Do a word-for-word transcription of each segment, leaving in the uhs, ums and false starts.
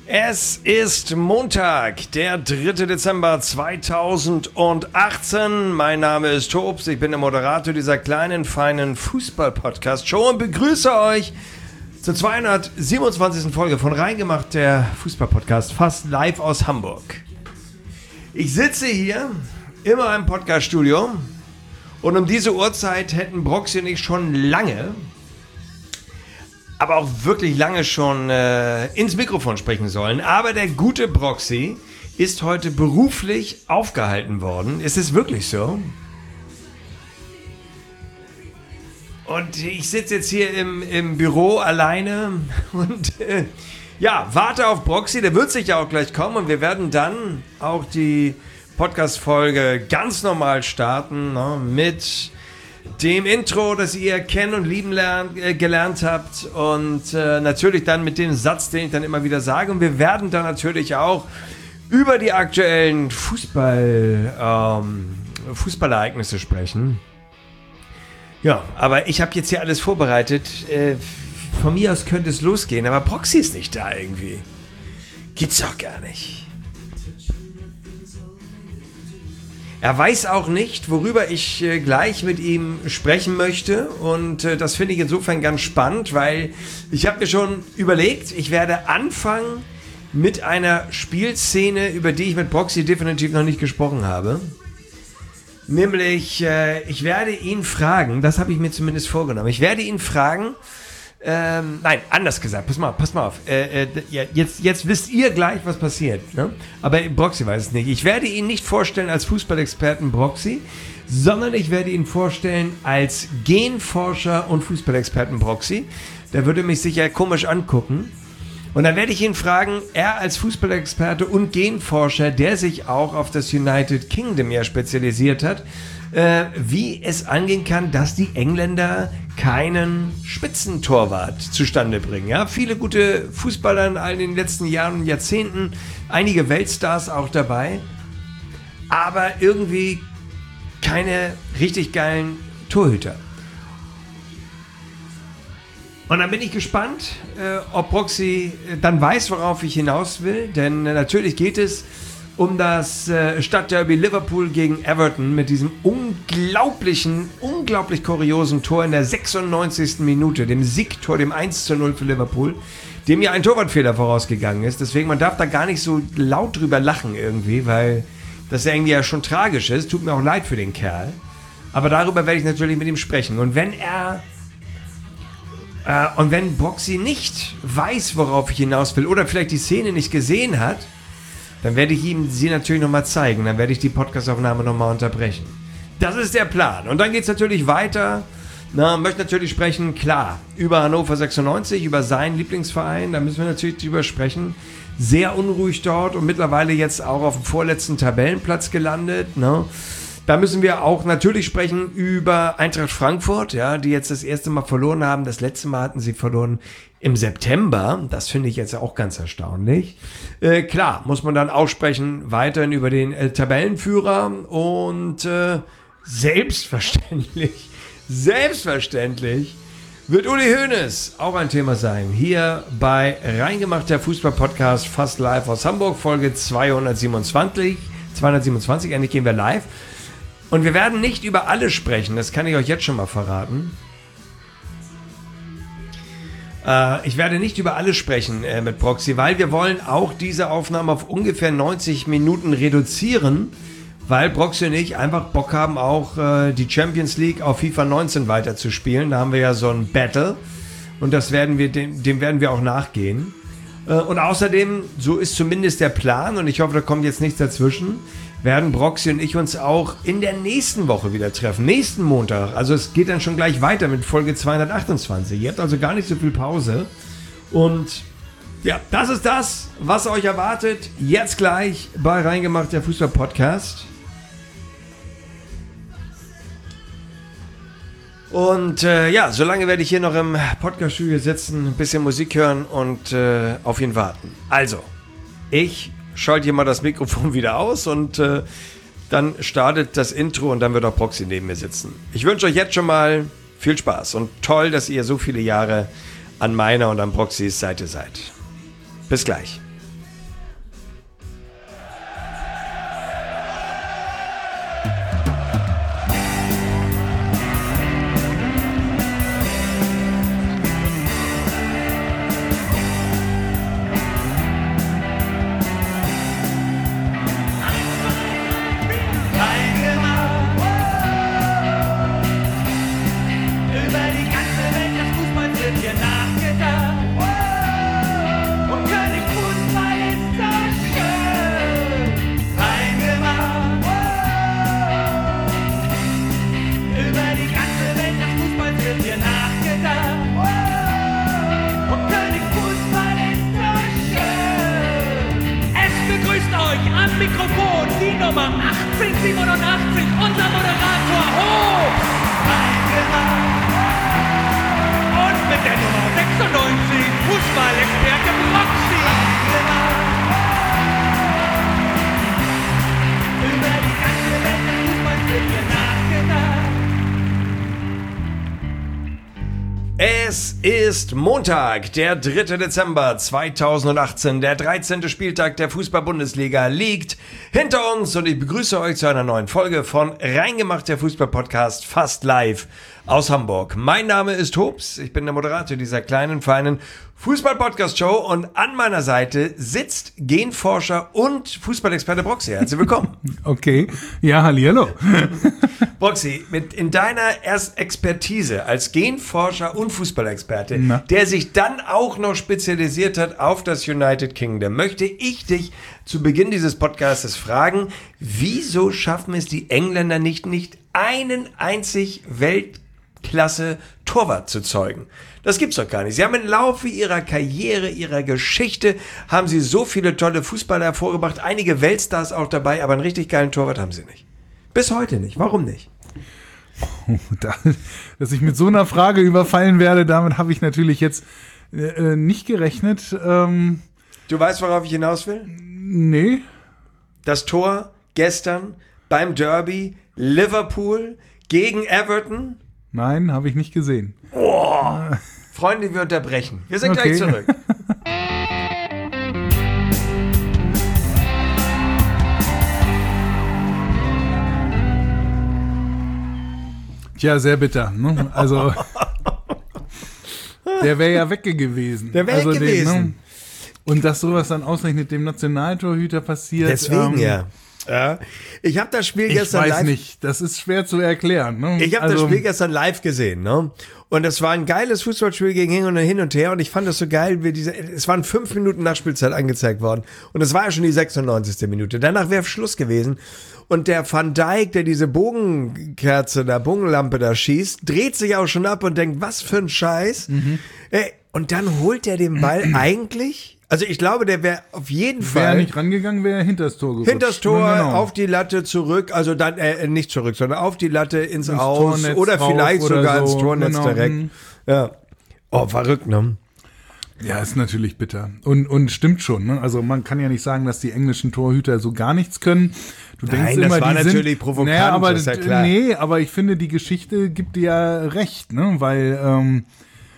Es ist Montag, der dritte Dezember zweitausendachtzehn. Mein Name ist Tobs, ich bin der Moderator dieser kleinen, feinen Fußball-Podcast-Show und begrüße euch zur zweihundertsiebenundzwanzigsten Folge von Reingemacht, der Fußball-Podcast, fast live aus Hamburg. Ich sitze hier in meinem Podcast-Studio und um diese Uhrzeit hätten Broxy und ich schon lange, aber auch wirklich lange schon äh, ins Mikrofon sprechen sollen. Aber der gute Broxy ist heute beruflich aufgehalten worden. Ist es wirklich so? Und ich sitze jetzt hier im, im Büro alleine und äh, ja, warte auf Broxy. Der wird sicher auch gleich kommen und wir werden dann auch die Podcast-Folge ganz normal starten, ne, mit dem Intro, das ihr kennen und lieben lernt, äh, gelernt habt und äh, natürlich dann mit dem Satz, den ich dann immer wieder sage. Und wir werden dann natürlich auch über die aktuellen Fußball, ähm, Fußballereignisse sprechen. Ja, aber ich habe jetzt hier alles vorbereitet. Äh, von mir aus könnte es losgehen, aber Broxy ist nicht da irgendwie. Geht's doch gar nicht. Er weiß auch nicht, worüber ich äh, gleich mit ihm sprechen möchte und äh, das finde ich insofern ganz spannend, weil ich habe mir schon überlegt, ich werde anfangen mit einer Spielszene, über die ich mit Broxy definitiv noch nicht gesprochen habe. Nämlich, äh, ich werde ihn fragen, das habe ich mir zumindest vorgenommen, ich werde ihn fragen, Ähm, nein, anders gesagt, pass mal, pass mal auf. Äh, äh, jetzt, jetzt wisst ihr gleich, was passiert. Ne? Aber Broxy weiß es nicht. Ich werde ihn nicht vorstellen als Fußballexperten Broxy, sondern ich werde ihn vorstellen als Genforscher und Fußballexperten Broxy. Der würde mich sicher komisch angucken. Und dann werde ich ihn fragen, er als Fußballexperte und Genforscher, der sich auch auf das United Kingdom ja spezialisiert hat, äh, wie es angehen kann, dass die Engländer keinen Spitzentorwart zustande bringen. Ja, viele gute Fußballer in all den letzten Jahren und Jahrzehnten, einige Weltstars auch dabei, aber irgendwie keine richtig geilen Torhüter. Und dann bin ich gespannt, äh, ob Broxy äh, dann weiß, worauf ich hinaus will, denn äh, natürlich geht es um das äh, Stadtderby Liverpool gegen Everton mit diesem unglaublichen, unglaublich kuriosen Tor in der sechsundneunzigsten Minute, dem Siegtor, dem eins zu null für Liverpool, dem ja ein Torwartfehler vorausgegangen ist. Deswegen, man darf da gar nicht so laut drüber lachen irgendwie, weil das ja irgendwie ja schon tragisch ist. Tut mir auch leid für den Kerl. Aber darüber werde ich natürlich mit ihm sprechen. Und wenn er äh, und wenn Broxy nicht weiß, worauf ich hinaus will, oder vielleicht die Szene nicht gesehen hat, dann werde ich ihm sie natürlich nochmal zeigen. Dann werde ich die Podcastaufnahme nochmal unterbrechen. Das ist der Plan. Und dann geht es natürlich weiter. Na, möchte natürlich sprechen, klar, über Hannover sechsundneunzig, über seinen Lieblingsverein. Da müssen wir natürlich drüber sprechen. Sehr unruhig dort und mittlerweile jetzt auch auf dem vorletzten Tabellenplatz gelandet. Ne? Da müssen wir auch natürlich sprechen über Eintracht Frankfurt, ja, die jetzt das erste Mal verloren haben. Das letzte Mal hatten sie verloren im September. Das finde ich jetzt auch ganz erstaunlich. Äh, klar, muss man dann auch sprechen weiterhin über den äh, Tabellenführer und äh, selbstverständlich, selbstverständlich wird Uli Hoeneß auch ein Thema sein. Hier bei Reingemacht, der Fußball-Podcast, fast live aus Hamburg, Folge zweihundertsiebenundzwanzig. zweihundertsiebenundzwanzig, endlich gehen wir live. Und wir werden nicht über alle sprechen, das kann ich euch jetzt schon mal verraten. Äh, ich werde nicht über alle sprechen äh, mit Broxy, weil wir wollen auch diese Aufnahme auf ungefähr neunzig Minuten reduzieren, weil Broxy und ich einfach Bock haben, auch äh, die Champions League auf FIFA neunzehn weiterzuspielen. Da haben wir ja so ein Battle und das werden wir, dem, dem werden wir auch nachgehen. Äh, und außerdem, so ist zumindest der Plan und ich hoffe, da kommt jetzt nichts dazwischen, werden Broxy und ich uns auch in der nächsten Woche wieder treffen. Nächsten Montag. Also es geht dann schon gleich weiter mit Folge zweihundertachtundzwanzig. Ihr habt also gar nicht so viel Pause. Und ja, das ist das, was euch erwartet. Jetzt gleich bei Reingemacht, der Fußball-Podcast. Und äh, ja, solange werde ich hier noch im Podcast-Studio sitzen, ein bisschen Musik hören und äh, auf ihn warten. Also, ich schalte hier mal das Mikrofon wieder aus und äh, dann startet das Intro und dann wird auch Broxy neben mir sitzen. Ich wünsche euch jetzt schon mal viel Spaß und toll, dass ihr so viele Jahre an meiner und an Broxys Seite seid. Bis gleich. Über die ganze Welt des Fußballs wird hier nachgedacht. Und König Fußball ist so schön reingemacht. Über die ganze Welt des Fußballs wird hier nachgedacht. Und König Fußball ist so schön. Es begrüßt euch am Mikrofon die Nummer achtzehnhundertsiebenundachtzig, unser Moderator Hoch. Und mit der Nummer sechsundneunzig, Fußballexperte Proxy. Über die ganze Welt des Fußballs wird hier nachgedacht. Es ist Montag, der dritte Dezember zweitausendachtzehn. Der dreizehnte Spieltag der Fußball-Bundesliga liegt hinter uns und ich begrüße euch zu einer neuen Folge von Reingemacht, der Fußball-Podcast, fast live aus Hamburg. Mein Name ist Hobbs, ich bin der Moderator dieser kleinen, feinen Fußball-Podcast-Show und an meiner Seite sitzt Genforscher und Fußballexperte Proxy. Herzlich willkommen. Okay, ja, hallihallo. Proxy, mit in deiner erst Expertise als Genforscher und Fußballexperte, Na? der sich dann auch noch spezialisiert hat auf das United Kingdom, möchte ich dich zu Beginn dieses Podcasts fragen, wieso schaffen es die Engländer nicht, nicht einen einzig Weltklasse Torwart zu zeugen? Das gibt's doch gar nicht. Sie haben im Laufe ihrer Karriere, ihrer Geschichte, haben sie so viele tolle Fußballer hervorgebracht, einige Weltstars auch dabei, aber einen richtig geilen Torwart haben sie nicht. Bis heute nicht. Warum nicht? Da, dass ich mit so einer Frage überfallen werde, damit habe ich natürlich jetzt äh, nicht gerechnet. Ähm, Du weißt, worauf ich hinaus will? nee. Das Tor gestern beim Derby Liverpool gegen Everton. Nein, habe ich nicht gesehen. Freunde, wir unterbrechen. Wir sind Okay. gleich zurück. Tja, sehr bitter. Ne? Also, der wäre ja weg gewesen. Der wäre also weg gewesen. Den, ne? Und dass sowas dann ausgerechnet dem Nationaltorhüter passiert. Deswegen ähm, ja. ja. Ich habe das Spiel Ich gestern weiß live. nicht, das ist schwer zu erklären. Ne? Ich habe also, das Spiel gestern live gesehen, ne? Und es war ein geiles Fußballspiel gegen hin und hin und her und ich fand das so geil, wie diese, es waren fünf Minuten Nachspielzeit angezeigt worden und es war ja schon die sechsundneunzigste Minute. Danach wäre Schluss gewesen und der Van Dijk, der diese Bogenkerze, da Bogenlampe da schießt, dreht sich auch schon ab und denkt, was für ein Scheiß. Mhm. Ey, und dann holt er den Ball eigentlich, also ich glaube, der wäre auf jeden Wäre er Fall nicht rangegangen, wäre er hinters Tor gerutscht. hinters Tor, Ja, genau. auf die Latte zurück, also dann äh, nicht zurück, sondern auf die Latte ins, Ins Aus Tornetz oder drauf vielleicht oder sogar so. ins Tornetz Genau. direkt. Mhm. Ja. Oh, verrückt, ne? Ja, ist natürlich bitter. Und, und stimmt schon. Ne? Also man kann ja nicht sagen, dass die englischen Torhüter so gar nichts können. Du Nein, denkst das immer, war die natürlich sind, provokant, naja, aber, ist ja klar. Nee, aber ich finde, die Geschichte gibt dir ja recht. Ne? Weil ähm,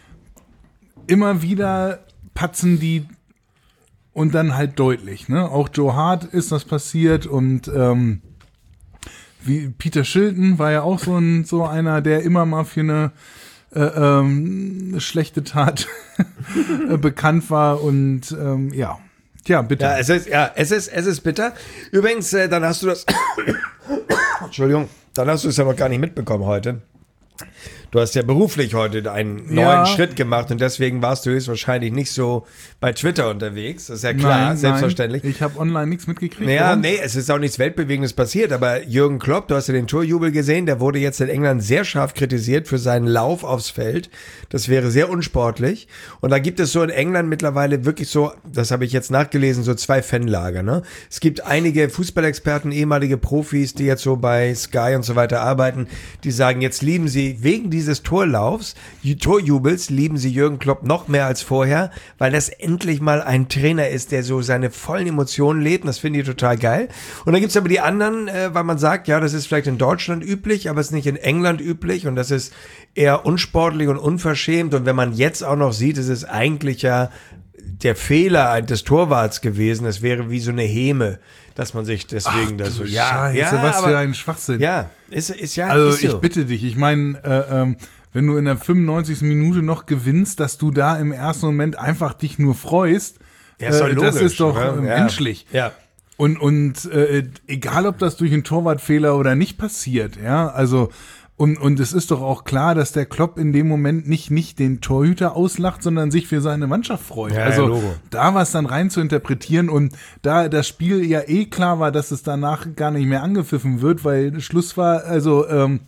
immer wieder patzen die und dann halt deutlich. Ne? Auch Joe Hart ist das passiert und ähm, wie Peter Shilton war ja auch so, ein, so einer, der immer mal für eine Äh, ähm, eine schlechte Tat bekannt war und ähm, ja, tja, bitte. Ja, es ist, ja, es ist, es ist bitter. Übrigens, äh, dann hast du das, Entschuldigung, dann hast du es ja noch gar nicht mitbekommen heute. Du hast ja beruflich heute einen neuen Ja. Schritt gemacht und deswegen warst du höchstwahrscheinlich nicht so bei Twitter unterwegs. Das ist ja klar, Nein, selbstverständlich. Nein, ich habe online nichts mitgekriegt. Naja, Warum? nee, es ist auch nichts Weltbewegendes passiert, aber Jürgen Klopp, du hast ja den Torjubel gesehen, der wurde jetzt in England sehr scharf kritisiert für seinen Lauf aufs Feld. Das wäre sehr unsportlich. Und da gibt es so in England mittlerweile wirklich so, das habe ich jetzt nachgelesen, so zwei Fanlager, ne? Es gibt einige Fußballexperten, ehemalige Profis, die jetzt so bei Sky und so weiter arbeiten, die sagen, jetzt lieben sie wegen dieses Torlaufs, Torjubels, lieben sie Jürgen Klopp noch mehr als vorher, weil das endlich mal ein Trainer ist, der so seine vollen Emotionen lebt. Und das finde ich total geil. Und dann gibt's aber die anderen, äh, weil man sagt, ja, das ist vielleicht in Deutschland üblich, aber es ist nicht in England üblich und das ist eher unsportlich und unverschämt. Und wenn man jetzt auch noch sieht, ist es eigentlich ja der Fehler des Torwarts gewesen. Es wäre wie so eine Häme, dass man sich deswegen Ach, das so, du ja, Scheiße, ja, was aber, für ein Schwachsinn. ja, ist, ist ja, Also ist so. ich bitte dich, ich meine, äh, ähm, wenn du in der fünfundneunzigsten Minute noch gewinnst, dass du da im ersten Moment einfach dich nur freust, Ja, ist doch äh, das logisch, ist doch oder? äh, Ja. menschlich. Ja. Und, und äh, egal, ob das durch einen Torwartfehler oder nicht passiert, ja, also Und, und es ist doch auch klar, dass der Klopp in dem Moment nicht, nicht den Torhüter auslacht, sondern sich für seine Mannschaft freut. Ja, also ja, Logo. da was dann rein zu interpretieren und da das Spiel ja eh klar war, dass es danach gar nicht mehr angepfiffen wird, weil Schluss war, also ähm,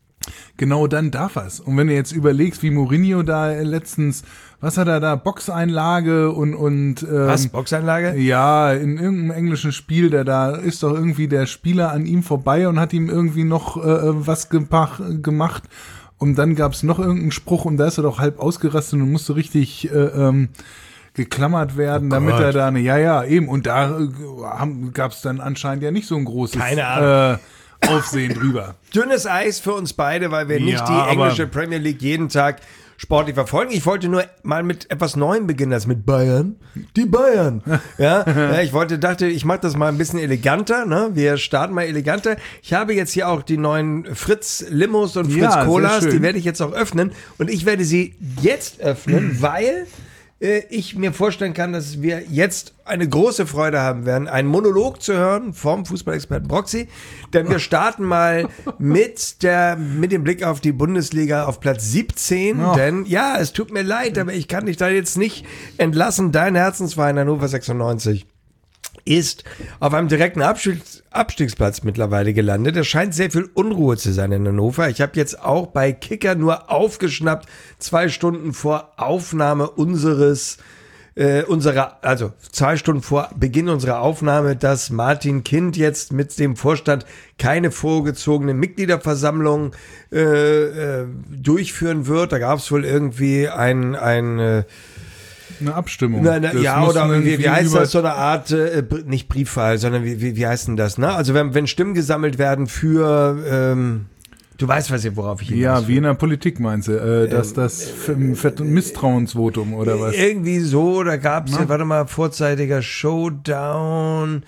genau dann darf er's. Und wenn du jetzt überlegst, wie Mourinho da letztens, was hat er da, Boxeinlage und und ähm, Was, Boxeinlage? ja, in irgendeinem englischen Spiel, der da ist doch irgendwie der Spieler an ihm vorbei und hat ihm irgendwie noch äh, was gepach, gemacht und dann gab's noch irgendeinen Spruch und da ist er doch halb ausgerastet und musste richtig äh, ähm, geklammert werden, Oh damit Gott. er da, ne, ja, ja, eben, und da äh, haben, gab's dann anscheinend ja nicht so ein großes Keine Ahnung. Äh, Aufsehen drüber. Dünnes Eis für uns beide, weil wir nicht Ja, die aber- englische Premier League jeden Tag sportlich verfolgen. Ich wollte nur mal mit etwas Neuem beginnen, das mit Bayern. Die Bayern. Ja, ja ich wollte, dachte, ich mache das mal ein bisschen eleganter. Ne? Wir starten mal eleganter. Ich habe jetzt hier auch die neuen Fritz Limos und Fritz Ja, sehr Colas. schön. Die werde ich jetzt auch öffnen. Und ich werde sie jetzt öffnen, weil äh, ich mir vorstellen kann, dass wir jetzt eine große Freude haben werden, einen Monolog zu hören vom Fußballexperten Broxy. Denn wir starten mal mit der, mit dem Blick auf die Bundesliga auf Platz siebzehn. Ja. Denn ja, es tut mir leid, aber ich kann dich da jetzt nicht entlassen. Dein Herzensverein Hannover sechsundneunzig ist auf einem direkten Abstiegs Abstiegsplatz mittlerweile gelandet. Es scheint sehr viel Unruhe zu sein in Hannover. Ich habe jetzt auch bei Kicker nur aufgeschnappt, zwei Stunden vor Aufnahme unseres Äh, unserer, also zwei Stunden vor Beginn unserer Aufnahme, dass Martin Kind jetzt mit dem Vorstand keine vorgezogene Mitgliederversammlung äh, äh, durchführen wird. Da gab es wohl irgendwie ein, ein äh, Eine Abstimmung. na, na, Das ja, muss oder irgendwie wie, wie heißt über- das, so eine Art, äh, Br- nicht Briefwahl, sondern wie, wie, wie heißt denn das, ne? Also wenn, wenn Stimmen gesammelt werden für, ähm, du weißt, was ich, worauf ich hinaus Ja, will. wie in der Politik meinst du, äh, dass das F- F- Misstrauensvotum oder was? Irgendwie so, da gab es, warte mal, vorzeitiger Showdown.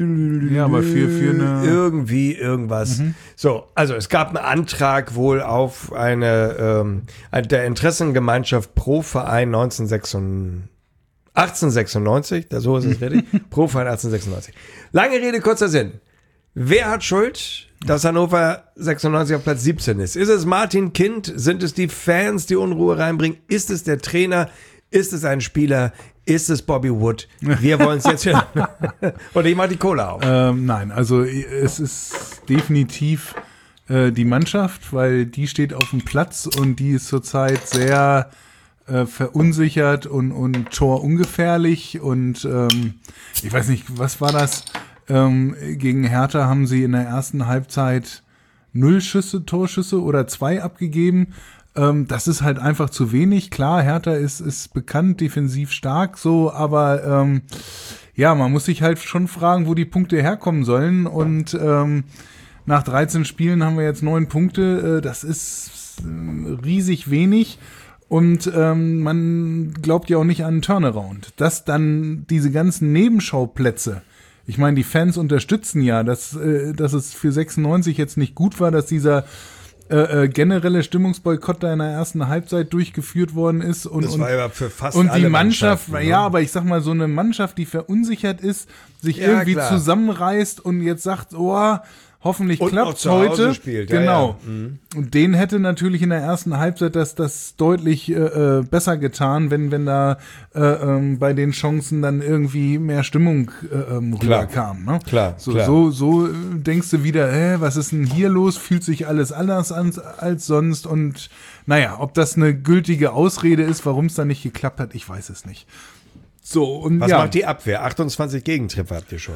Ja, aber für- für eine- Irgendwie irgendwas. So, also es gab einen Antrag wohl auf eine ähm, der Interessengemeinschaft pro Verein neunzehnhundertsechsundneunzig. achtzehnhundertsechsundneunzig, da so ist es richtig. Pro Verein achtzehnhundertsechsundneunzig. Lange Rede, kurzer Sinn. Wer hat Schuld, dass Hannover sechsundneunzig auf Platz siebzehn ist? Ist es Martin Kind? Sind es die Fans, die Unruhe reinbringen? Ist es der Trainer? Ist es ein Spieler? Ist es Bobby Wood? Wir wollen es jetzt hören. Und ich mach die Kohle auf. Ähm, nein, also es ist definitiv äh, die Mannschaft, weil die steht auf dem Platz und die ist zurzeit sehr äh, verunsichert und, und torungefährlich und ähm, ich weiß nicht, was war das? Ähm, gegen Hertha haben sie in der ersten Halbzeit null Schüsse, Torschüsse oder zwei abgegeben. Ähm, das ist halt einfach zu wenig. Klar, Hertha ist, ist bekannt, defensiv stark, so, aber ähm, ja, man muss sich halt schon fragen, wo die Punkte herkommen sollen. Und ähm, nach dreizehn Spielen haben wir jetzt neun Punkte. Äh, das ist äh, riesig wenig. Und ähm, man glaubt ja auch nicht an einen Turnaround. Dass dann diese ganzen Nebenschauplätze, ich meine, die Fans unterstützen ja, dass, äh, dass es für sechsundneunzig jetzt nicht gut war, dass dieser äh, äh, generelle Stimmungsboykott da in der ersten Halbzeit durchgeführt worden ist. Und, Das und, war ja für fast und die alle Mannschaft, Mannschaften, ja, ne? aber ich sag mal, so eine Mannschaft, die verunsichert ist, sich Ja, irgendwie klar. zusammenreißt und jetzt sagt, oh, hoffentlich Und noch klappt's zu Hause heute. spielt, ja, Genau. ja. Mhm. Und den hätte natürlich in der ersten Halbzeit das, das deutlich äh, äh, besser getan, wenn, wenn da äh, ähm, bei den Chancen dann irgendwie mehr Stimmung äh, ähm, Klar. rüberkam. Ne? Klar, so, klar. so, so äh, denkst du wieder, hä, was ist denn hier los? Fühlt sich alles anders an als sonst? Und naja, ob das eine gültige Ausrede ist, warum es da nicht geklappt hat, ich weiß es nicht. So, und Was ja. macht die Abwehr? achtundzwanzig Gegentreffer habt ihr schon.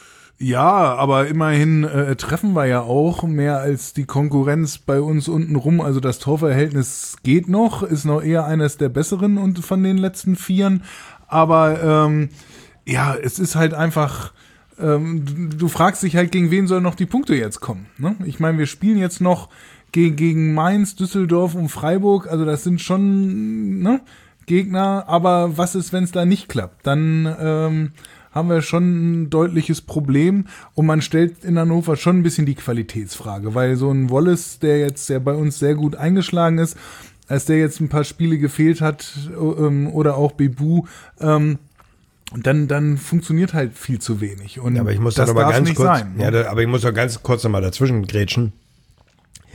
Ja, aber immerhin äh, treffen wir ja auch mehr als die Konkurrenz bei uns unten rum. Also das Torverhältnis geht noch, ist noch eher eines der besseren und von den letzten Vieren. Aber ähm, ja, es ist halt einfach, ähm, du, du fragst dich halt, gegen wen sollen noch die Punkte jetzt kommen? Ne? Ich meine, wir spielen jetzt noch gegen, gegen Mainz, Düsseldorf und Freiburg. Also das sind schon ne, Gegner. Aber was ist, wenn es da nicht klappt? Dann ähm, haben wir schon ein deutliches Problem und man stellt in Hannover schon ein bisschen die Qualitätsfrage, weil so ein Wallace, der jetzt ja bei uns sehr gut eingeschlagen ist, als der jetzt ein paar Spiele gefehlt hat ähm, oder auch Bebu, ähm, dann, dann funktioniert halt viel zu wenig. Und Ja, aber ich muss das doch noch mal darf ganz nicht kurz, sein. Ne? ja, da, aber ich muss doch ganz kurz noch mal dazwischen grätschen.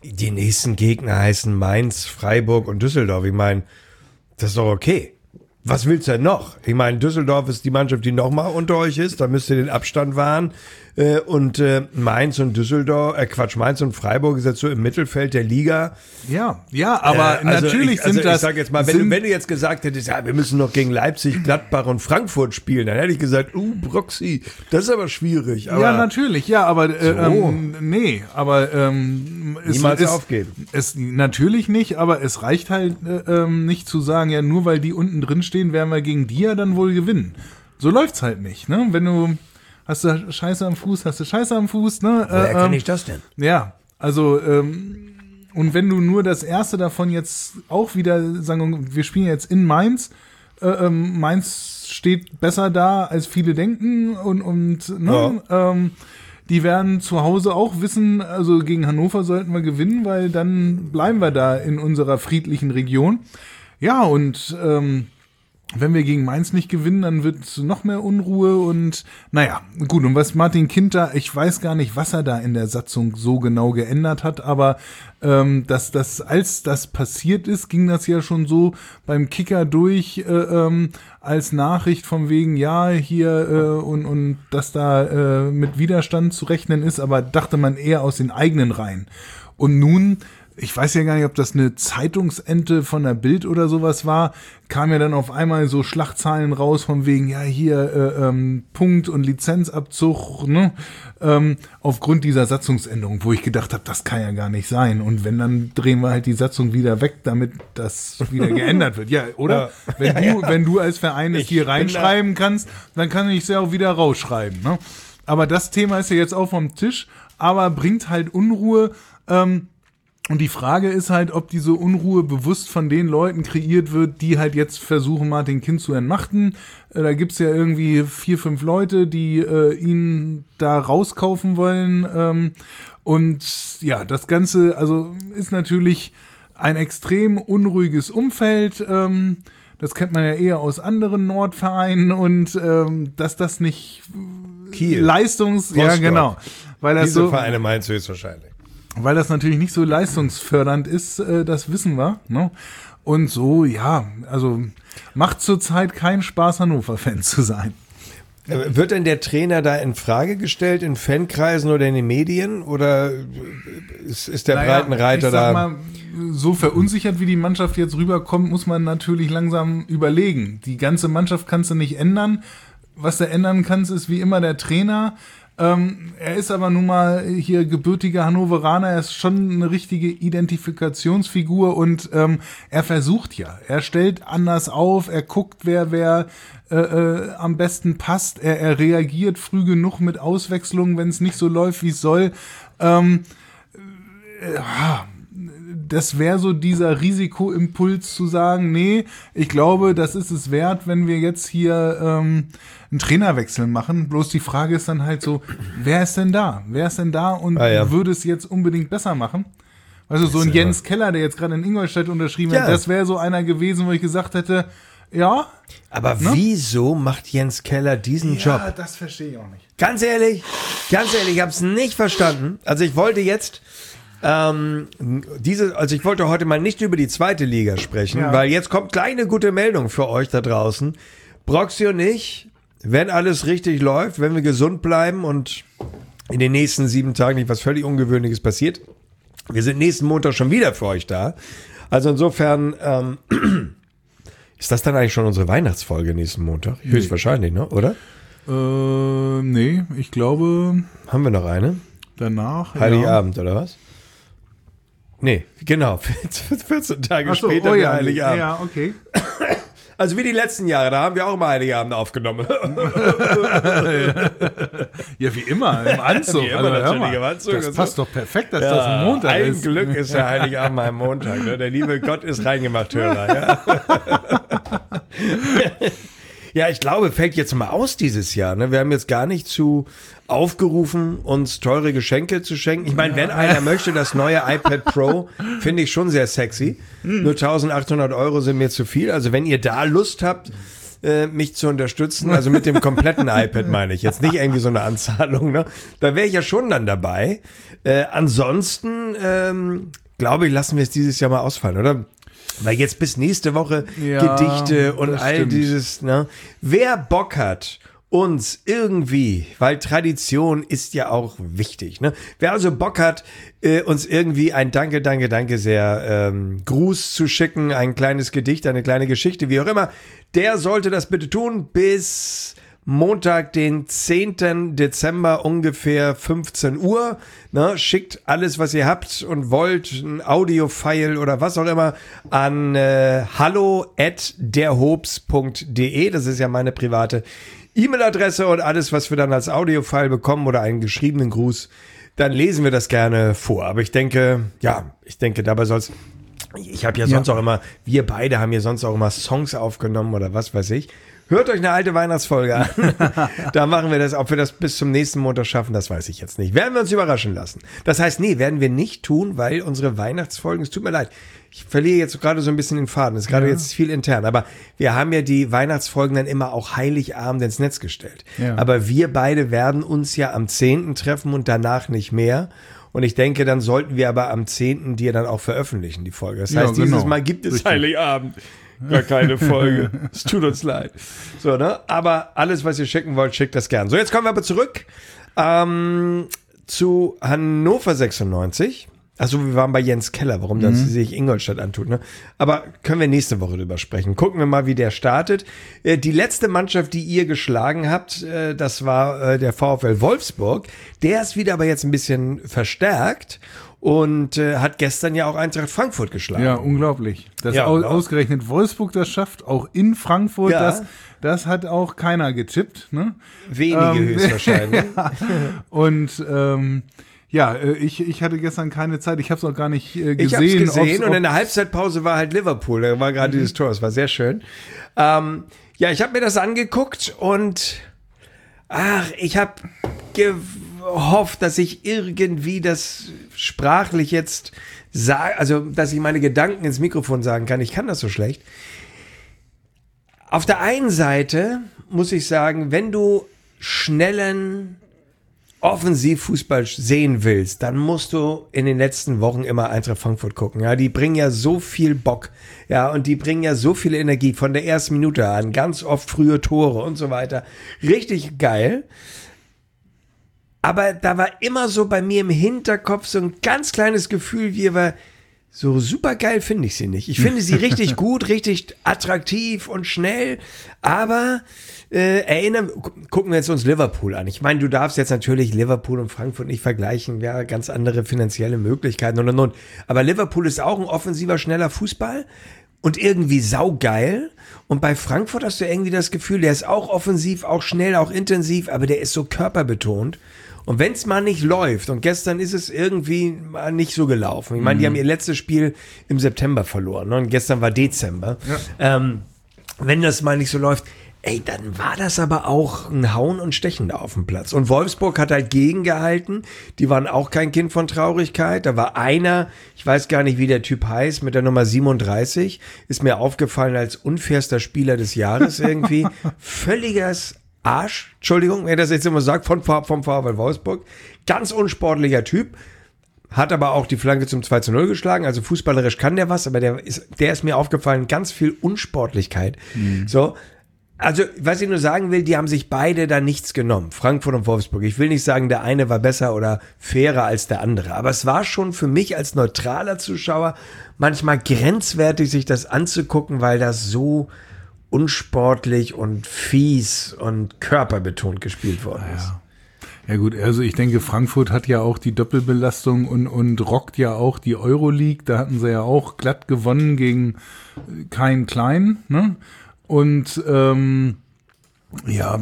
die nächsten Gegner heißen Mainz, Freiburg und Düsseldorf. Ich meine, das ist doch okay. Was willst du denn noch? Ich meine, Düsseldorf ist die Mannschaft, die nochmal unter euch ist. Da müsst ihr den Abstand wahren. Äh, und äh, Mainz und Düsseldorf, äh, Quatsch, Mainz und Freiburg ist jetzt so im Mittelfeld der Liga. Ja, ja, aber äh, also natürlich ich, also sind das... Ich sag jetzt mal, wenn sind, du, wenn du jetzt gesagt hättest, ja, wir müssen noch gegen Leipzig, Gladbach und Frankfurt spielen, dann hätte ich gesagt, uh, Broxy, das ist aber schwierig. Aber ja, natürlich, ja, aber äh, so. ähm, nee, aber ähm, es Niemals ist, aufgeben. Es, natürlich nicht, aber es reicht halt äh, ähm, nicht zu sagen, ja, nur weil die unten drin stehen, werden wir gegen die ja dann wohl gewinnen. So läuft's halt nicht, ne? Wenn du hast du Scheiße am Fuß, hast du Scheiße am Fuß, ne? Woher äh, kenne ähm, ich das denn? Ja, also ähm, und wenn du nur das erste davon jetzt auch wieder sagen, wir spielen jetzt in Mainz, äh, ähm, Mainz steht besser da, als viele denken und und ne, ja. ähm, die werden zu Hause auch wissen, also gegen Hannover sollten wir gewinnen, weil dann bleiben wir da in unserer friedlichen Region. Ja, und ähm, wenn wir gegen Mainz nicht gewinnen, dann wird es noch mehr Unruhe und naja, gut, und was Martin Kind da, ich weiß gar nicht, was er da in der Satzung so genau geändert hat, aber ähm, dass das, als das passiert ist, ging das ja schon so beim Kicker durch äh, ähm, als Nachricht von wegen, ja, hier äh, und, und dass da äh, mit Widerstand zu rechnen ist, aber dachte man eher aus den eigenen Reihen. Und nun, ich weiß ja gar nicht, ob das eine Zeitungsente von der Bild oder sowas war, kam ja dann auf einmal so Schlagzeilen raus von wegen, ja, hier äh, ähm, Punkt- und Lizenzabzug, ne, ähm, aufgrund dieser Satzungsänderung, wo ich gedacht habe, das kann ja gar nicht sein. Und wenn, dann drehen wir halt die Satzung wieder weg, damit das wieder geändert wird. Ja, oder? Ja. Wenn du, wenn du als Verein es hier reinschreiben kannst, dann kann ich es ja auch wieder rausschreiben, ne? Aber das Thema ist ja jetzt auch vom Tisch, aber bringt halt Unruhe, ähm, und die Frage ist halt, ob diese Unruhe bewusst von den Leuten kreiert wird, die halt jetzt versuchen, Martin Kind zu entmachten. Äh, da gibt's ja irgendwie vier, fünf Leute, die äh, ihn da rauskaufen wollen. Ähm, und ja, das Ganze also ist natürlich ein extrem unruhiges Umfeld. Ähm, das kennt man ja eher aus anderen Nordvereinen. Und ähm, dass das nicht Kiel. Leistungs... Rostock. Ja, genau. Weil das Diese so, Vereine meinst du höchstwahrscheinlich. Weil das natürlich nicht so leistungsfördernd ist, äh, das wissen wir. Ne? Und so, ja, also macht zurzeit keinen Spaß, Hannover-Fan zu sein. Wird denn der Trainer da in Frage gestellt, in Fankreisen oder in den Medien? Oder ist, ist der naja, Breitenreiter ich sag da? Mal, so verunsichert, wie die Mannschaft jetzt rüberkommt, muss man natürlich langsam überlegen. Die ganze Mannschaft kannst du nicht ändern. Was du ändern kannst, ist wie immer der Trainer. Ähm, er ist aber nun mal hier gebürtiger Hannoveraner, er ist schon eine richtige Identifikationsfigur und ähm, er versucht ja, er stellt anders auf, er guckt, wer wer äh, äh, am besten passt, er, er reagiert früh genug mit Auswechslungen, wenn es nicht so läuft, wie es soll. Ähm, äh, das wäre so dieser Risikoimpuls zu sagen, nee, ich glaube, das ist es wert, wenn wir jetzt hier ähm, einen Trainerwechsel machen. Bloß die Frage ist dann halt so, wer ist denn da? Wer ist denn da und ah, ja. würde es jetzt unbedingt besser machen? Also so ein Jens Keller, der jetzt gerade in Ingolstadt unterschrieben ja. hat, das wäre so einer gewesen, wo ich gesagt hätte, ja. Aber ne? Wieso macht Jens Keller diesen ja, Job? Ja, das verstehe ich auch nicht. Ganz ehrlich, ganz ehrlich, ich habe es nicht verstanden. Also ich wollte jetzt Ähm, diese, also ich wollte heute mal nicht über die zweite Liga sprechen, ja. weil jetzt kommt gleich eine gute Meldung für euch da draußen. Broxy und ich, wenn alles richtig läuft, wenn wir gesund bleiben und in den nächsten sieben Tagen nicht was völlig Ungewöhnliches passiert, wir sind nächsten Montag schon wieder für euch da. Also insofern, ähm, ist das dann eigentlich schon unsere Weihnachtsfolge nächsten Montag? Nee. Höchstwahrscheinlich, ne? Oder? Äh, nee, ich glaube... Haben wir noch eine? Danach, Heiligabend, ja. oder was? Nee, genau. vierzehn Tage Ach so, später oh ja, Heiligabend. Ja, okay. Also wie die letzten Jahre, da haben wir auch mal Heiligabend aufgenommen. Ja, wie immer, im Anzug. Wie immer also, natürlich mal, im Anzug. das passt doch perfekt, dass ja, das ein Montag ein ist. Ein Glück ist der Heiligabend mal am Montag. Ne? Der liebe Gott ist reingemacht, Hörer. Ja. Ja, ich glaube, fällt jetzt mal aus dieses Jahr. Ne? Wir haben jetzt gar nicht zu aufgerufen, uns teure Geschenke zu schenken. Ich meine, wenn einer möchte, das neue iPad Pro, finde ich schon sehr sexy. Nur eintausendachthundert Euro sind mir zu viel. Also wenn ihr da Lust habt, äh, mich zu unterstützen, also mit dem kompletten iPad meine ich, jetzt nicht irgendwie so eine Anzahlung, ne? Da wäre ich ja schon dann dabei. Äh, ansonsten, ähm, glaube ich, lassen wir es dieses Jahr mal ausfallen, oder? Weil jetzt bis nächste Woche Ja, Gedichte und das all stimmt. dieses, ne? Wer Bock hat, uns irgendwie, weil Tradition ist ja auch wichtig, ne? Wer also Bock hat, äh, uns irgendwie ein Danke, Danke, Danke sehr ähm, Gruß zu schicken, ein kleines Gedicht, eine kleine Geschichte, wie auch immer, der sollte das bitte tun bis Montag, den zehnten Dezember, ungefähr fünfzehn Uhr. Ne, schickt alles, was ihr habt und wollt, ein Audio-File oder was auch immer, an äh, hallo at derhobs punkt de. Das ist ja meine private E-Mail-Adresse, und alles, was wir dann als Audio-File bekommen oder einen geschriebenen Gruß, dann lesen wir das gerne vor. Aber ich denke, ja, ich denke, dabei soll's. Ich habe ja sonst Ja. auch immer, wir beide haben ja sonst auch immer Songs aufgenommen oder was weiß ich. Hört euch eine alte Weihnachtsfolge an. Da machen wir das. Ob wir das bis zum nächsten Montag schaffen, das weiß ich jetzt nicht. Werden wir uns überraschen lassen. Das heißt, nee, werden wir nicht tun, weil unsere Weihnachtsfolgen, es tut mir leid, ich verliere jetzt gerade so ein bisschen den Faden. Es ist gerade Ja. jetzt viel intern. Aber wir haben ja die Weihnachtsfolgen dann immer auch Heiligabend ins Netz gestellt. Ja. Aber wir beide werden uns ja am zehnten treffen und danach nicht mehr. Und ich denke, dann sollten wir aber am zehnten dir dann auch veröffentlichen, die Folge. Das Ja, heißt, dieses genau. Mal gibt es Richtig. Heiligabend gar keine Folge. Es tut uns leid. So, ne? Aber alles, was ihr schicken wollt, schickt das gern. So, jetzt kommen wir aber zurück ähm, zu Hannover sechsundneunzig. Also wir waren bei Jens Keller, warum das Mhm. sich Ingolstadt antut. Ne? Aber können wir nächste Woche drüber sprechen. Gucken wir mal, wie der startet. Äh, die letzte Mannschaft, die ihr geschlagen habt, äh, das war äh, der VfL Wolfsburg. Der ist wieder aber jetzt ein bisschen verstärkt und äh, hat gestern ja auch Eintracht Frankfurt geschlagen. Ja, unglaublich. Dass Ja, au genau. ausgerechnet Wolfsburg das schafft, auch in Frankfurt, Ja. das, das hat auch keiner getippt. Ne? Wenige Ähm, höchstwahrscheinlich. Und ähm, ja, äh, ich, ich hatte gestern keine Zeit, ich habe es auch gar nicht äh, gesehen. Ich habe es gesehen ob's- und in der Halbzeitpause war halt Liverpool. Da war gerade dieses Tor, das war sehr schön. Ähm, ja, ich habe mir das angeguckt und ach, ich habe gehofft, dass ich irgendwie das sprachlich jetzt sage, also dass ich meine Gedanken ins Mikrofon sagen kann. Ich kann das so schlecht. Auf der einen Seite muss ich sagen, wenn du schnellen Offensivfußball sehen willst, dann musst du in den letzten Wochen immer Eintracht Frankfurt gucken. Ja, die bringen ja so viel Bock. Ja, und die bringen ja so viel Energie von der ersten Minute an. Ganz oft frühe Tore und so weiter. Richtig geil. Aber da war immer so bei mir im Hinterkopf so ein ganz kleines Gefühl, wie aber so super geil finde ich sie nicht. Ich finde sie richtig gut, richtig attraktiv und schnell, aber äh, erinnern, gu- gucken wir jetzt uns Liverpool an. Ich meine, du darfst jetzt natürlich Liverpool und Frankfurt nicht vergleichen, ja, ganz andere finanzielle Möglichkeiten und und und. Aber Liverpool ist auch ein offensiver, schneller Fußball und irgendwie saugeil. Und bei Frankfurt hast du irgendwie das Gefühl, der ist auch offensiv, auch schnell, auch intensiv, aber der ist so körperbetont. Und wenn es mal nicht läuft, und gestern ist es irgendwie mal nicht so gelaufen. Ich meine, die haben ihr letztes Spiel im September verloren, ne? Und gestern war Dezember. Ähm, wenn das mal nicht so läuft, ey, dann war das aber auch ein Hauen und Stechen da auf dem Platz. Und Wolfsburg hat halt gegengehalten. Die waren auch kein Kind von Traurigkeit. Da war einer, ich weiß gar nicht, wie der Typ heißt, mit der Nummer siebenunddreißig, ist mir aufgefallen als unfairster Spieler des Jahres irgendwie. Völliges Arsch, Entschuldigung, wer das jetzt immer sagt, von, vom VfL Wolfsburg. Ganz unsportlicher Typ. Hat aber auch die Flanke zum zwei zu null geschlagen. Also fußballerisch kann der was, aber der ist, der ist mir aufgefallen, ganz viel Unsportlichkeit. Mhm. So. Also, was ich nur sagen will, die haben sich beide da nichts genommen. Frankfurt und Wolfsburg. Ich will nicht sagen, der eine war besser oder fairer als der andere. Aber es war schon für mich als neutraler Zuschauer manchmal grenzwertig, sich das anzugucken, weil das so unsportlich und fies und körperbetont gespielt worden ist. Ja. Ja gut, also ich denke, Frankfurt hat ja auch die Doppelbelastung und, und rockt ja auch die Euroleague. Da hatten sie ja auch glatt gewonnen gegen kein Klein. Ne? Und ähm, ja,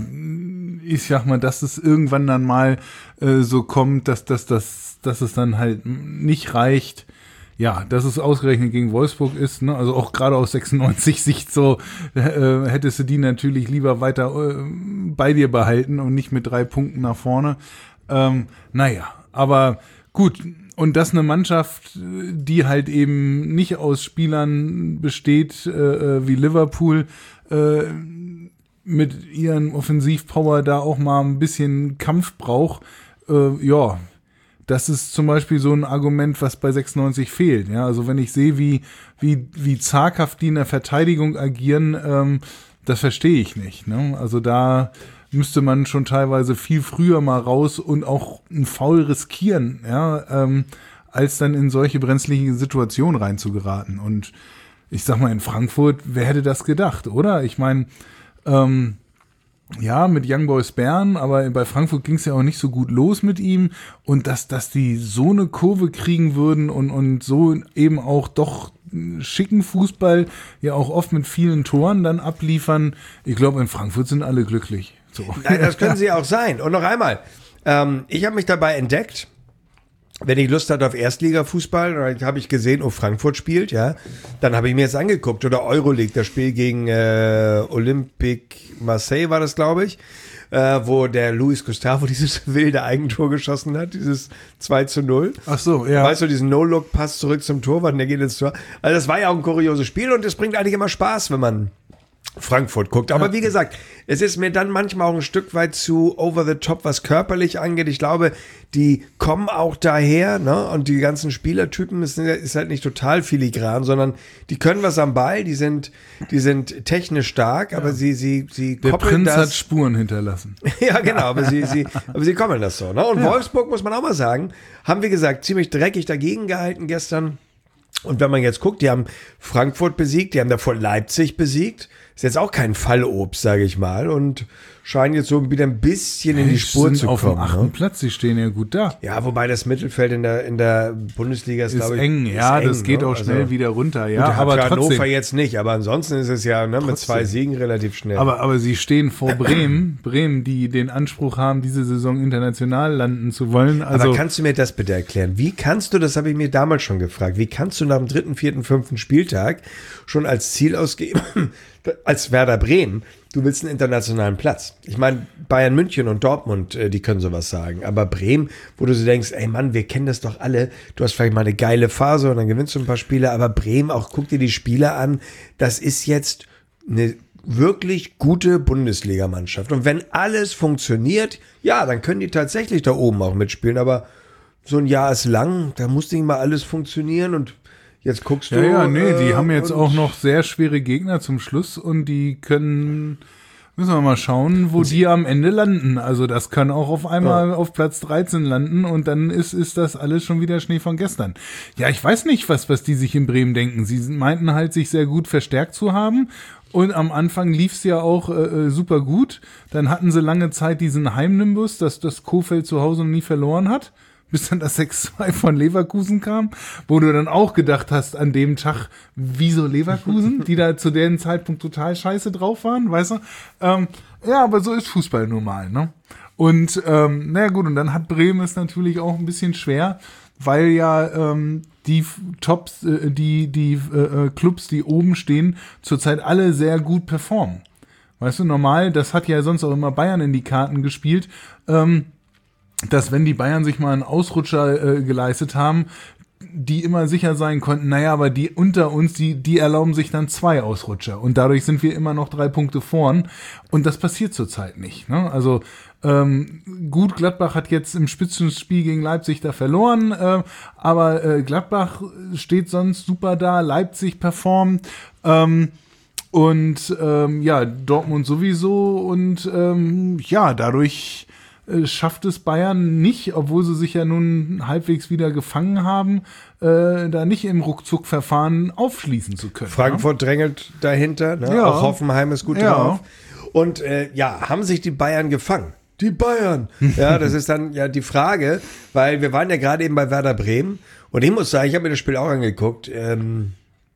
ich sag mal, dass es irgendwann dann mal äh, so kommt, dass, dass, dass, dass es dann halt nicht reicht. Ja, dass es ausgerechnet gegen Wolfsburg ist, ne? Also auch gerade aus sechsundneunzig Sicht so, äh, hättest du die natürlich lieber weiter äh, bei dir behalten und nicht mit drei Punkten nach vorne. Ähm, naja, aber gut. Und das eine Mannschaft, die halt eben nicht aus Spielern besteht, äh, wie Liverpool, äh, mit ihren Offensivpower da auch mal ein bisschen Kampf braucht, äh, ja, das ist zum Beispiel so ein Argument, was bei sechsundneunzig fehlt. Ja, also wenn ich sehe, wie, wie, wie zaghaft die in der Verteidigung agieren, ähm, das verstehe ich nicht. Ne? Also da müsste man schon teilweise viel früher mal raus und auch einen Foul riskieren, ja, ähm, als dann in solche brenzliche Situationen reinzugeraten. Und ich sag mal, in Frankfurt, wer hätte das gedacht, oder? Ich meine, ähm, ja, mit Young Boys Bern, aber bei Frankfurt ging es ja auch nicht so gut los mit ihm. Und dass, dass die so eine Kurve kriegen würden und, und so eben auch doch schicken Fußball, ja auch oft mit vielen Toren dann abliefern. Ich glaube, in Frankfurt sind alle glücklich. So. Nein, das können sie auch sein. Und noch einmal, ähm, ich habe mich dabei entdeckt, wenn ich Lust hatte auf Erstligafußball, dann habe ich gesehen, oh, Frankfurt spielt, ja, dann habe ich mir jetzt angeguckt, oder Euroleague, das Spiel gegen äh, Olympique Marseille war das, glaube ich, äh, wo der Luis Gustavo dieses wilde Eigentor geschossen hat, dieses zwei zu null. Ach so, ja. Weißt du, diesen No-Look-Pass zurück zum Torwart, und der geht ins Tor. Also das war ja auch ein kurioses Spiel und es bringt eigentlich immer Spaß, wenn man Frankfurt guckt. Aber wie gesagt, es ist mir dann manchmal auch ein Stück weit zu over the top, was körperlich angeht. Ich glaube, die kommen auch daher, ne? Und die ganzen Spielertypen ist, ist halt nicht total filigran, sondern die können was am Ball, die sind, die sind technisch stark, aber sie, sie, sie Der koppeln Prinz das. hat Spuren hinterlassen. Ja, genau, aber sie, sie, aber sie kommen das so, ne? Und Ja. Wolfsburg, muss man auch mal sagen, haben, wie gesagt, ziemlich dreckig dagegen gehalten gestern. Und wenn man jetzt guckt, die haben Frankfurt besiegt, die haben davor Leipzig besiegt. Ist jetzt auch kein Fallobst, sage ich mal. Und scheinen jetzt so wieder ein bisschen in die Spur sind zu auf kommen. dem achten Ne? Platz, sie stehen ja gut da. Ja, wobei das Mittelfeld in der, in der Bundesliga ist, Ist glaube ich, eng, ja, ist das eng, geht ne? auch schnell Also, wieder runter, ja, gut, aber für Hannover trotzdem. jetzt nicht, aber ansonsten ist es ja ne, mit zwei Trotzdem. Siegen relativ schnell. Aber, aber sie stehen vor Bremen, Bremen, die den Anspruch haben, diese Saison international landen zu wollen. Also Aber kannst du mir das bitte erklären? Wie kannst du, das habe ich mir damals schon gefragt, wie kannst du nach dem dritten, vierten, fünften Spieltag schon als Ziel ausgeben, als Werder Bremen, du willst einen internationalen Platz? Ich meine, Bayern München und Dortmund, äh, die können sowas sagen, aber Bremen, wo du so denkst, ey Mann, wir kennen das doch alle, du hast vielleicht mal eine geile Phase und dann gewinnst du ein paar Spiele, aber Bremen, auch guck dir die Spiele an, das ist jetzt eine wirklich gute Bundesligamannschaft. Und wenn alles funktioniert, ja, dann können die tatsächlich da oben auch mitspielen. Aber so ein Jahr ist lang, da muss nicht mal alles funktionieren. Und jetzt guckst du. ja, ja, nee, die äh, haben jetzt und- auch noch sehr schwere Gegner zum Schluss und die können, müssen wir mal schauen, wo die am Ende landen. Also das kann auch auf einmal Ja. auf Platz dreizehn landen und dann ist, ist das alles schon wieder Schnee von gestern. Ja, ich weiß nicht, was, was die sich in Bremen denken. Sie meinten halt, sich sehr gut verstärkt zu haben. Und am Anfang lief's ja auch äh, super gut. Dann hatten sie lange Zeit diesen Heimnimbus, dass das Kohfeldt zu Hause noch nie verloren hat, bis dann das sechs zwei von Leverkusen kam, wo du dann auch gedacht hast an dem Tag, wieso Leverkusen, die da zu dem Zeitpunkt total scheiße drauf waren, weißt du? Ähm, ja, aber so ist Fußball nun mal, ne? Und ähm, naja gut, und dann hat Bremen es natürlich auch ein bisschen schwer, weil ja ähm, die F- Tops, äh, die die äh, Clubs, die oben stehen, zurzeit alle sehr gut performen. Weißt du, normal, das hat ja sonst auch immer Bayern in die Karten gespielt, ähm, dass wenn die Bayern sich mal einen Ausrutscher äh, geleistet haben, die immer sicher sein konnten, naja, aber die unter uns, die, die erlauben sich dann zwei Ausrutscher und dadurch sind wir immer noch drei Punkte vorn und das passiert zurzeit nicht. Ne? Also ähm, gut, Gladbach hat jetzt im Spitzenspiel gegen Leipzig da verloren, äh, aber äh, Gladbach steht sonst super da, Leipzig performt, ähm, und ähm, ja, Dortmund sowieso und ähm, ja, dadurch äh, schafft es Bayern nicht, obwohl sie sich ja nun halbwegs wieder gefangen haben, äh, da nicht im Ruckzuck-Verfahren aufschließen zu können. Frankfurt drängelt dahinter, ne? Ja. Auch Hoffenheim ist gut Ja. drauf. Und äh, ja, haben sich die Bayern gefangen? Die Bayern. Ja, das ist dann ja die Frage, weil wir waren ja gerade eben bei Werder Bremen und ich muss sagen, ich habe mir das Spiel auch angeguckt. Ähm,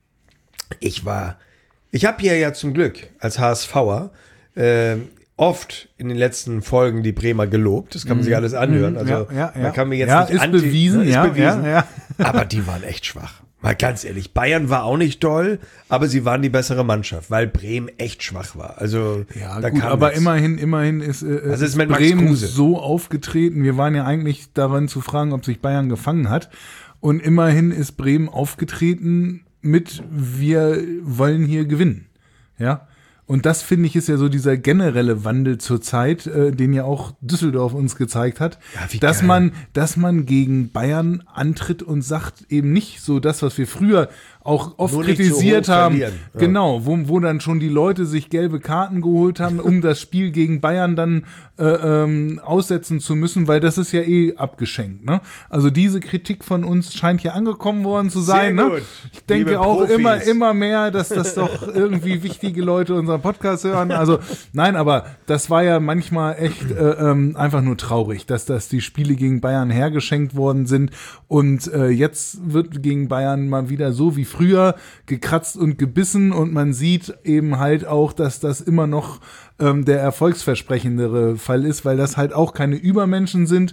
ich war, ich habe hier ja zum Glück als HSVer äh, oft in den letzten Folgen die Bremer gelobt. Das kann man sich alles anhören. Also Ja, ja, ja. man kann mir jetzt Ja, nicht ist anti, bewiesen, ne, ist ja, bewiesen. ja, ja. Aber die waren echt schwach. Mal ganz ehrlich, Bayern war auch nicht doll, aber sie waren die bessere Mannschaft, weil Bremen echt schwach war. Also Ja, da gut, kam aber nichts. immerhin, immerhin ist, äh, Was ist mit Max Bremen Kruse? so aufgetreten. Wir waren ja eigentlich daran zu fragen, ob sich Bayern gefangen hat. Und immerhin ist Bremen aufgetreten mit, wir wollen hier gewinnen. Ja. Und das, finde ich, ist ja so dieser generelle Wandel zur Zeit, äh, den ja auch Düsseldorf uns gezeigt hat, Ja, wie dass geil. man, dass man gegen Bayern antritt und sagt eben nicht so das, was wir früher auch oft Nur nicht so kritisiert hoch haben. verlieren. Ja. Genau, wo, wo dann schon die Leute sich gelbe Karten geholt haben, um das Spiel gegen Bayern dann äh, ähm, aussetzen zu müssen, weil das ist ja eh abgeschenkt. Ne? Also diese Kritik von uns scheint ja angekommen worden zu sein. Sehr Ne? gut. Ich denke Liebe auch Profis. immer, immer mehr, dass das doch irgendwie wichtige Leute unseren Podcast hören. Also nein, aber das war ja manchmal echt äh, ähm, einfach nur traurig, dass das die Spiele gegen Bayern hergeschenkt worden sind und äh, jetzt wird gegen Bayern mal wieder so wie früher gekratzt und gebissen und man sieht eben halt auch, dass das immer noch ähm, der erfolgsversprechendere Fall ist, weil das halt auch keine Übermenschen sind.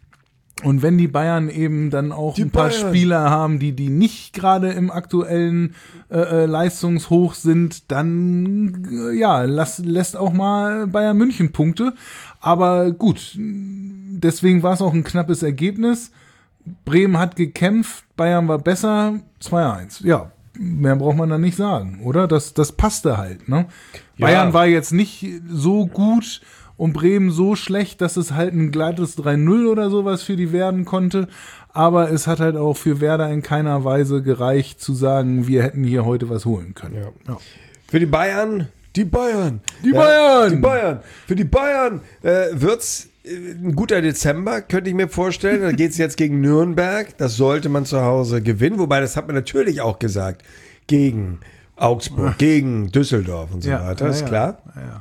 Und wenn die Bayern eben dann auch Die ein paar Bayern. Spieler haben, die die nicht gerade im aktuellen äh, äh, Leistungshoch sind, dann äh, ja, lass, lässt auch mal Bayern München Punkte. Aber gut, deswegen war es auch ein knappes Ergebnis. Bremen hat gekämpft, Bayern war besser, zwei eins. Ja, mehr braucht man da nicht sagen, oder? Das, das passte halt, ne? Ja. Bayern war jetzt nicht so gut und Bremen so schlecht, dass es halt ein glattes drei null oder sowas für die werden konnte. Aber es hat halt auch für Werder in keiner Weise gereicht, zu sagen, wir hätten hier heute was holen können. Ja. Ja. Für die Bayern, die Bayern. Die Bayern! Die Bayern. Für die Bayern äh, wird's äh, ein guter Dezember, könnte ich mir vorstellen. Da geht's jetzt gegen Nürnberg. Das sollte man zu Hause gewinnen. Wobei, das hat man natürlich auch gesagt. Gegen Augsburg, gegen Düsseldorf und so weiter. Ist ja, klar. Ja, ja.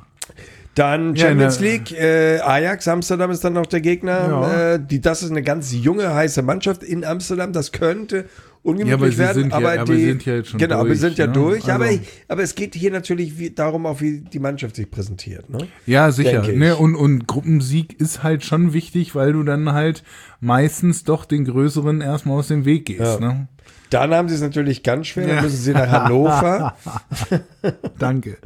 Dann Ja, Champions ne- League, äh, Ajax, Amsterdam ist dann noch der Gegner. Ja. Äh, die, das ist eine ganz junge, heiße Mannschaft in Amsterdam. Das könnte ungemütlich Ja, aber sie werden. sind ja- aber, aber die, sie sind ja jetzt schon Genau, wir durch, sind ja ne? durch. aber, Also- ich, aber es geht hier natürlich wie, darum, auch wie die Mannschaft sich präsentiert. Ne? Ja, sicher. Denke ich. Ne? Und, und Gruppensieg ist halt schon wichtig, weil du dann halt meistens doch den Größeren erstmal aus dem Weg gehst. Ja. Ne? Dann haben sie es natürlich ganz schwer. Dann Ja. müssen sie nach Hannover. Danke.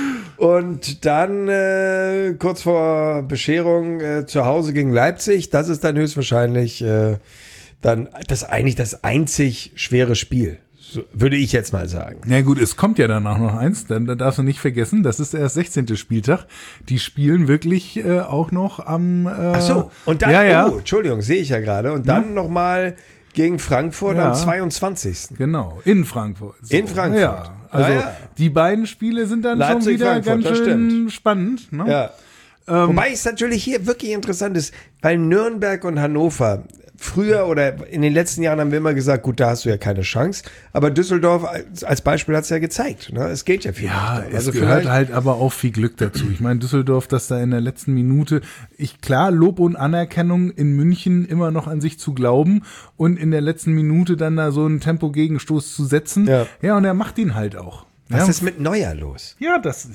Und dann äh, kurz vor Bescherung äh, zu Hause gegen Leipzig. Das ist dann höchstwahrscheinlich äh, dann das eigentlich das einzig schwere Spiel. So, würde ich jetzt mal sagen. Na gut, es kommt ja danach noch eins, dann da darfst du nicht vergessen, das ist erst sechzehnte Spieltag. Die spielen wirklich äh, auch noch am äh, Ach so, und dann, ja, ja. oh, Entschuldigung, sehe ich ja gerade. Und dann noch nochmal gegen Frankfurt Ja. am zweiundzwanzigsten Genau, in Frankfurt. So. In Frankfurt. Ja, also Ja, ja. die beiden Spiele sind dann Leipzig, schon wieder Frankfurt, ganz das schön stimmt. spannend. Ne? Ja. Ähm, Wobei es natürlich hier wirklich interessant ist, weil Nürnberg und Hannover früher oder in den letzten Jahren haben wir immer gesagt, gut, da hast du ja keine Chance. Aber Düsseldorf als, als Beispiel hat es ja gezeigt. Ne? Es geht ja viel. Ja, leichter. es also gehört vielleicht, halt aber auch viel Glück dazu. Ich meine, Düsseldorf, dass da in der letzten Minute, ich klar, Lob und Anerkennung in München immer noch an sich zu glauben und in der letzten Minute dann da so einen Tempogegenstoß zu setzen. Ja. Ja, und er macht ihn halt auch. was ja, ist mit Neuer los? ja, das.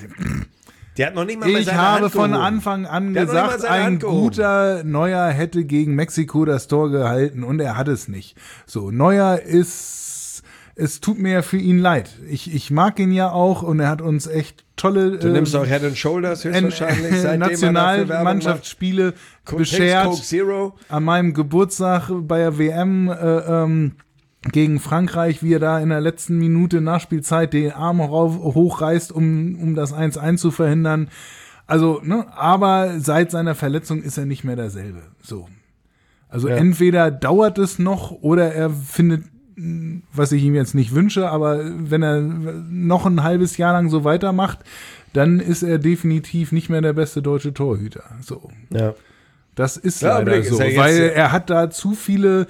Der hat noch nicht mal, mal Ich seine habe Hand von gehoben. Anfang an Der hat noch nicht mal gesagt, seine ein Hand gehoben. guter Neuer hätte gegen Mexiko das Tor gehalten und er hat es nicht. So, Neuer ist, es tut mir für ihn leid. Ich, ich mag ihn ja auch und er hat uns echt tolle Du nimmst äh, auch Head and Shoulders höchstwahrscheinlich, N- seitdem er dafür Werbung macht. Nationalmannschaftsspiele Coke beschert. Zero. An meinem Geburtstag bei der W M äh, ähm, gegen Frankreich, wie er da in der letzten Minute Nachspielzeit den Arm rauf, hochreißt, um, um das eins eins zu verhindern. Also, ne, aber seit seiner Verletzung ist er nicht mehr derselbe. So. Also Ja. entweder dauert es noch oder er findet, mh, was ich ihm jetzt nicht wünsche, aber wenn er noch ein halbes Jahr lang so weitermacht, dann ist er definitiv nicht mehr der beste deutsche Torhüter. So. Ja. Das ist Ja, leider Blick ist so, ja jetzt, weil äh, er hat da zu viele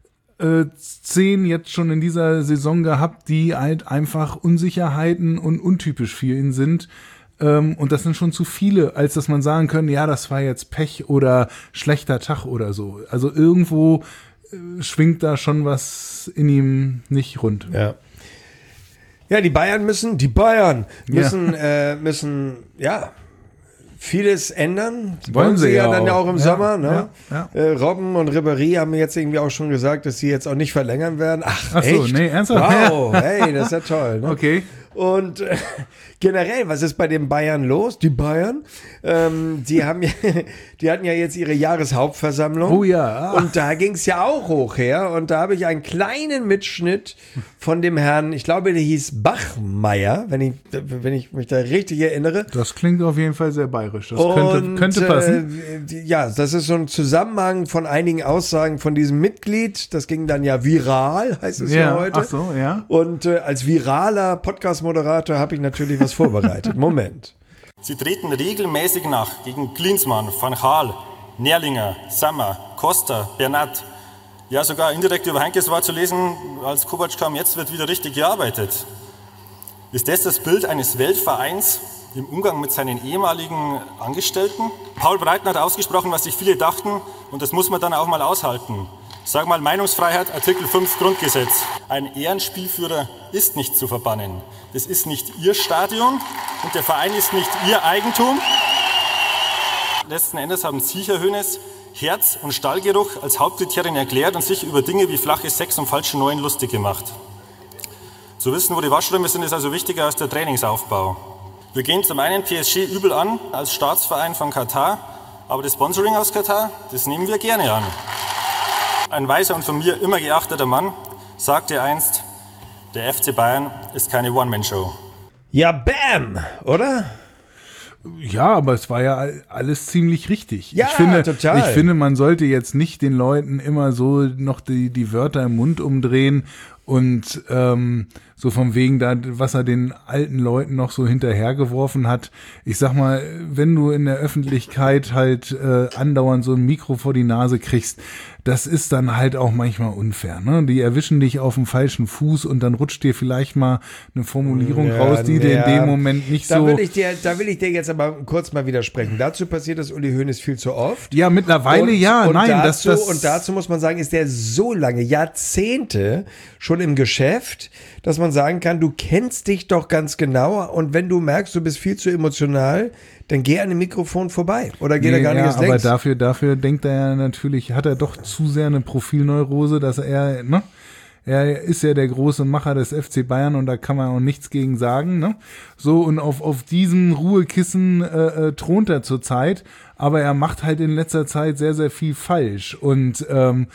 äh, Szenen jetzt schon in dieser Saison gehabt, die halt einfach Unsicherheiten und untypisch für ihn sind. Ähm, und das sind schon zu viele, als dass man sagen könnte, ja, das war jetzt Pech oder schlechter Tag oder so. Also irgendwo äh, schwingt da schon was in ihm nicht rund. Ja. Ja, die Bayern müssen, die Bayern müssen, äh, müssen, ja, vieles ändern. Wollen sie ja dann ja auch. auch im Ja, Sommer. Ne? ja, ja. Äh, Robben und Ribéry haben jetzt irgendwie auch schon gesagt, dass sie jetzt auch nicht verlängern werden. Ach, Ach so, echt? nee, ernsthaft? Wow, hey, das ist ja toll. Ne? Okay. Und äh, generell, was ist bei den Bayern los? Die Bayern, ähm, die haben ja, die hatten ja jetzt ihre Jahreshauptversammlung. Oh ja. Und da ging es ja auch hoch her. Und da habe ich einen kleinen Mitschnitt von dem Herrn, ich glaube, der hieß Bachmeier, wenn ich, wenn ich mich da richtig erinnere. Das klingt auf jeden Fall sehr bayerisch. Das könnte, Und, könnte passen. Äh, die, ja, das ist so ein Zusammenhang von einigen Aussagen von diesem Mitglied. Das ging dann ja viral, heißt es ja, Ja, heute. ach so, ja. Und äh, als viraler Podcast-Moderator habe ich natürlich was vorbereitet. Moment. Sie treten regelmäßig nach gegen Klinsmann, Van Gaal, Nerlinger, Sammer, Costa, Bernat. Ja, sogar indirekt über Heinkes war zu lesen, als Kovac kam, jetzt wird wieder richtig gearbeitet. Ist das das Bild eines Weltvereins im Umgang mit seinen ehemaligen Angestellten? Paul Breitner hat ausgesprochen, was sich viele dachten, und das muss man dann auch mal aushalten. Sag mal, Meinungsfreiheit, Artikel fünf Grundgesetz. Ein Ehrenspielführer ist nicht zu verbannen. Das ist nicht Ihr Stadion und der Verein ist nicht Ihr Eigentum. Letzten Endes haben Sie, Herr Hoeneß, Herz- und Stallgeruch als Hauptkriterien erklärt und sich über Dinge wie flache Sex und falsche Neuen lustig gemacht. Zu wissen, wo die Waschräume sind, ist also wichtiger als der Trainingsaufbau. Wir gehen zum einen P S G übel an als Staatsverein von Katar, aber das Sponsoring aus Katar, das nehmen wir gerne an. Ein weiser und von mir immer geachteter Mann sagte einst, der F C Bayern ist keine One-Man-Show. Ja, bam, oder? Ja, aber es war ja alles ziemlich richtig. Ja, ich finde, total. Ich finde, man sollte jetzt nicht den Leuten immer so noch die, die Wörter im Mund umdrehen und ähm, so vom wegen da, was er den alten Leuten noch so hinterhergeworfen hat. Ich sag mal, wenn du in der Öffentlichkeit halt äh, andauernd so ein Mikro vor die Nase kriegst, das ist dann halt auch manchmal unfair, ne? Die erwischen dich auf dem falschen Fuß und dann rutscht dir vielleicht mal eine Formulierung ja, raus, die dir ja. in dem Moment nicht da so... Will ich dir, da will ich dir jetzt aber kurz mal widersprechen. Dazu passiert das Uli Hoeneß viel zu oft. Ja, mittlerweile und, ja, und nein. Dazu, das, das und dazu muss man sagen, ist der so lange, Jahrzehnte schon im Geschäft, dass man sagen kann, du kennst dich doch ganz genau und wenn du merkst, du bist viel zu emotional, dann geh an dem Mikrofon vorbei oder geh nee, da gar nicht ja, erst aber längst. dafür, dafür denkt er ja natürlich, hat er doch zu sehr eine Profilneurose, dass er, ne? Er ist ja der große Macher des F C Bayern und da kann man auch nichts gegen sagen, ne? So, und auf, auf diesem Ruhekissen äh, äh, thront er zurzeit, aber er macht halt in letzter Zeit sehr, sehr viel falsch und ähm,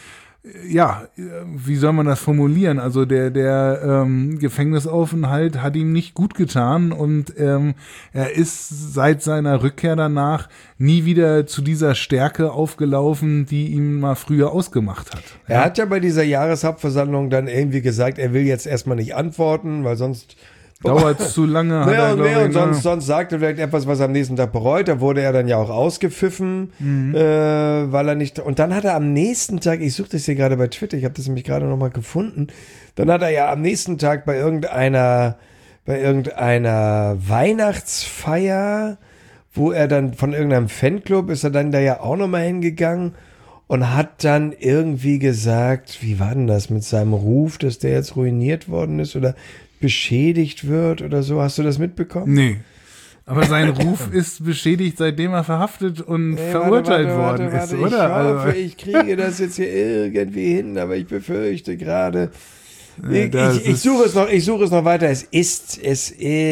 ja, wie soll man das formulieren? Also der der ähm, Gefängnisaufenthalt hat ihm nicht gut getan und ähm, er ist seit seiner Rückkehr danach nie wieder zu dieser Stärke aufgelaufen, die ihn mal früher ausgemacht hat. Er ja. hat ja bei dieser Jahreshauptversammlung dann irgendwie gesagt, er will jetzt erstmal nicht antworten, weil sonst dauert zu lange. Hat mehr er, und mehr ich, und sonst, sonst sagte er vielleicht etwas, was er am nächsten Tag bereut. Da wurde er dann ja auch ausgepfiffen, mhm. äh, weil er nicht. Und dann hat er am nächsten Tag, ich suche das hier gerade bei Twitter, ich habe das nämlich gerade nochmal gefunden, dann hat er ja am nächsten Tag bei irgendeiner, bei irgendeiner Weihnachtsfeier, wo er dann von irgendeinem Fanclub ist er dann da ja auch nochmal hingegangen und hat dann irgendwie gesagt, wie war denn das mit seinem Ruf, dass der jetzt ruiniert worden ist oder beschädigt wird oder so. Hast du das mitbekommen? Nee. Aber sein Ruf ist beschädigt, seitdem er verhaftet und hey, verurteilt warte, warte, worden warte, ist, warte. oder? Ich hoffe, also, ich kriege das jetzt hier irgendwie hin, aber ich befürchte gerade. Ich, ja, ich, ich suche es noch, ich suche es noch weiter. Es ist, es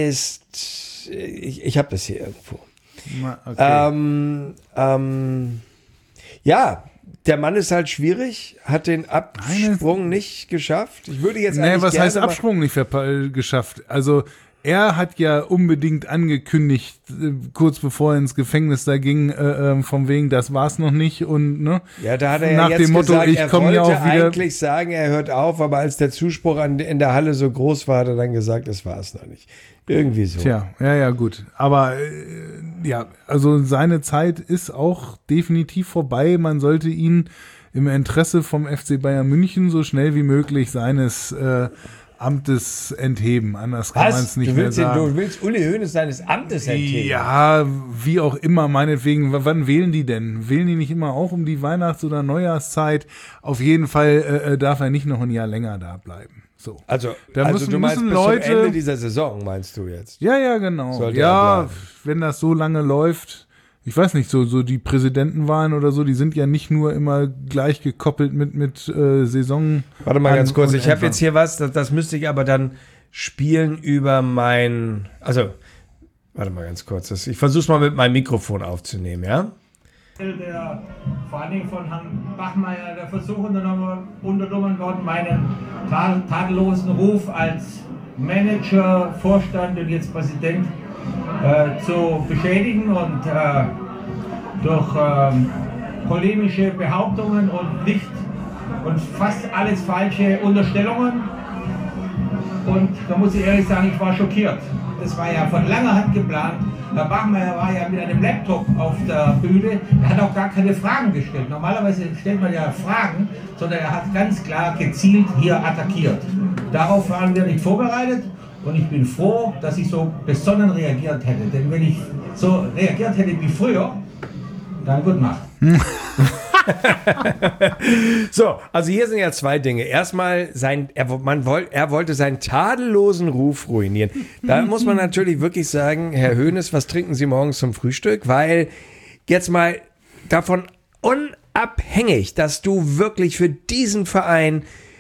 ist, ich, ich habe das hier irgendwo. Okay. Ähm, ähm, ja, der Mann ist halt schwierig, hat den Absprung Nein, nicht geschafft. Ich würde jetzt nee, eigentlich was gerne heißt Absprung nicht verpa- geschafft? Also er hat ja unbedingt angekündigt, äh, kurz bevor er ins Gefängnis da ging, äh, äh, von wegen, das war's noch nicht und ne. Ja, da hat er nach ja jetzt dem Motto, gesagt, ich er komme ja wollte auch wieder. eigentlich sagen, er hört auf, aber als der Zuspruch an, in der Halle so groß war, hat er dann gesagt, das war's noch nicht. Irgendwie so. Tja, ja, ja, gut. Aber äh, ja, also seine Zeit ist auch definitiv vorbei. Man sollte ihn im Interesse vom F C Bayern München so schnell wie möglich seines äh, Amtes entheben. Anders kann man es nicht du mehr willst sagen. Den, du willst Uli Hoeneß seines Amtes entheben? Ja, wie auch immer, meinetwegen. W- wann wählen die denn? Wählen die nicht immer auch um die Weihnachts- oder Neujahrszeit? Auf jeden Fall äh, darf er nicht noch ein Jahr länger da bleiben. So. Also, da also müssen, du meinst müssen bis Leute, zum Ende dieser Saison, meinst du jetzt? Ja, ja, genau. Sollte ja, wenn das so lange läuft, ich weiß nicht, so so die Präsidentenwahlen oder so, die sind ja nicht nur immer gleich gekoppelt mit mit äh, Saison. Warte mal ganz kurz, ich habe jetzt hier was, das, das müsste ich aber dann spielen über mein, also, warte mal ganz kurz, das, ich versuche es mal mit meinem Mikrofon aufzunehmen, ja? Der, vor allen Dingen von Herrn Bachmeier, der Versuch unternommen, unternommen worden, meinen tadellosen Ruf als Manager, Vorstand und jetzt Präsident äh, zu beschädigen und äh, durch ähm, polemische Behauptungen und nicht und fast alles falsche Unterstellungen. Und da muss ich ehrlich sagen, ich war schockiert. Das war ja von langer Hand geplant. Herr Bachmeier war ja mit einem Laptop auf der Bühne. Er hat auch gar keine Fragen gestellt. Normalerweise stellt man ja Fragen, sondern er hat ganz klar gezielt hier attackiert. Darauf waren wir nicht vorbereitet und ich bin froh, dass ich so besonnen reagiert hätte. Denn wenn ich so reagiert hätte wie früher, dann gut Nacht. So, also hier sind ja zwei Dinge. Erstmal, sein, er, man wollt, er wollte seinen tadellosen Ruf ruinieren. Da muss man natürlich wirklich sagen, Herr Hoeneß, was trinken Sie morgens zum Frühstück? Weil jetzt mal davon unabhängig, dass du wirklich für diesen Verein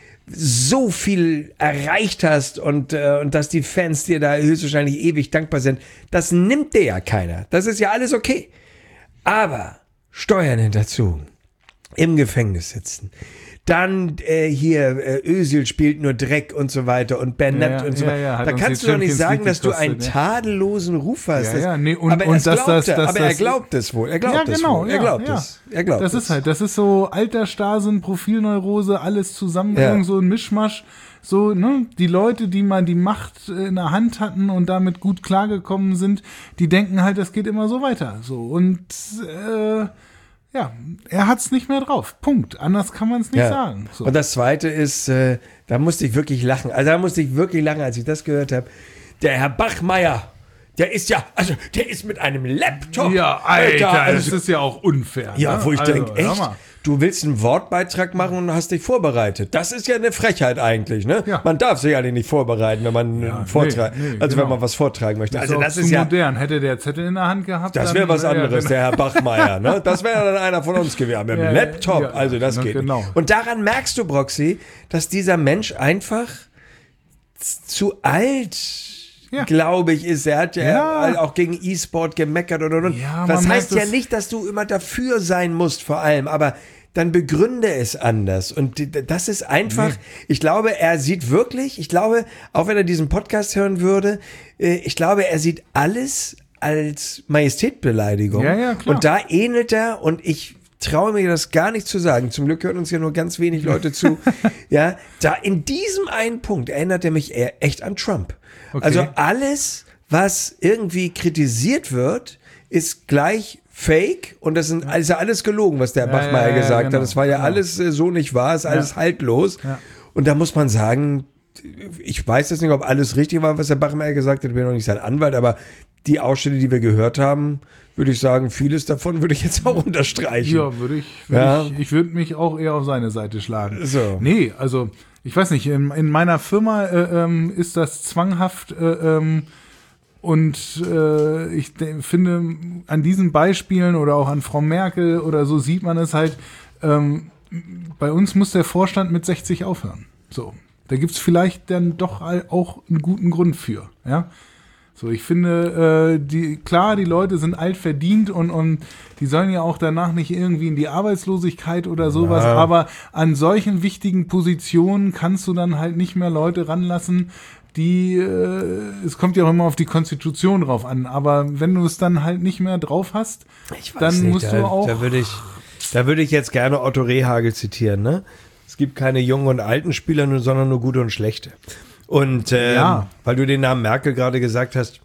so viel erreicht hast und, äh, und dass die Fans dir da höchstwahrscheinlich ewig dankbar sind, das nimmt dir ja keiner. Das ist ja alles okay. Aber Steuern hinterzogen, im Gefängnis sitzen, dann äh, hier äh, Özil spielt nur Dreck und so weiter und Bernat ja, ja, und so weiter. ja, ja, da kannst du doch nicht sagen, dass du einen gekostet, tadellosen Ruf hast. Ja, ja, nee, und, aber und dass das, er, das, aber er das, glaubt es wohl. Er glaubt ja, es genau, wohl. Er ja, glaubt ja. es. Er glaubt das es. ist halt, das ist so Altersstasen, Profilneurose, alles zusammen, Ja. so ein Mischmasch. So, ne, die Leute, die mal die Macht in der Hand hatten und damit gut klargekommen sind, die denken halt, das geht immer so weiter. So, und äh, ja, er hat's nicht mehr drauf. Punkt. Anders kann man es nicht Ja. sagen. So. Und das Zweite ist, äh, da musste ich wirklich lachen. Also da musste ich wirklich lachen, als ich das gehört habe. Der Herr Bachmeier, der ist ja, also der ist mit einem Laptop. Ja, Alter, also, das ist ja auch unfair. ja, ne? wo ich Also, denke, hör echt, mal. du willst einen Wortbeitrag machen und hast dich vorbereitet. Das ist ja eine Frechheit eigentlich, ne? Ja. Man darf sich ja nicht vorbereiten, wenn man Ja, einen Vortrag, nee, nee, also genau. wenn man was vortragen möchte. Das Also ist auch das zu ist ja, modern. Hätte der Zettel in der Hand gehabt, das dann wäre was wär ja anderes, genau- der Herr Bachmeier, ne? Das wäre dann einer von uns gewesen, mit dem Ja, Laptop, ja, also das ja, geht genau. nicht. Und daran merkst du, Broxy, dass dieser Mensch einfach z- zu alt, Ja. glaube ich, ist. Er hat ja, Ja. auch gegen E-Sport gemeckert und und und. Ja, das man heißt merkt ja das- nicht, dass du immer dafür sein musst, vor allem, aber dann begründe es anders. Und die- das ist einfach, Nee. ich glaube, er sieht wirklich, ich glaube, auch wenn er diesen Podcast hören würde, äh, ich glaube, er sieht alles als Majestätbeleidigung. Ja, ja, klar. Und da ähnelt er, und ich traue mir das gar nicht zu sagen, zum Glück hören uns ja nur ganz wenig Leute zu, ja, da in diesem einen Punkt erinnert er mich eher echt an Trump. Okay. Also alles, was irgendwie kritisiert wird, ist gleich fake, und das sind, ist ja alles gelogen, was der Ja, Bachmeier ja, ja, gesagt genau, hat. Das war ja genau. alles äh, so nicht wahr, ist alles Ja. haltlos. Ja. Und da muss man sagen, ich weiß jetzt nicht, ob alles richtig war, was der Bachmeier gesagt hat, ich bin noch nicht sein Anwalt, aber die Ausschnitte, die wir gehört haben, würde ich sagen, vieles davon würde ich jetzt auch unterstreichen. Ja, würde ich, würd Ja. ich, ich würde mich auch eher auf seine Seite schlagen. So. Nee, also, ich weiß nicht, in, in meiner Firma äh, ähm, ist das zwanghaft äh, ähm, und äh, ich de- finde, an diesen Beispielen oder auch an Frau Merkel oder so sieht man es halt, ähm, bei uns muss der Vorstand mit sechzig aufhören. So, da gibt's vielleicht dann doch all- auch einen guten Grund für, ja. So, ich finde, äh, die, klar, die Leute sind alt verdient und, und die sollen ja auch danach nicht irgendwie in die Arbeitslosigkeit oder sowas, Ja. aber an solchen wichtigen Positionen kannst du dann halt nicht mehr Leute ranlassen, die, äh, es kommt ja auch immer auf die Konstitution drauf an, aber wenn du es dann halt nicht mehr drauf hast, Ich weiß dann nicht, musst da, du auch, Da würde ich, da würde ich jetzt gerne Otto Rehhagel zitieren, ne? Es gibt keine jungen und alten Spieler, nur- sondern nur gute und schlechte. Und ähm, Ja. weil du den Namen Merkel gerade gesagt hast,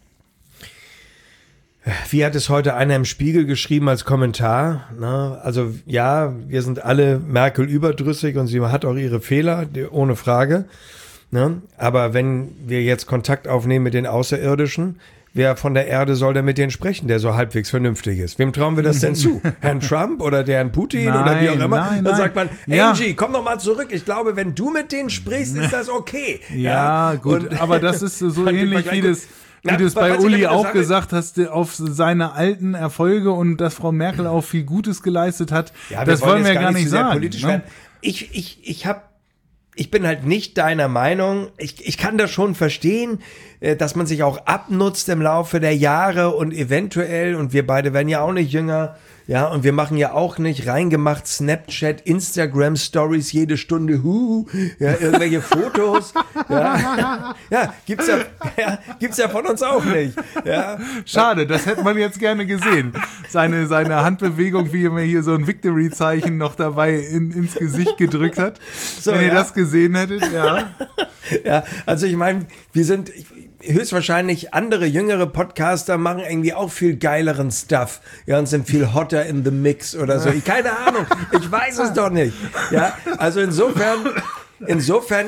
wie hat es heute einer im Spiegel geschrieben als Kommentar? Ne? Also ja, wir sind alle Merkel überdrüssig und sie hat auch ihre Fehler, die- ohne Frage. Ne? Aber wenn wir jetzt Kontakt aufnehmen mit den Außerirdischen, wer von der Erde soll denn mit denen sprechen, der so halbwegs vernünftig ist? Wem trauen wir das denn zu? Herrn Trump oder der Herrn Putin oder wie auch Nein, immer? nein, Dann nein. sagt man, Ja. Angie, komm doch mal zurück. Ich glaube, wenn du mit denen sprichst, ist das okay. ja, gut, Und- aber das ist so Fand ich ähnlich mal wie gleich das, gut. wie du es Na, bei was ich Uli damit auch sage- gesagt hast, der auf seine alten Erfolge und dass Frau Merkel auch viel Gutes geleistet hat. Ja, das wollen wir jetzt gar zu nicht sehr sagen. politisch ne? werden. Ich, ich, ich habe ich bin halt nicht deiner Meinung. Ich, ich kann das schon verstehen, äh, dass man sich auch abnutzt im Laufe der Jahre und eventuell, und wir beide werden ja auch nicht jünger, ja, und wir machen ja auch nicht reingemacht Snapchat, Instagram Stories jede Stunde, hu, ja, irgendwelche Fotos, ja, ja, gibt's ja, ja, gibt's ja von uns auch nicht, ja. Schade, das hätte man jetzt gerne gesehen. Seine, seine Handbewegung, wie er mir hier so ein Victory-Zeichen noch dabei in, ins Gesicht gedrückt hat. So, Wenn ihr ja. das gesehen hättet, ja. Ja, also ich meine, wir sind höchstwahrscheinlich andere jüngere Podcaster machen irgendwie auch viel geileren Stuff, ja, und sind viel hotter in the mix oder so. Ich, keine Ahnung, ich weiß es doch nicht. Ja, also insofern, insofern.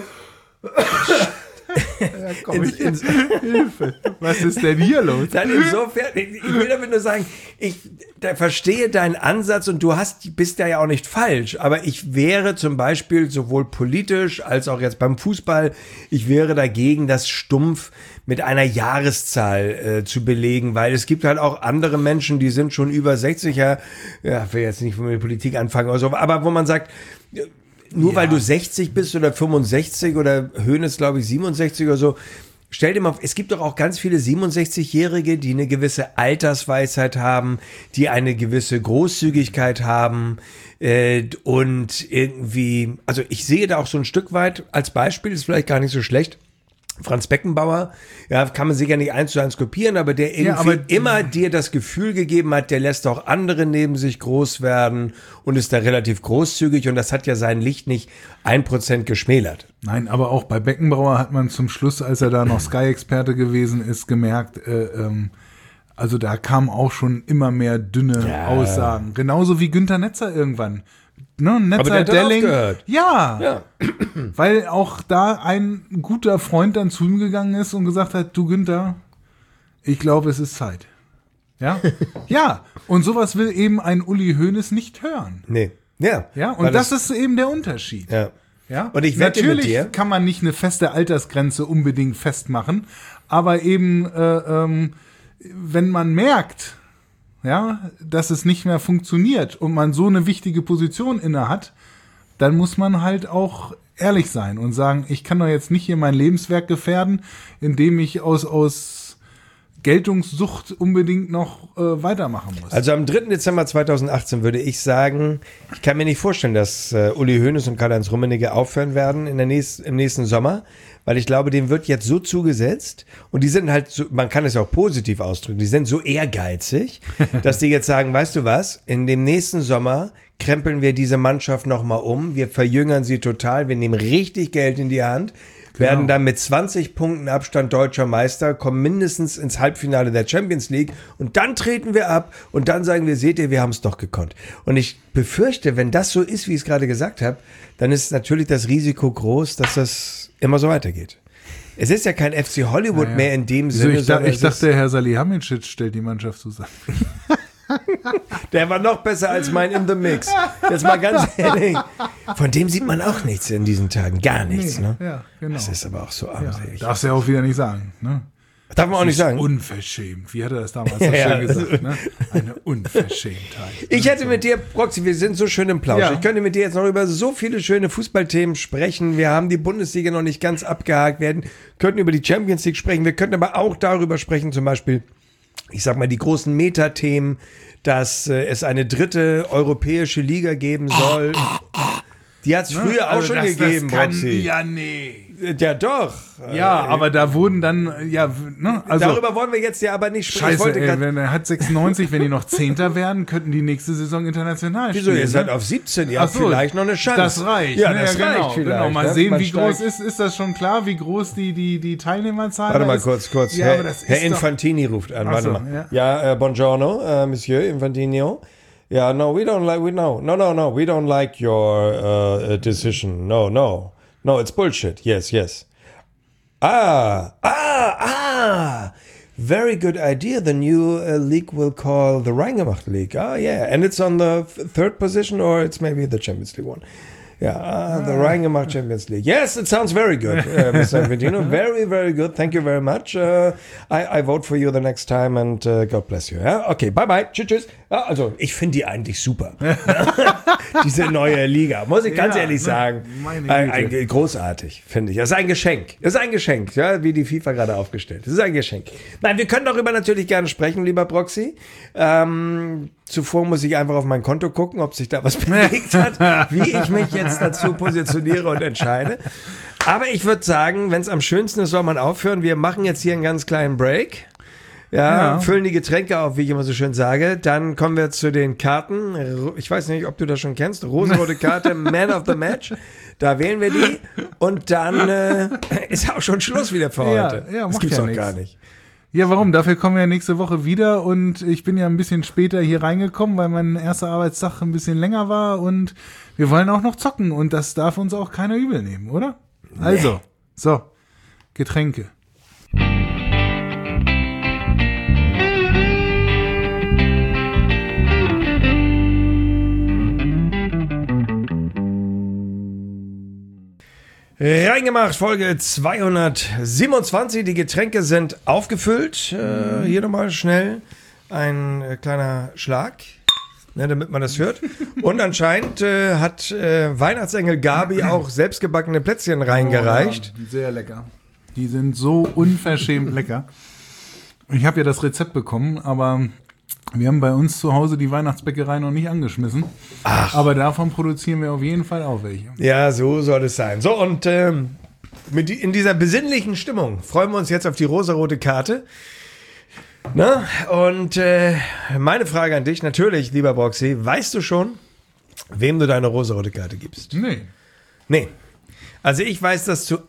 Ja, komm, in, ich, in, Hilfe. Was ist denn hier los? Dann insofern, ich will damit nur sagen, ich da verstehe deinen Ansatz und du hast, bist da ja auch nicht falsch, aber ich wäre zum Beispiel sowohl politisch als auch jetzt beim Fußball, ich wäre dagegen, das stumpf mit einer Jahreszahl äh, zu belegen, weil es gibt halt auch andere Menschen, die sind schon über sechzig, ja, ja, will jetzt nicht mit Politik anfangen oder so, aber wo man sagt, nur ja. weil du sechzig bist oder fünfundsechzig oder Hoeneß, glaube ich, siebenundsechzig oder so, stell dir mal, es gibt doch auch ganz viele siebenundsechzigjährige, die eine gewisse Altersweisheit haben, die eine gewisse Großzügigkeit haben äh, und irgendwie, also ich sehe da auch so ein Stück weit als Beispiel, ist vielleicht gar nicht so schlecht, Franz Beckenbauer, ja, kann man sicher nicht eins zu eins kopieren, aber der irgendwie ja, aber immer dir das Gefühl gegeben hat, der lässt auch andere neben sich groß werden und ist da relativ großzügig und das hat ja sein Licht nicht ein Prozent geschmälert. Nein, aber auch bei Beckenbauer hat man zum Schluss, als er da noch Sky-Experte gewesen ist, gemerkt, äh, ähm, also da kamen auch schon immer mehr dünne ja. Aussagen. Genauso wie Günther Netzer irgendwann. Ne, Netzer, Delling, ja, ja, weil auch da ein guter Freund dann zu ihm gegangen ist und gesagt hat, du Günther, ich glaube, es ist Zeit. Ja, ja, und sowas will eben ein Uli Hoeneß nicht hören. Nee, ja. Ja, und das, das ist eben der Unterschied. Ja. Ja, und ich wette natürlich mit dir, kann man nicht eine feste Altersgrenze unbedingt festmachen, aber eben, äh, ähm, wenn man merkt, ja, dass es nicht mehr funktioniert und man so eine wichtige Position inne hat, dann muss man halt auch ehrlich sein und sagen, ich kann doch jetzt nicht hier mein Lebenswerk gefährden, indem ich aus, aus Geltungssucht unbedingt noch äh, weitermachen muss. Also am dritten Dezember zweitausendachtzehn würde ich sagen, ich kann mir nicht vorstellen, dass äh, Uli Hoeneß und Karl-Heinz Rummenigge aufhören werden in der nächsten, im nächsten Sommer, weil ich glaube, dem wird jetzt so zugesetzt und die sind halt, so, man kann es ja auch positiv ausdrücken, die sind so ehrgeizig, dass die jetzt sagen, weißt du was, in dem nächsten Sommer krempeln wir diese Mannschaft nochmal um, wir verjüngern sie total, wir nehmen richtig Geld in die Hand, genau. werden dann mit zwanzig Punkten Abstand deutscher Meister, kommen mindestens ins Halbfinale der Champions League und dann treten wir ab und dann sagen wir, seht ihr, wir haben es doch gekonnt. Und ich befürchte, wenn das so ist, wie ich es gerade gesagt habe, dann ist natürlich das Risiko groß, dass das immer so weitergeht. Es ist ja kein F C Hollywood ja, ja. mehr in dem Sinne. Also ich, da, ich dachte, Herr Salihamidzic stellt die Mannschaft zusammen. Der war noch besser als mein In the Mix. Jetzt mal ganz ehrlich. Von dem sieht man auch nichts in diesen Tagen. Gar nichts. Nee, ne? Ja, genau. Das ist aber auch so armselig. Ja, darfst du ja auch wieder nicht sagen. Ne? Darf man auch nicht sagen. Unverschämt. Wie hat er das damals so ja, schön ja. gesagt? Ne? Eine Unverschämtheit. Ich hätte mit dir, Proxy, wir sind so schön im Plausch. Ja. Ich könnte mit dir jetzt noch über so viele schöne Fußballthemen sprechen. Wir haben die Bundesliga noch nicht ganz abgehakt. Wir könnten über die Champions League sprechen. Wir könnten aber auch darüber sprechen, zum Beispiel, ich sag mal, die großen Metathemen, dass äh, es eine dritte europäische Liga geben soll. Die hat es früher ne? auch also schon das, gegeben, das kann Proxy. Ja, nee. Ja, doch. Ja, äh, aber da wurden dann, ja, ne, also. Darüber wollen wir jetzt ja aber nicht sprechen. Scheiße, wollte ey, wenn er hat sechsundneunzig, wenn die noch Zehnter werden, könnten die nächste Saison international Wieso, spielen. Wieso, ihr seid ne? auf siebzehn, ihr habt so, vielleicht noch eine Chance. Das reicht. Ja, ne, das ja, reicht genau, vielleicht. Genau, mal ne? sehen, Man wie steigt. groß ist, ist das schon klar, wie groß die, die, die Teilnehmerzahl Warte mal ist? kurz, kurz. Ja, Herr, aber das Herr ist Infantini ruft an, warte so, mal. Ja, ja äh, buongiorno, uh, Monsieur Infantino. Yeah, no, we don't like, we no, no, no, no, we don't like your uh, decision. No, no, no, it's bullshit. Yes, yes. Ah, ah, ah. Very good idea. The new uh, league will call the Reingemacht League. Ah, yeah. And it's on the f- third position or it's maybe the Champions League one. Ja, the Rheingemacht Champions League. Yes, it sounds very good, uh, Mister Aventino. Very, very good. Thank you very much. Uh, I, I vote for you the next time and uh, God bless you. Ja? Okay, bye bye. Tschüss, tschüss. Ja, also, ich finde die eigentlich super. Diese neue Liga, muss ich ganz Ja, ehrlich sagen. meine Ein, ein, Güte. großartig, finde ich. Das ist ein Geschenk. Das ist ein Geschenk, ja, wie die FIFA gerade aufgestellt. Das ist ein Geschenk. Nein, wir können darüber natürlich gerne sprechen, lieber Proxy. Ähm, zuvor muss ich einfach auf mein Konto gucken, ob sich da was bewegt hat, wie ich mich jetzt dazu positioniere und entscheide. Aber ich würde sagen, wenn es am schönsten ist, soll man aufhören. Wir machen jetzt hier einen ganz kleinen Break. Ja, Ja. füllen die Getränke auf, wie ich immer so schön sage. Dann kommen wir zu den Karten. Ich weiß nicht, ob du das schon kennst. Rosenrote Karte, Man of the Match. Da wählen wir die. Und dann äh, ist auch schon Schluss wieder für Ja, heute. ja, das macht gibt's ja doch nix. gar nicht. Ja, warum? Dafür kommen wir ja nächste Woche wieder und ich bin ja ein bisschen später hier reingekommen, weil mein erster Arbeitstag ein bisschen länger war und wir wollen auch noch zocken und das darf uns auch keiner übel nehmen, oder? Also, so, Getränke. Reingemacht, Folge zweihundertsiebenundzwanzig. Die Getränke sind aufgefüllt. Äh, hier nochmal schnell ein äh, kleiner Schlag, ne, damit man das hört. Und anscheinend äh, hat äh, Weihnachtsengel Gabi auch selbstgebackene Plätzchen reingereicht. Oh, ja, sehr lecker. Die sind so unverschämt lecker. Ich habe ja das Rezept bekommen, aber wir haben bei uns zu Hause die Weihnachtsbäckerei noch nicht angeschmissen. Ach. Aber davon produzieren wir auf jeden Fall auch welche. Ja, so soll es sein. So, und ähm, mit die, in dieser besinnlichen Stimmung freuen wir uns jetzt auf die rosarote Karte. Na? Und äh, meine Frage an dich, natürlich, lieber Broxy, weißt du schon, wem du deine rosarote Karte gibst? Nee. Nee. Also ich weiß das zu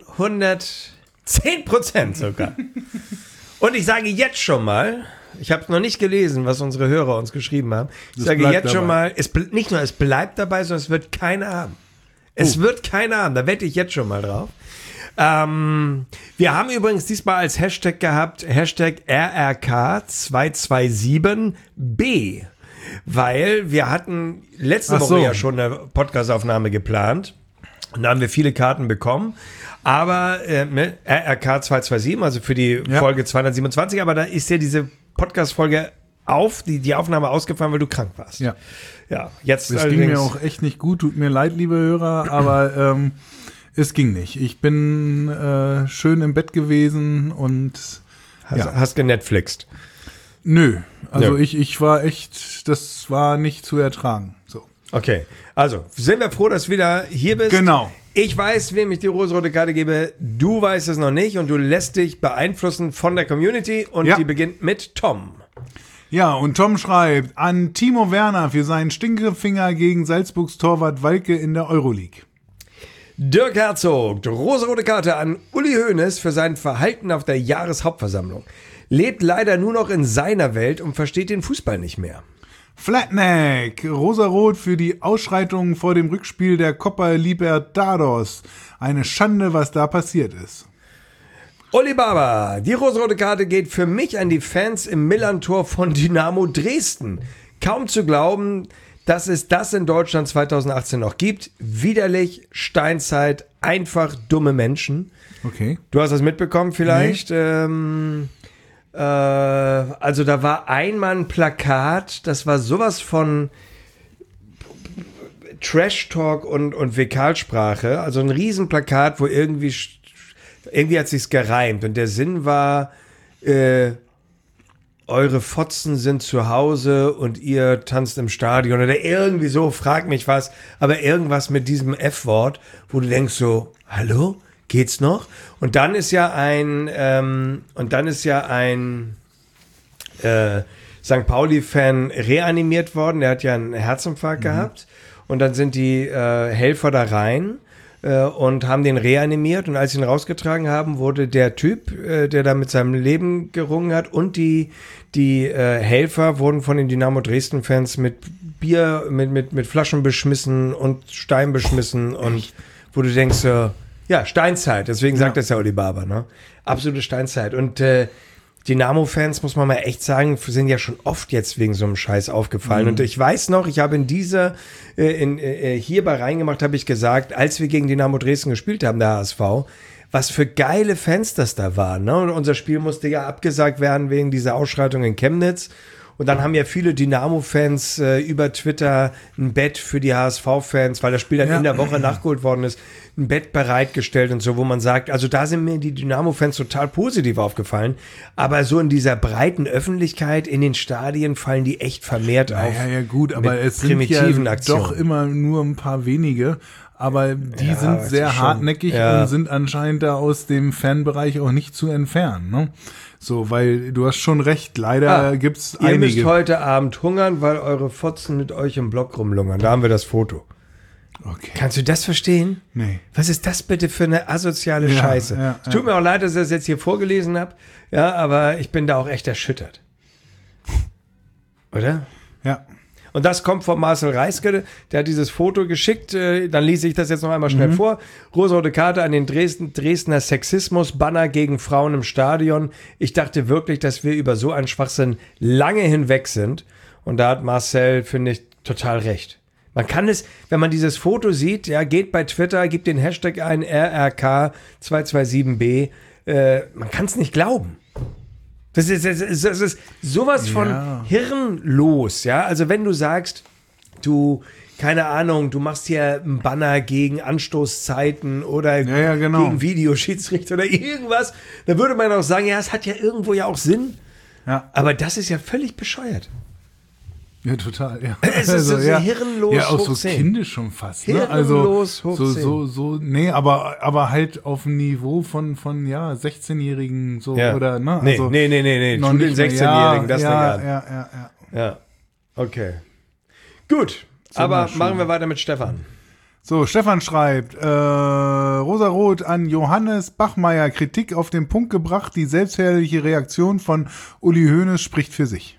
hundertzehn Prozent sogar. Und ich sage jetzt schon mal, ich habe noch nicht gelesen, was unsere Hörer uns geschrieben haben. Ich Das sage bleibt jetzt schon dabei. mal, es ble- nicht nur es bleibt dabei, sondern es wird keiner haben. Es Oh. wird keiner haben, da wette ich jetzt schon mal drauf. Ähm, wir haben übrigens diesmal als Hashtag gehabt, Hashtag R R K zwei zwei sieben B, weil wir hatten letzte Ach Woche so. ja schon eine Podcastaufnahme geplant. Und da haben wir viele Karten bekommen. Aber äh, ne, R R K zwei zwei sieben, also für die Ja. Folge zweihundertsiebenundzwanzig, aber da ist ja diese Podcast-Folge auf, die, die Aufnahme ausgefallen, weil du krank warst. Ja. Ja, jetzt Das ging mir auch echt nicht gut, tut mir leid, liebe Hörer, aber ähm, es ging nicht. Ich bin äh, schön im Bett gewesen und hast, ja. hast genetflixt. Nö, also Nö. ich, ich war echt, das war nicht zu ertragen. So. Okay, also sind wir froh, dass du wieder hier bist. Genau. Ich weiß, wem ich die rosarote Karte gebe. Du weißt es noch nicht und du lässt dich beeinflussen von der Community und Ja. die beginnt mit Tom. Ja, und Tom schreibt an Timo Werner für seinen Stinkefinger gegen Salzburgs Torwart Walke in der Euroleague. Dirk Herzog, die rosarote Karte an Uli Hoeneß für sein Verhalten auf der Jahreshauptversammlung. Lebt leider nur noch in seiner Welt und versteht den Fußball nicht mehr. Flatneck, rosarot für die Ausschreitungen vor dem Rückspiel der Copa Libertadores. Eine Schande, was da passiert ist. Oli Baba, die rosarote Karte geht für mich an die Fans im Millern-Tor von Dynamo Dresden. Kaum zu glauben, dass es das in Deutschland zweitausendachtzehn noch gibt. Widerlich, Steinzeit, einfach dumme Menschen. Okay. Du hast das mitbekommen vielleicht? Ähm, äh, also da war einmal ein Plakat, das war sowas von Trash-Talk und, und Fäkalsprache. Also ein Riesenplakat, wo irgendwie, st- irgendwie hat sich's gereimt. Und der Sinn war, äh, eure Fotzen sind zu Hause und ihr tanzt im Stadion oder irgendwie so, frag mich was, aber irgendwas mit diesem F-Wort, wo du denkst so, hallo, geht's noch? Und dann ist ja ein, ähm, und dann ist ja ein äh, Sankt Pauli-Fan reanimiert worden, der hat ja einen Herzinfarkt gehabt und dann sind die äh, Helfer da rein äh, und haben den reanimiert und als sie ihn rausgetragen haben, wurde der Typ, äh, der da mit seinem Leben gerungen hat und die, die äh, Helfer wurden von den Dynamo Dresden-Fans mit Bier, mit, mit, mit Flaschen beschmissen und Stein beschmissen und wo du denkst so, ja, Steinzeit, deswegen sagt Ja. das ja Oli Baba, ne? Absolute Steinzeit und äh, Dynamo-Fans, muss man mal echt sagen, sind ja schon oft jetzt wegen so einem Scheiß aufgefallen. Mhm. Und ich weiß noch, ich habe in dieser, äh, in, äh, hierbei reingemacht, habe ich gesagt, als wir gegen Dynamo Dresden gespielt haben, der H S V, was für geile Fans das da waren. Ne? Und unser Spiel musste ja abgesagt werden wegen dieser Ausschreitung in Chemnitz. Und dann haben ja viele Dynamo-Fans äh, über Twitter ein Bett für die H S V-Fans, weil das Spiel dann ja. in der Woche nachgeholt worden ist, ein Bett bereitgestellt und so, wo man sagt, also da sind mir die Dynamo-Fans total positiv aufgefallen, aber so in dieser breiten Öffentlichkeit, in den Stadien fallen die echt vermehrt auf. Ja, ja, gut, aber es sind ja Aktionen. Doch immer nur ein paar wenige, aber die ja, sind sehr schon, hartnäckig ja. und sind anscheinend da aus dem Fanbereich auch nicht zu entfernen, ne? So, weil du hast schon recht, leider ah, gibt's ihr einige. Ihr müsst heute Abend hungern, weil eure Fotzen mit euch im Block rumlungern. Da haben wir das Foto. Okay. Kannst du das verstehen? Nee. Was ist das bitte für eine asoziale ja, Scheiße? Ja, es tut ja. mir auch leid, dass ich das jetzt hier vorgelesen habe, ja, aber ich bin da auch echt erschüttert. Oder? Ja. Und das kommt von Marcel Reiske, der hat dieses Foto geschickt, äh, dann lese ich das jetzt noch einmal schnell mhm. vor. Rosarote Karte an den Dresden, Dresdner Sexismus-Banner gegen Frauen im Stadion. Ich dachte wirklich, dass wir über so einen Schwachsinn lange hinweg sind. Und da hat Marcel, finde ich, total recht. Man kann es, wenn man dieses Foto sieht, ja, geht bei Twitter, gibt den Hashtag ein R R K zwei zwei sieben B, äh, man kann es nicht glauben. Das ist, das ist, das ist sowas von ja. hirnlos, ja. Also wenn du sagst, du, keine Ahnung, du machst hier einen Banner gegen Anstoßzeiten oder ja, ja, genau. gegen Videoschiedsrichter oder irgendwas, dann würde man auch sagen, ja, es hat ja irgendwo ja auch Sinn. Ja. Aber das ist ja völlig bescheuert. Ja, total, ja. Es ist also, so ja, hirnlos ja, auch hoch so zehn. kindisch schon fast. Ne? Hirnlos also, hoch so, zehn. so, so, nee, aber, aber halt auf dem Niveau von, von, ja, sechzehnjährigen, so, ja. oder, ne? Nee, also, nee, nee, nee, nee. Noch Zu nicht den sechzehnjährigen, ja, das ja, nicht an. ja, ja, ja. Ja, okay. Gut, so aber machen wir weiter mit Stefan. So, Stefan schreibt, äh, Rosarot an Johannes Bachmeier, Kritik auf den Punkt gebracht, die selbstherrliche Reaktion von Uli Hoeneß spricht für sich.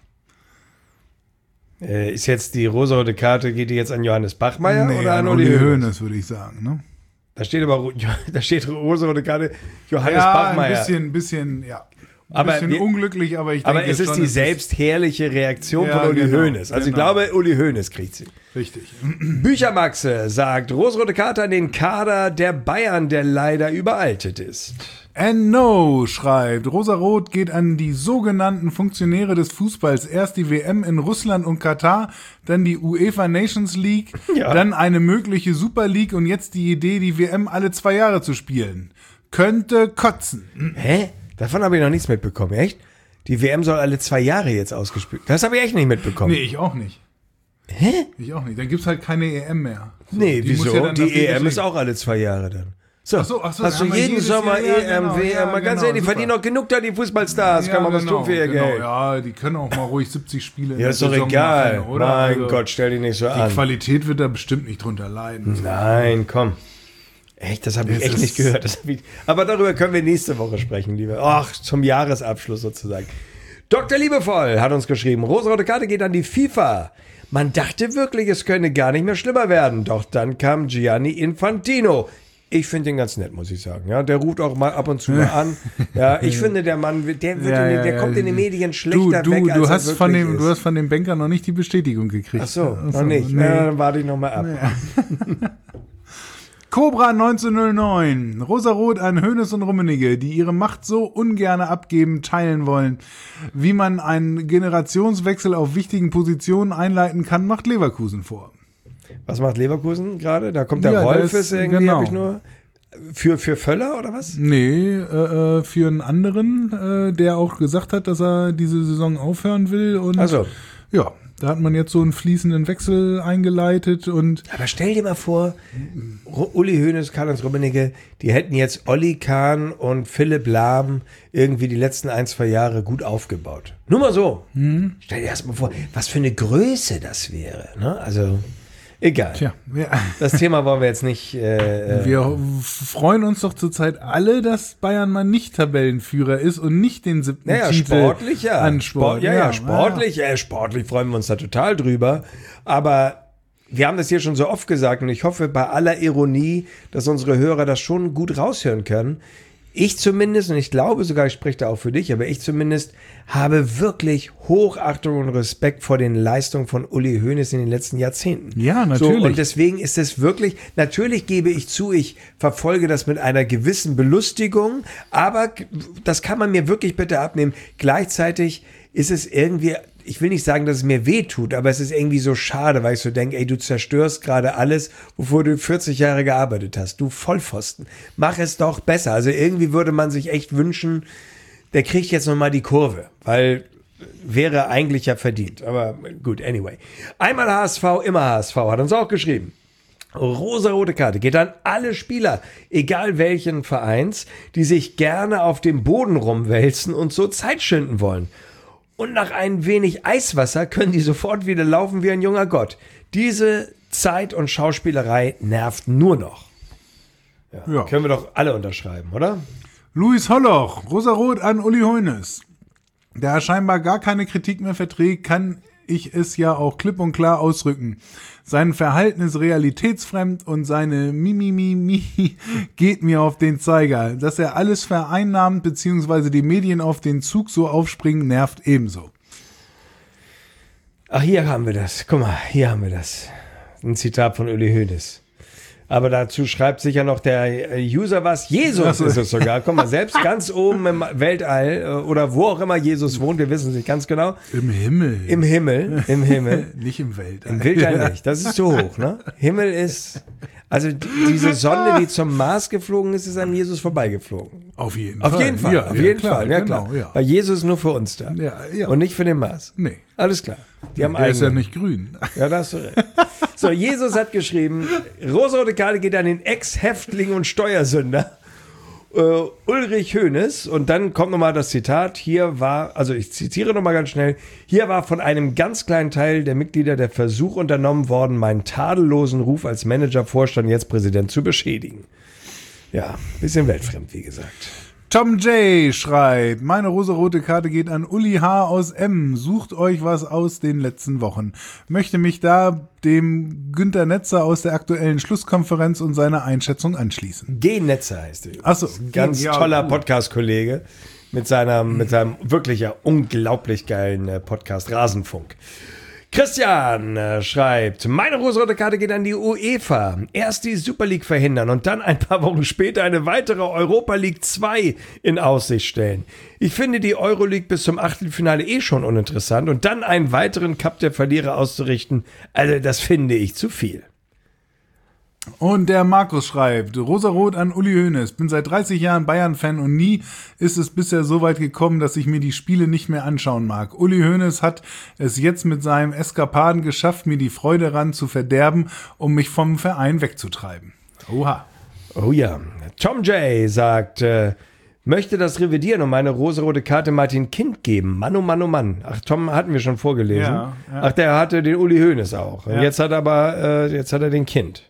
Äh, ist jetzt die rosarote Karte, geht die jetzt an Johannes Bachmeier nee, oder an, an Uli Hoeneß? Hoeneß, würde ich sagen, ne? Da steht aber, da steht rosarote Karte Johannes ja, Bachmeier. ein bisschen, bisschen, ja. Ein aber bisschen wir, unglücklich, aber ich denke aber es ist schon, die selbstherrliche Reaktion ja, von Uli genau, Hoeneß. Also genau. ich glaube, Uli Hoeneß kriegt sie. Richtig. Büchermaxe sagt, rosarote Karte an den Kader der Bayern, der leider überaltet ist. And no, schreibt, Rosarot geht an die sogenannten Funktionäre des Fußballs. Erst die W M in Russland und Katar, dann die UEFA Nations League, ja. dann eine mögliche Super League und jetzt die Idee, die W M alle zwei Jahre zu spielen. Könnte kotzen. Hä? Davon habe ich noch nichts mitbekommen, echt? Die W M soll alle zwei Jahre jetzt ausgespielt. Das habe ich echt nicht mitbekommen. Nee, ich auch nicht. Hä? Ich auch nicht. Dann gibt's halt keine E M mehr. So, nee, die wieso? Ja die E M ist auch alle zwei Jahre dann. So, ach so, ach so, hast du jeden Sommer Jahr, E M, ja, genau, W M, ja, mal ganz genau, ehrlich, die super. verdienen doch genug da, die Fußballstars, ja, kann man genau, was tun für ihr genau, Geld. Ja, die können auch mal ruhig siebzig Spiele in Ja, der ist doch Saison egal, machen, oder? Mein also, Gott, stell dich nicht so die an. Die Qualität wird da bestimmt nicht drunter leiden. Nein, komm. Echt, das habe ich Das echt nicht gehört. Das hab ich, aber darüber können wir nächste Woche sprechen, lieber. Ach, zum Jahresabschluss sozusagen. Doktor Liebevoll hat uns geschrieben, rosarote Karte geht an die FIFA. Man dachte wirklich, es könne gar nicht mehr schlimmer werden. Doch dann kam Gianni Infantino. Ich finde den ganz nett, muss ich sagen. Ja, der ruft auch mal ab und zu mal an. Ja, ich finde, der Mann, der, wird ja, in den, der ja, kommt ja. in den Medien schlechter du, du, weg, als du er hast von dem, ist. Du hast von dem Banker noch nicht die Bestätigung gekriegt. Ach so, Ach so noch nicht. Nee. Ja, dann warte ich noch mal ab. Nee. Cobra neunzehnhundertneun, Rosarot an Hoeneß und Rummenigge, die ihre Macht so ungern abgeben, teilen wollen. Wie man einen Generationswechsel auf wichtigen Positionen einleiten kann, macht Leverkusen vor. Was macht Leverkusen gerade? Da kommt der Ja, Rolf, das- ist irgendwie, genau. habe ich nur. Für, für Völler oder was? Nee, äh, für einen anderen, äh, der auch gesagt hat, dass er diese Saison aufhören will. Und Also. ja, da hat man jetzt so einen fließenden Wechsel eingeleitet und Aber stell dir mal vor, Ru- Uli Hoeneß, Karl-Heinz Rummenigge, die hätten jetzt Olli Kahn und Philipp Lahm irgendwie die letzten ein, zwei Jahre gut aufgebaut. Nur mal so. Mhm. Stell dir erst mal vor, was für eine Größe das wäre. Ne? Also, egal. tja, ja. Das Thema wollen wir jetzt nicht. Äh, Wir freuen uns doch zurzeit alle, dass Bayern mal nicht Tabellenführer ist und nicht den siebten Naja, Titel sportlich, ja. anspornt. Sport, ja, ja, sportlich, ja. sportlich freuen wir uns da total drüber. Aber wir haben das hier schon so oft gesagt und ich hoffe bei aller Ironie, dass unsere Hörer das schon gut raushören können. ich zumindest, und ich glaube sogar, ich spreche da auch für dich, aber ich zumindest habe wirklich Hochachtung und Respekt vor den Leistungen von Uli Hoeneß in den letzten Jahrzehnten. Ja, natürlich. So, und deswegen ist es wirklich, natürlich gebe ich zu, ich verfolge das mit einer gewissen Belustigung, aber das kann man mir wirklich bitte abnehmen. Gleichzeitig ist es irgendwie, ich will nicht sagen, dass es mir weh tut, aber es ist irgendwie so schade, weil ich so denke, ey, du zerstörst gerade alles, wofür du vierzig Jahre gearbeitet hast. Du Vollpfosten. Mach es doch besser. Also irgendwie würde man sich echt wünschen, der kriegt jetzt nochmal die Kurve, weil wäre eigentlich ja verdient. Aber gut, anyway. Einmal H S V, immer H S V, hat uns auch geschrieben. Rosa-rote Karte geht an alle Spieler, egal welchen Vereins, die sich gerne auf dem Boden rumwälzen und so Zeit schinden wollen. Und nach ein wenig Eiswasser können die sofort wieder laufen wie ein junger Gott. Diese Zeit und Schauspielerei nervt nur noch. Ja, Ja. Können wir doch alle unterschreiben, oder? Luis Holloch, Rosarot an Uli Hoeneß. Da er scheinbar gar keine Kritik mehr verträgt, kann ich es ja auch klipp und klar ausrücken. Sein Verhalten ist realitätsfremd und seine Mimimi geht mir auf den Zeiger. Dass er alles vereinnahmt bzw. die Medien auf den Zug so aufspringen, nervt ebenso. Ach, hier haben wir das. Guck mal, hier haben wir das. Ein Zitat von Uli Hoeneß. Aber dazu schreibt sicher noch der User was. Jesus so. ist es sogar. Guck mal, selbst ganz oben im Weltall äh, oder wo auch immer Jesus wohnt, wir wissen es nicht ganz genau. Im Himmel. Im Himmel, im Himmel. Nicht im Weltall. Im Weltall nicht, das ist zu hoch, ne? Himmel ist, also die, diese Sonde, die zum Mars geflogen ist, ist an Jesus vorbeigeflogen. Auf jeden Auf Fall. jeden Fall, Ja, auf ja, jeden klar, Fall, ja genau, klar. ja. Weil Jesus ist nur für uns da. Ja, ja. Und nicht für den Mars. Nee. Alles klar. Die haben Der ist ja eigene. nicht grün. Ja, da hast du recht. So, Jesus hat geschrieben, rosa-rote Karte geht an den Ex-Häftling und Steuersünder äh, Ulrich Hoeneß. Und dann kommt nochmal das Zitat. Hier war, also ich zitiere nochmal ganz schnell, hier war von einem ganz kleinen Teil der Mitglieder der Versuch unternommen worden, meinen tadellosen Ruf als Manager, Vorstand, jetzt Präsident zu beschädigen. Ja, bisschen weltfremd, wie gesagt. Tom J. schreibt, meine rosarote Karte geht an Uli H. aus M. Sucht euch was aus den letzten Wochen. Möchte mich da dem Günter Netzer aus der aktuellen Schlusskonferenz und seiner Einschätzung anschließen. G. Netzer heißt er. Ach so, Ganz ja, toller gut. Podcast-Kollege mit, seiner, mit seinem wirklich ja unglaublich geilen äh, Podcast Rasenfunk. Christian äh, schreibt, meine rosarote Karte geht an die UEFA. Erst die Super League verhindern und dann ein paar Wochen später eine weitere Europa League zwei in Aussicht stellen. Ich finde die Euroleague bis zum Achtelfinale eh schon uninteressant und dann einen weiteren Cup der Verlierer auszurichten, also das finde ich zu viel. Und der Markus schreibt, Rosarot an Uli Hoeneß. Bin seit dreißig Jahren Bayern-Fan und nie ist es bisher so weit gekommen, dass ich mir die Spiele nicht mehr anschauen mag. Uli Hoeneß hat es jetzt mit seinem Eskapaden geschafft, mir die Freude daran zu verderben, um mich vom Verein wegzutreiben. Oha. Oh ja. Tom J. sagt, äh, möchte das revidieren und meine rosarote Karte Martin Kind geben. Mann, oh Mann, oh Mann. Ach, Tom hatten wir schon vorgelesen. Ja, ja. Ach, der hatte den Uli Hoeneß auch. Und Ja. jetzt hat er aber, äh, jetzt hat er den Kind.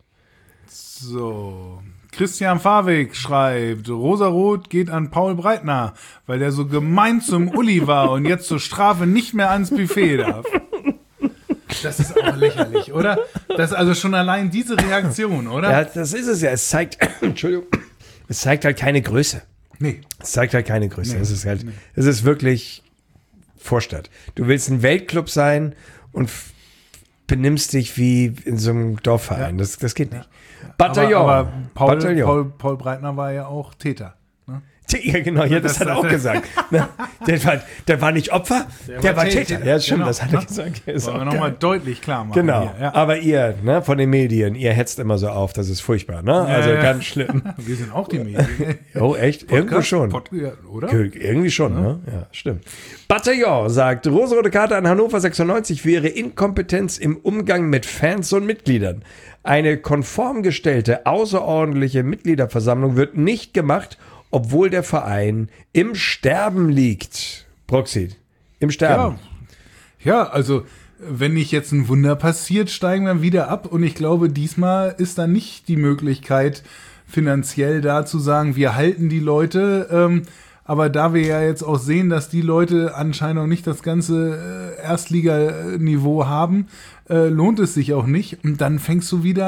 So. Christian Fawig schreibt, Rosarot geht an Paul Breitner, weil der so gemein zum Uli war und jetzt zur Strafe nicht mehr ans Buffet darf. Das ist auch lächerlich, oder? Das ist also schon allein diese Reaktion, oder? Ja, das ist es ja. Es zeigt, Entschuldigung, es zeigt halt keine Größe. Nee. Es zeigt halt keine Größe. Es ist halt, es ist wirklich Vorstadt. Du willst ein Weltclub sein und f- benimmst dich wie in so einem Dorfverein. Ja. Das, das geht nicht. Aber, Bataillon. aber Paul, Bataillon. Paul, Paul Breitner war ja auch Täter. Ne? Ja, genau, ja, das, Das- hat er auch das- gesagt. Ne? Der, war, der war nicht Opfer, der, war Täter. Ja, stimmt, Genau, das hat er ne? gesagt. Ist Wollen auch wir nochmal geil. deutlich klar machen. Genau, Hier, ja. aber ihr, ne, von den Medien, ihr hetzt immer so auf, das ist furchtbar, ne? Also ja. ganz schlimm. Wir sind auch die Medien. Oh, echt? Irgendwo schon. Pod, ja, oder? Irgendwie schon, ne? Ja, stimmt. Bataillon sagt, rosarote Karte an Hannover sechsundneunzig wäre Inkompetenz im Umgang mit Fans und Mitgliedern. Eine konform gestellte, außerordentliche Mitgliederversammlung wird nicht gemacht, obwohl der Verein im Sterben liegt. Proxy, im Sterben. Ja. ja, also wenn nicht jetzt ein Wunder passiert, steigen wir wieder ab. Und ich glaube, diesmal ist da nicht die Möglichkeit, finanziell da zu sagen, wir halten die Leute. Ähm, aber da wir ja jetzt auch sehen, dass die Leute anscheinend noch nicht das ganze äh, Erstliganiveau haben, äh, lohnt es sich auch nicht. Und dann fängst du wieder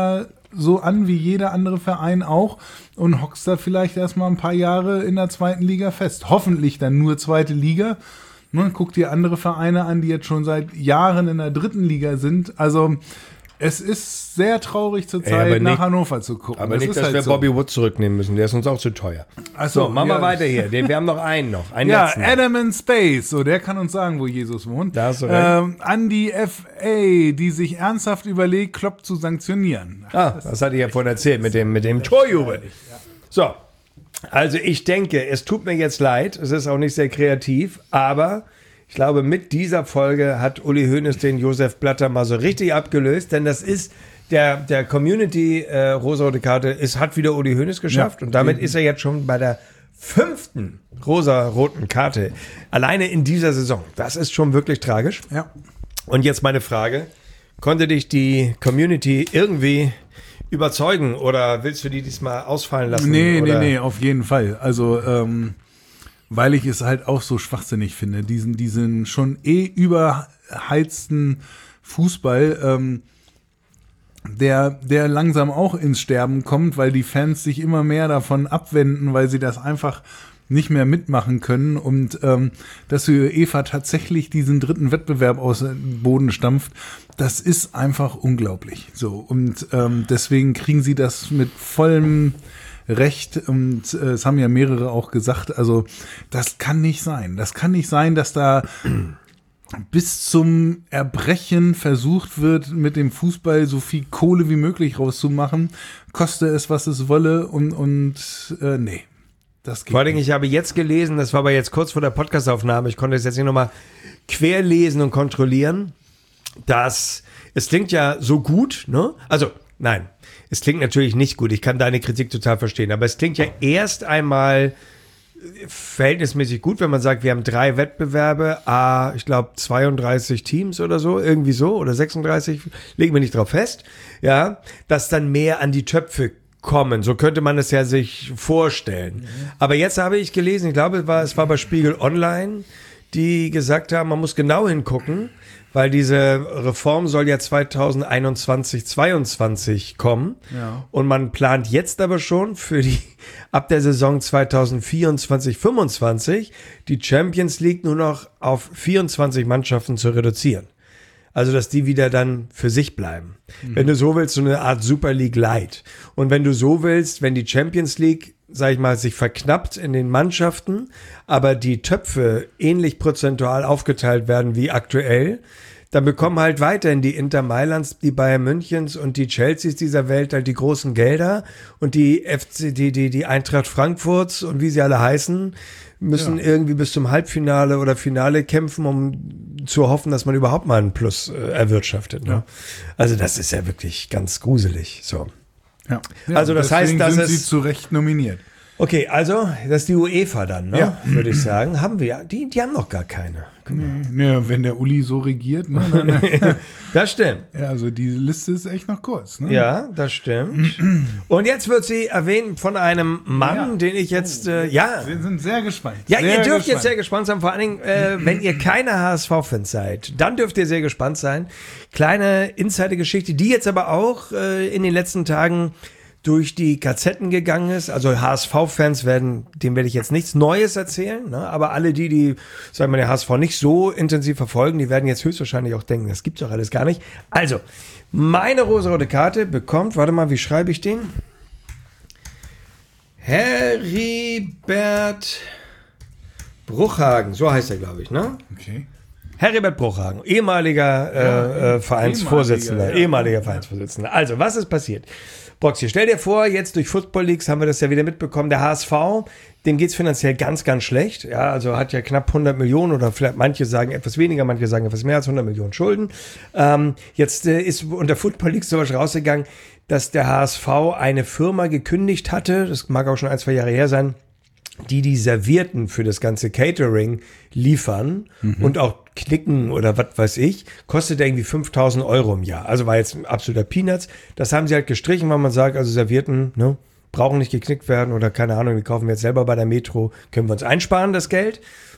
so an wie jeder andere Verein auch und hockst da vielleicht erstmal ein paar Jahre in der zweiten Liga fest. Hoffentlich dann nur zweite Liga. Ne, guck dir andere Vereine an, die jetzt schon seit Jahren in der dritten Liga sind. Also es ist sehr traurig zur Zeit, Ey, nach nicht, Hannover zu gucken. Aber das nicht, ist dass halt wir so. Bobby Wood zurücknehmen müssen. Der ist uns auch zu teuer. Ach so, So, machen ja. wir weiter hier. Wir haben noch einen noch. Einen Ja, letzten. Adam in Space, so der kann uns sagen, wo Jesus wohnt. Da hast du recht. ähm, an die F A, die sich ernsthaft überlegt, Klopp zu sanktionieren. Ah, das hatte ich ja vorhin erzählt mit dem, mit dem Torjubel. So, also ich denke, es tut mir jetzt leid, es ist auch nicht sehr kreativ, aber ich glaube, mit dieser Folge hat Uli Hoeneß den Josef Blatter mal so richtig abgelöst, denn das ist der, der Community äh, rosa-rote Karte, es hat wieder Uli Hoeneß geschafft Ja. und damit ist er jetzt schon bei der fünften rosa-roten Karte alleine in dieser Saison. Das ist schon wirklich tragisch. Ja. Und jetzt meine Frage, konnte dich die Community irgendwie überzeugen oder willst du die diesmal ausfallen lassen? Nee, oder? nee, nee, auf jeden Fall. Also, ähm, weil ich es halt auch so schwachsinnig finde, diesen, diesen schon eh überheizten Fußball, ähm, der, der langsam auch ins Sterben kommt, weil die Fans sich immer mehr davon abwenden, weil sie das einfach nicht mehr mitmachen können und ähm, dass die UEFA tatsächlich diesen dritten Wettbewerb aus dem Boden stampft, das ist einfach unglaublich. So und ähm, deswegen kriegen sie das mit vollem Recht und äh, es haben ja mehrere auch gesagt, also das kann nicht sein. Das kann nicht sein, dass da bis zum Erbrechen versucht wird, mit dem Fußball so viel Kohle wie möglich rauszumachen, koste es, was es wolle und, und äh, nee, das geht Vor allem, nicht. ich habe jetzt gelesen, das war aber jetzt kurz vor der Podcastaufnahme, ich konnte es jetzt nicht nochmal querlesen und kontrollieren, dass es klingt ja so gut, ne? Also, nein, es klingt natürlich nicht gut, ich kann deine Kritik total verstehen, aber es klingt ja erst einmal verhältnismäßig gut, wenn man sagt, wir haben drei Wettbewerbe, ah, ich glaube zweiunddreißig Teams oder so, irgendwie so, oder sechsunddreißig, legen wir nicht drauf fest, ja, dass dann mehr an die Töpfe kommen, so könnte man es ja sich vorstellen. Mhm. Aber jetzt habe ich gelesen, ich glaube, es war, es war bei Spiegel Online, die gesagt haben, man muss genau hingucken, weil diese Reform soll ja zweitausendeinundzwanzig, zweiundzwanzig kommen. Ja. Und man plant jetzt aber schon für die, ab der Saison zweitausendvierundzwanzig, fünfundzwanzig, die Champions League nur noch auf vierundzwanzig Mannschaften zu reduzieren. Also, dass die wieder dann für sich bleiben. Mhm. Wenn du so willst, so eine Art Super League Light. Und wenn du so willst, wenn die Champions League, sag ich mal, sich verknappt in den Mannschaften, aber die Töpfe ähnlich prozentual aufgeteilt werden wie aktuell, dann bekommen halt weiterhin die Inter Mailands, die Bayern Münchens und die Chelseas dieser Welt halt die großen Gelder und die F C, die, die, die Eintracht Frankfurts und wie sie alle heißen, müssen ja. irgendwie bis zum Halbfinale oder Finale kämpfen, um zu hoffen, dass man überhaupt mal einen Plus äh, erwirtschaftet. Ne? Ja. Also das ist ja wirklich ganz gruselig. So. Ja. Ja, also das heißt, dass sind es sie zu Recht nominiert. Okay, also das ist die UEFA dann, ne? Ja. Würde ich sagen. Haben wir ja. Die, die haben noch gar keine. Nee, wenn der Uli so regiert. Ne, dann, das stimmt. ja, also die Liste ist echt noch kurz. Ne? Ja, das stimmt. Und jetzt wird sie erwähnt von einem Mann, Ja. den ich jetzt, äh, ja. Wir sind sehr gespannt. Ja, sehr ihr dürft gespannt. jetzt sehr gespannt sein, vor allen Dingen, äh, wenn ihr keine H S V-Fans seid, dann dürft ihr sehr gespannt sein. Kleine Insider-Geschichte, die jetzt aber auch äh, in den letzten Tagen durch die Gazetten gegangen ist. Also H S V-Fans werden, dem werde ich jetzt nichts Neues erzählen, ne? Aber alle die, die, sagen wir, der H S V nicht so intensiv verfolgen, die werden jetzt höchstwahrscheinlich auch denken, das gibt's doch alles gar nicht. Also, meine rosarote Karte bekommt, warte mal, wie schreibe ich den? Heribert Bruchhagen, so heißt er, glaube ich, ne? Okay. Heribert Bruchhagen, ehemaliger äh, äh, Vereinsvorsitzender, ehemaliger, ja. ehemaliger Vereinsvorsitzender. Also, was ist passiert? Boxy, stell dir vor, jetzt durch Football Leagues haben wir das ja wieder mitbekommen, der H S V, dem geht's finanziell ganz, ganz schlecht. Ja, also hat ja knapp hundert Millionen oder vielleicht manche sagen etwas weniger, manche sagen etwas mehr als hundert Millionen Schulden. Ähm, jetzt äh, ist unter Football Leagues sowas rausgegangen, dass der H S V eine Firma gekündigt hatte, das mag auch schon ein, zwei Jahre her sein, die die Servierten für das ganze Catering liefern mhm. und auch knicken oder was weiß ich, kostet irgendwie fünftausend Euro im Jahr. Also war jetzt ein absoluter Peanuts. Das haben sie halt gestrichen, weil man sagt, also Servierten, ne, brauchen nicht geknickt werden oder keine Ahnung, die kaufen wir jetzt selber bei der Metro, können wir uns einsparen, das Geld.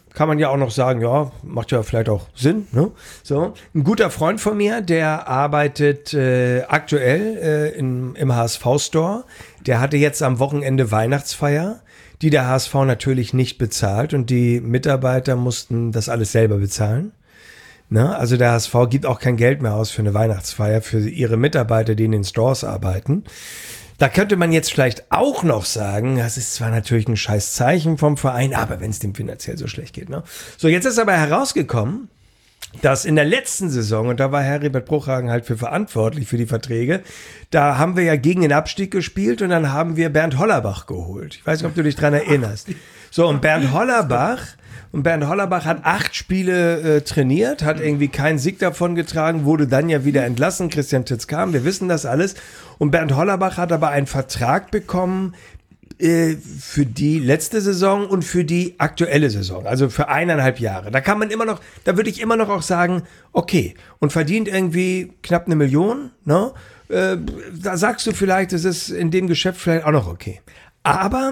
kann man ja auch noch sagen, ja, macht ja vielleicht auch Sinn. Ne? So, ein guter Freund von mir, der arbeitet äh, aktuell äh, in, im H S V-Store. Der hatte jetzt am Wochenende Weihnachtsfeier, die der H S V natürlich nicht bezahlt und die Mitarbeiter mussten das alles selber bezahlen. Ne? Also der H S V gibt auch kein Geld mehr aus für eine Weihnachtsfeier für ihre Mitarbeiter, die in den Stores arbeiten. Da könnte man jetzt vielleicht auch noch sagen, das ist zwar natürlich ein scheiß Zeichen vom Verein, aber wenn es dem finanziell so schlecht geht. Ne? So, jetzt ist aber herausgekommen, dass in der letzten Saison, und da war Heribert Bruchhagen halt für verantwortlich für die Verträge, da haben wir ja gegen den Abstieg gespielt und dann haben wir Bernd Hollerbach geholt. Ich weiß nicht, ob du dich dran erinnerst. So, und Bernd Hollerbach... Und Bernd Hollerbach hat acht Spiele äh, trainiert, hat irgendwie keinen Sieg davon getragen, wurde dann ja wieder entlassen. Christian Titz kam, wir wissen das alles. Und Bernd Hollerbach hat aber einen Vertrag bekommen äh, für die letzte Saison und für die aktuelle Saison, also für eineinhalb Jahre. Da kann man immer noch, da würde ich immer noch auch sagen, okay, und verdient irgendwie knapp eine Million, ne? Äh, da sagst du vielleicht, es ist in dem Geschäft vielleicht auch noch okay. Aber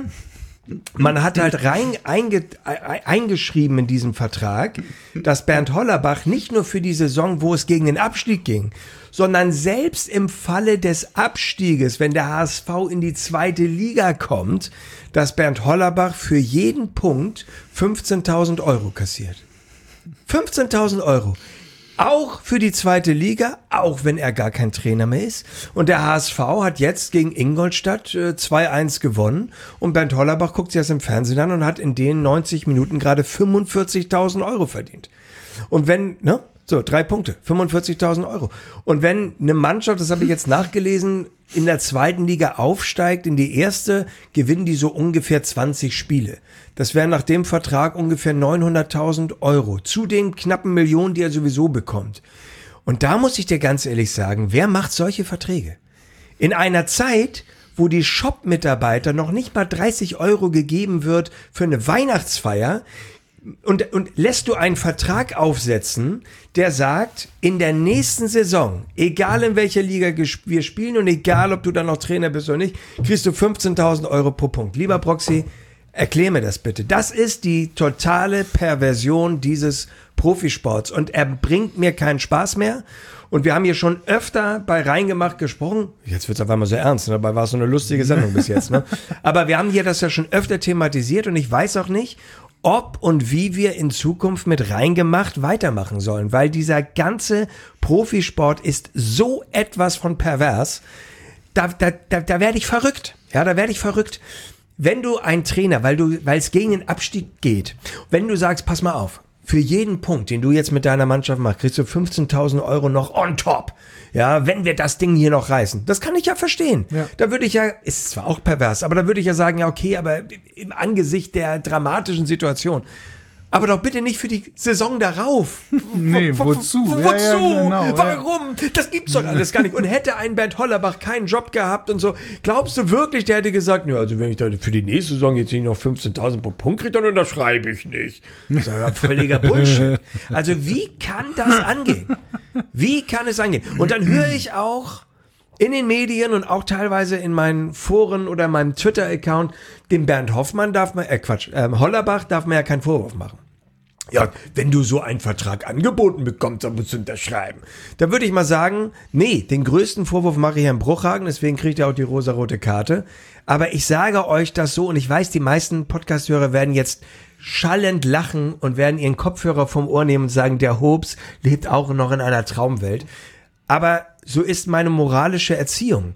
man hat halt rein einge, eingeschrieben in diesem Vertrag, dass Bernd Hollerbach nicht nur für die Saison, wo es gegen den Abstieg ging, sondern selbst im Falle des Abstieges, wenn der H S V in die zweite Liga kommt, dass Bernd Hollerbach für jeden Punkt fünfzehntausend Euro kassiert. fünfzehntausend Euro. Auch für die zweite Liga, auch wenn er gar kein Trainer mehr ist. Und der H S V hat jetzt gegen Ingolstadt äh, zwei eins gewonnen. Und Bernd Hollerbach guckt sich das im Fernsehen an und hat in den neunzig Minuten gerade fünfundvierzigtausend Euro verdient. Und wenn, ne? So, drei Punkte, fünfundvierzigtausend Euro. Und wenn eine Mannschaft, das habe ich jetzt nachgelesen, in der zweiten Liga aufsteigt, in die erste, gewinnen die so ungefähr zwanzig Spiele. Das wären nach dem Vertrag ungefähr neunhunderttausend Euro. Zu den knappen Millionen, die er sowieso bekommt. Und da muss ich dir ganz ehrlich sagen, wer macht solche Verträge? In einer Zeit, wo die Shop-Mitarbeiter noch nicht mal dreißig Euro gegeben wird für eine Weihnachtsfeier, Und, und lässt du einen Vertrag aufsetzen, der sagt, in der nächsten Saison, egal in welcher Liga wir spielen und egal, ob du dann noch Trainer bist oder nicht, kriegst du fünfzehntausend Euro pro Punkt. Lieber Proxy, erklär mir das bitte. Das ist die totale Perversion dieses Profisports und er bringt mir keinen Spaß mehr. Und wir haben hier schon öfter bei Reingemacht gesprochen. Jetzt wird es auf einmal so ernst, dabei war es so eine lustige Sendung bis jetzt. Ne? Aber wir haben hier das ja schon öfter thematisiert und ich weiß auch nicht, ob und wie wir in Zukunft mit Reingemacht weitermachen sollen, weil dieser ganze Profisport ist so etwas von pervers, da, da, da, da werde ich verrückt, ja, da werde ich verrückt. Wenn du ein Trainer, weil du, weil es gegen den Abstieg geht, wenn du sagst, pass mal auf, für jeden Punkt, den du jetzt mit deiner Mannschaft machst, kriegst du fünfzehntausend Euro noch on top. Ja, wenn wir das Ding hier noch reißen. Das kann ich ja verstehen. Ja. Da würde ich ja, ist zwar auch pervers, aber da würde ich ja sagen, ja okay, aber im Angesicht der dramatischen Situation. Aber doch bitte nicht für die Saison darauf. Nee, wo, wozu? Wo, wozu? Ja, ja, genau, warum? Ja. Das gibt's doch alles gar nicht. Und hätte ein Bernd Hollerbach keinen Job gehabt und so, glaubst du wirklich, der hätte gesagt, ja, also wenn ich da für die nächste Saison jetzt nicht noch fünfzehntausend pro Punkt kriege, dann unterschreibe ich nicht. Das ist ja völliger Bullshit. Also wie kann das angehen? Wie kann es angehen? Und dann höre ich auch in den Medien und auch teilweise in meinen Foren oder meinem Twitter-Account, dem Bernd Hoffmann darf man, äh Quatsch, äh, Hollerbach darf man ja keinen Vorwurf machen. Ja, wenn du so einen Vertrag angeboten bekommst, dann musst du unterschreiben. Da würde ich mal sagen, nee, den größten Vorwurf mache ich Herrn Bruchhagen, deswegen kriegt er auch die rosarote Karte. Aber ich sage euch das so und ich weiß, die meisten Podcast-Hörer werden jetzt schallend lachen und werden ihren Kopfhörer vom Ohr nehmen und sagen, der Hobbs lebt auch noch in einer Traumwelt. Aber so ist meine moralische Erziehung.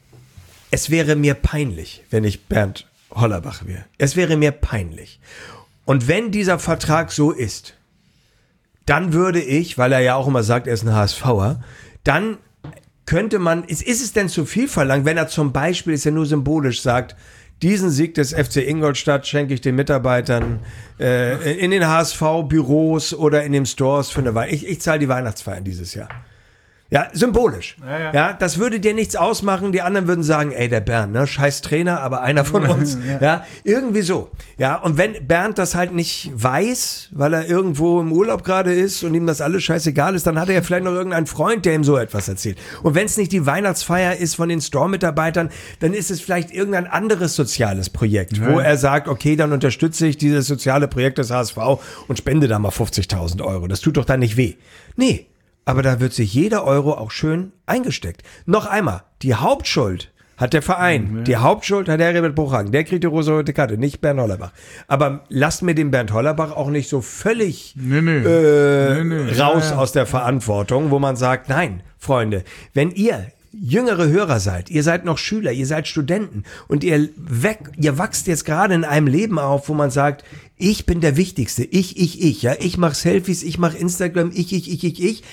Es wäre mir peinlich, wenn ich Bernd Hollerbach wäre. Es wäre mir peinlich. Und wenn dieser Vertrag so ist, dann würde ich, weil er ja auch immer sagt, er ist ein HSVer, dann könnte man, ist, ist es denn zu viel verlangt, wenn er zum Beispiel, ist ja nur symbolisch, sagt, diesen Sieg des F C Ingolstadt schenke ich den Mitarbeitern äh, in den H S V-Büros oder in den Stores für eine Weihnachten. Ich, ich zahle die Weihnachtsfeiern dieses Jahr. Ja, symbolisch. Ja, ja. Ja, das würde dir nichts ausmachen. Die anderen würden sagen, ey, der Bernd, ne, scheiß Trainer, aber einer von uns. ja. ja, irgendwie so. Ja, und wenn Bernd das halt nicht weiß, weil er irgendwo im Urlaub gerade ist und ihm das alles scheißegal ist, dann hat er ja vielleicht noch irgendeinen Freund, der ihm so etwas erzählt. Und wenn es nicht die Weihnachtsfeier ist von den Store-Mitarbeitern, dann ist es vielleicht irgendein anderes soziales Projekt, ja. wo er sagt, okay, dann unterstütze ich dieses soziale Projekt des H S V und spende da mal fünfzigtausend Euro. Das tut doch dann nicht weh. Nee. Aber da wird sich jeder Euro auch schön eingesteckt. Noch einmal, die Hauptschuld hat der Verein. Mhm. Die Hauptschuld hat der Herbert Bruchhagen. Der kriegt die rosa-rote Karte, nicht Bernd Hollerbach. Aber lasst mir den Bernd Hollerbach auch nicht so völlig nee, nee. Äh, nee, nee. raus ja, ja. aus der Verantwortung, wo man sagt, nein, Freunde, wenn ihr jüngere Hörer seid, ihr seid noch Schüler, ihr seid Studenten und ihr weg, ihr wachst jetzt gerade in einem Leben auf, wo man sagt, ich bin der Wichtigste, ich, ich, ich, ja, ich mache Selfies, ich mache Instagram, ich, ich, ich, ich, ich,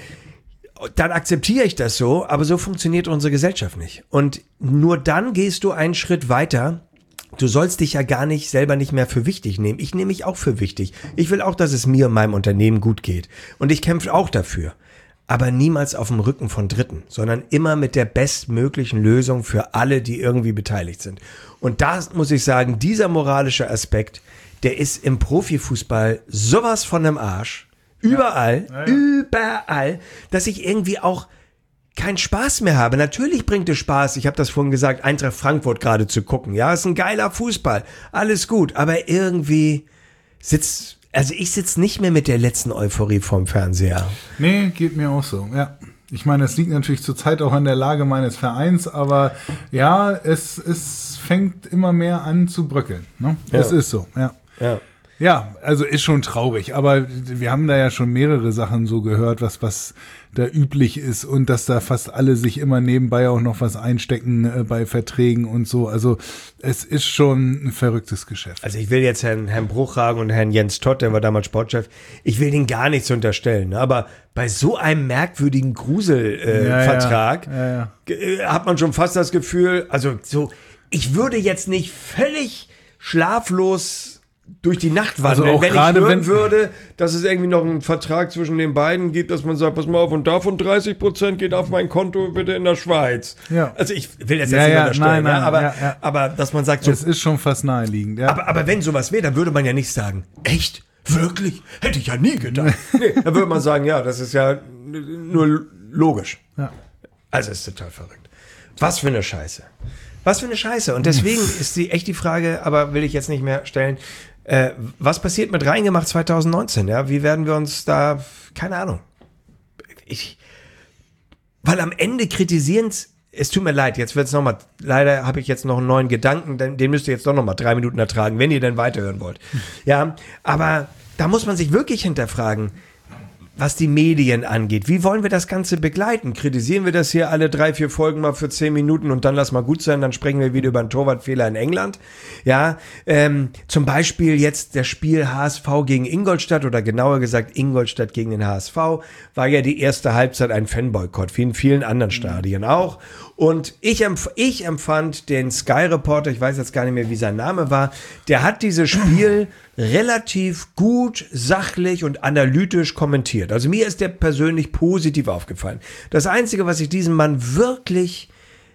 dann akzeptiere ich das so, aber so funktioniert unsere Gesellschaft nicht. Und nur dann gehst du einen Schritt weiter. Du sollst dich ja gar nicht selber nicht mehr für wichtig nehmen. Ich nehme mich auch für wichtig. Ich will auch, dass es mir und meinem Unternehmen gut geht. Und ich kämpfe auch dafür. Aber niemals auf dem Rücken von Dritten, sondern immer mit der bestmöglichen Lösung für alle, die irgendwie beteiligt sind. Und da muss ich sagen, dieser moralische Aspekt, der ist im Profifußball sowas von dem Arsch, überall, ja. Ja, ja. überall, dass ich irgendwie auch keinen Spaß mehr habe. Natürlich bringt es Spaß, ich habe das vorhin gesagt, Eintracht Frankfurt gerade zu gucken. Ja, ist ein geiler Fußball, alles gut, aber irgendwie sitzt... Also ich sitze nicht mehr mit der letzten Euphorie vorm Fernseher. Nee, geht mir auch so, ja. Ich meine, es liegt natürlich zurzeit auch an der Lage meines Vereins, aber ja, es, es fängt immer mehr an zu bröckeln. Ne? Ja. Das ist so, ja. Ja. Ja, also ist schon traurig, aber wir haben da ja schon mehrere Sachen so gehört, was was da üblich ist und dass da fast alle sich immer nebenbei auch noch was einstecken äh, bei Verträgen und so. Also es ist schon ein verrücktes Geschäft. Also ich will jetzt Herrn, Herrn Bruchhagen und Herrn Jens Todt, der war damals Sportchef, ich will denen gar nichts unterstellen, ne? Aber bei so einem merkwürdigen Gruselvertrag äh, ja, ja. Ja, ja. hat man schon fast das Gefühl, also so, ich würde jetzt nicht völlig schlaflos durch die Nacht wandeln, also wenn ich hören wenn, würde, dass es irgendwie noch einen Vertrag zwischen den beiden gibt, dass man sagt, pass mal auf, und davon dreißig Prozent geht auf mein Konto bitte in der Schweiz. Ja. Also ich will jetzt, jetzt ja, nicht ja, unterstellen, nein, nein, ja, aber, ja, ja. aber dass man sagt, so, es ist schon fast naheliegend. Ja. aber, aber wenn sowas wäre, dann würde man ja nicht sagen, echt? Wirklich? Hätte ich ja nie gedacht. Nee, dann würde man sagen, ja, das ist ja nur logisch. Ja. Also ist total verrückt. Was für eine Scheiße. Was für eine Scheiße. Und deswegen ist die echt die Frage, aber will ich jetzt nicht mehr stellen, Äh, was passiert mit Reingemacht zwanzig neunzehn? Ja, wie werden wir uns da, keine Ahnung. Ich, weil am Ende kritisieren es tut mir leid, jetzt wird es nochmal, leider habe ich jetzt noch einen neuen Gedanken, den, den müsst ihr jetzt doch nochmal drei Minuten ertragen, wenn ihr denn weiterhören wollt. Ja, aber da muss man sich wirklich hinterfragen, was die Medien angeht. Wie wollen wir das Ganze begleiten? Kritisieren wir das hier alle drei, vier Folgen mal für zehn Minuten und dann lass mal gut sein, dann sprechen wir wieder über einen Torwartfehler in England. Ja, ähm, zum Beispiel jetzt das Spiel H S V gegen Ingolstadt oder genauer gesagt Ingolstadt gegen den H S V war ja die erste Halbzeit ein Fanboykott, wie in vielen anderen Stadien auch. Und ich, empf- ich empfand den Sky-Reporter, ich weiß jetzt gar nicht mehr, wie sein Name war, der hat dieses Spiel relativ gut, sachlich und analytisch kommentiert. Also mir ist der persönlich positiv aufgefallen. Das Einzige, was ich diesem Mann wirklich,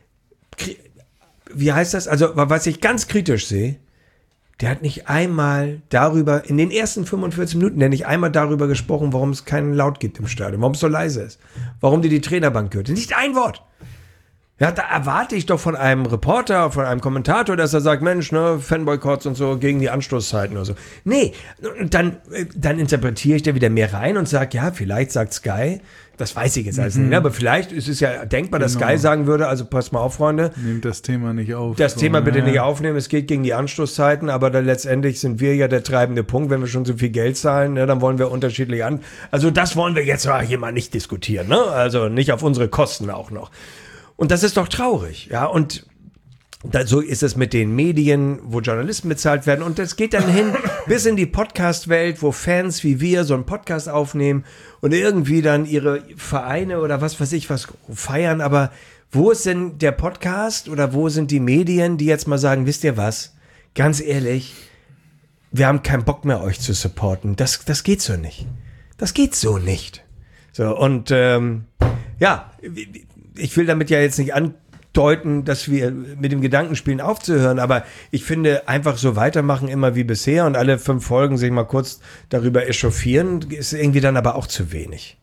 wie heißt das, also was ich ganz kritisch sehe, der hat nicht einmal darüber, in den ersten fünfundvierzig Minuten, der hat nicht einmal darüber gesprochen, warum es keinen Laut gibt im Stadion, warum es so leise ist, warum die die Trainerbank hört. Nicht ein Wort. Ja, da erwarte ich doch von einem Reporter, von einem Kommentator, dass er sagt, Mensch, ne, Fanboykotts und so gegen die Anstoßzeiten oder so. Nee, dann, dann interpretiere ich da wieder mehr rein und sage, ja, vielleicht sagt Sky, das weiß ich jetzt alles mhm. nicht, aber vielleicht ist es ja denkbar, dass genau. Sky sagen würde, also passt mal auf, Freunde. Nehmt das Thema nicht auf. Das so, Thema bitte ja. nicht aufnehmen, es geht gegen die Anstoßzeiten, aber dann letztendlich sind wir ja der treibende Punkt, wenn wir schon so viel Geld zahlen, ne, dann wollen wir unterschiedlich an. Also das wollen wir jetzt hier mal nicht diskutieren, ne? Also nicht auf unsere Kosten auch noch. Und das ist doch traurig, ja, und da, so ist es mit den Medien, wo Journalisten bezahlt werden und das geht dann hin bis in die Podcast-Welt, wo Fans wie wir so einen Podcast aufnehmen und irgendwie dann ihre Vereine oder was weiß ich was feiern, aber wo ist denn der Podcast oder wo sind die Medien, die jetzt mal sagen, wisst ihr was, ganz ehrlich, wir haben keinen Bock mehr, euch zu supporten, das, das geht so nicht, das geht so nicht. So, und ähm, ja, ich will damit ja jetzt nicht andeuten, dass wir mit dem Gedanken spielen aufzuhören, aber ich finde, einfach so weitermachen immer wie bisher und alle fünf Folgen sich mal kurz darüber echauffieren, ist irgendwie dann aber auch zu wenig.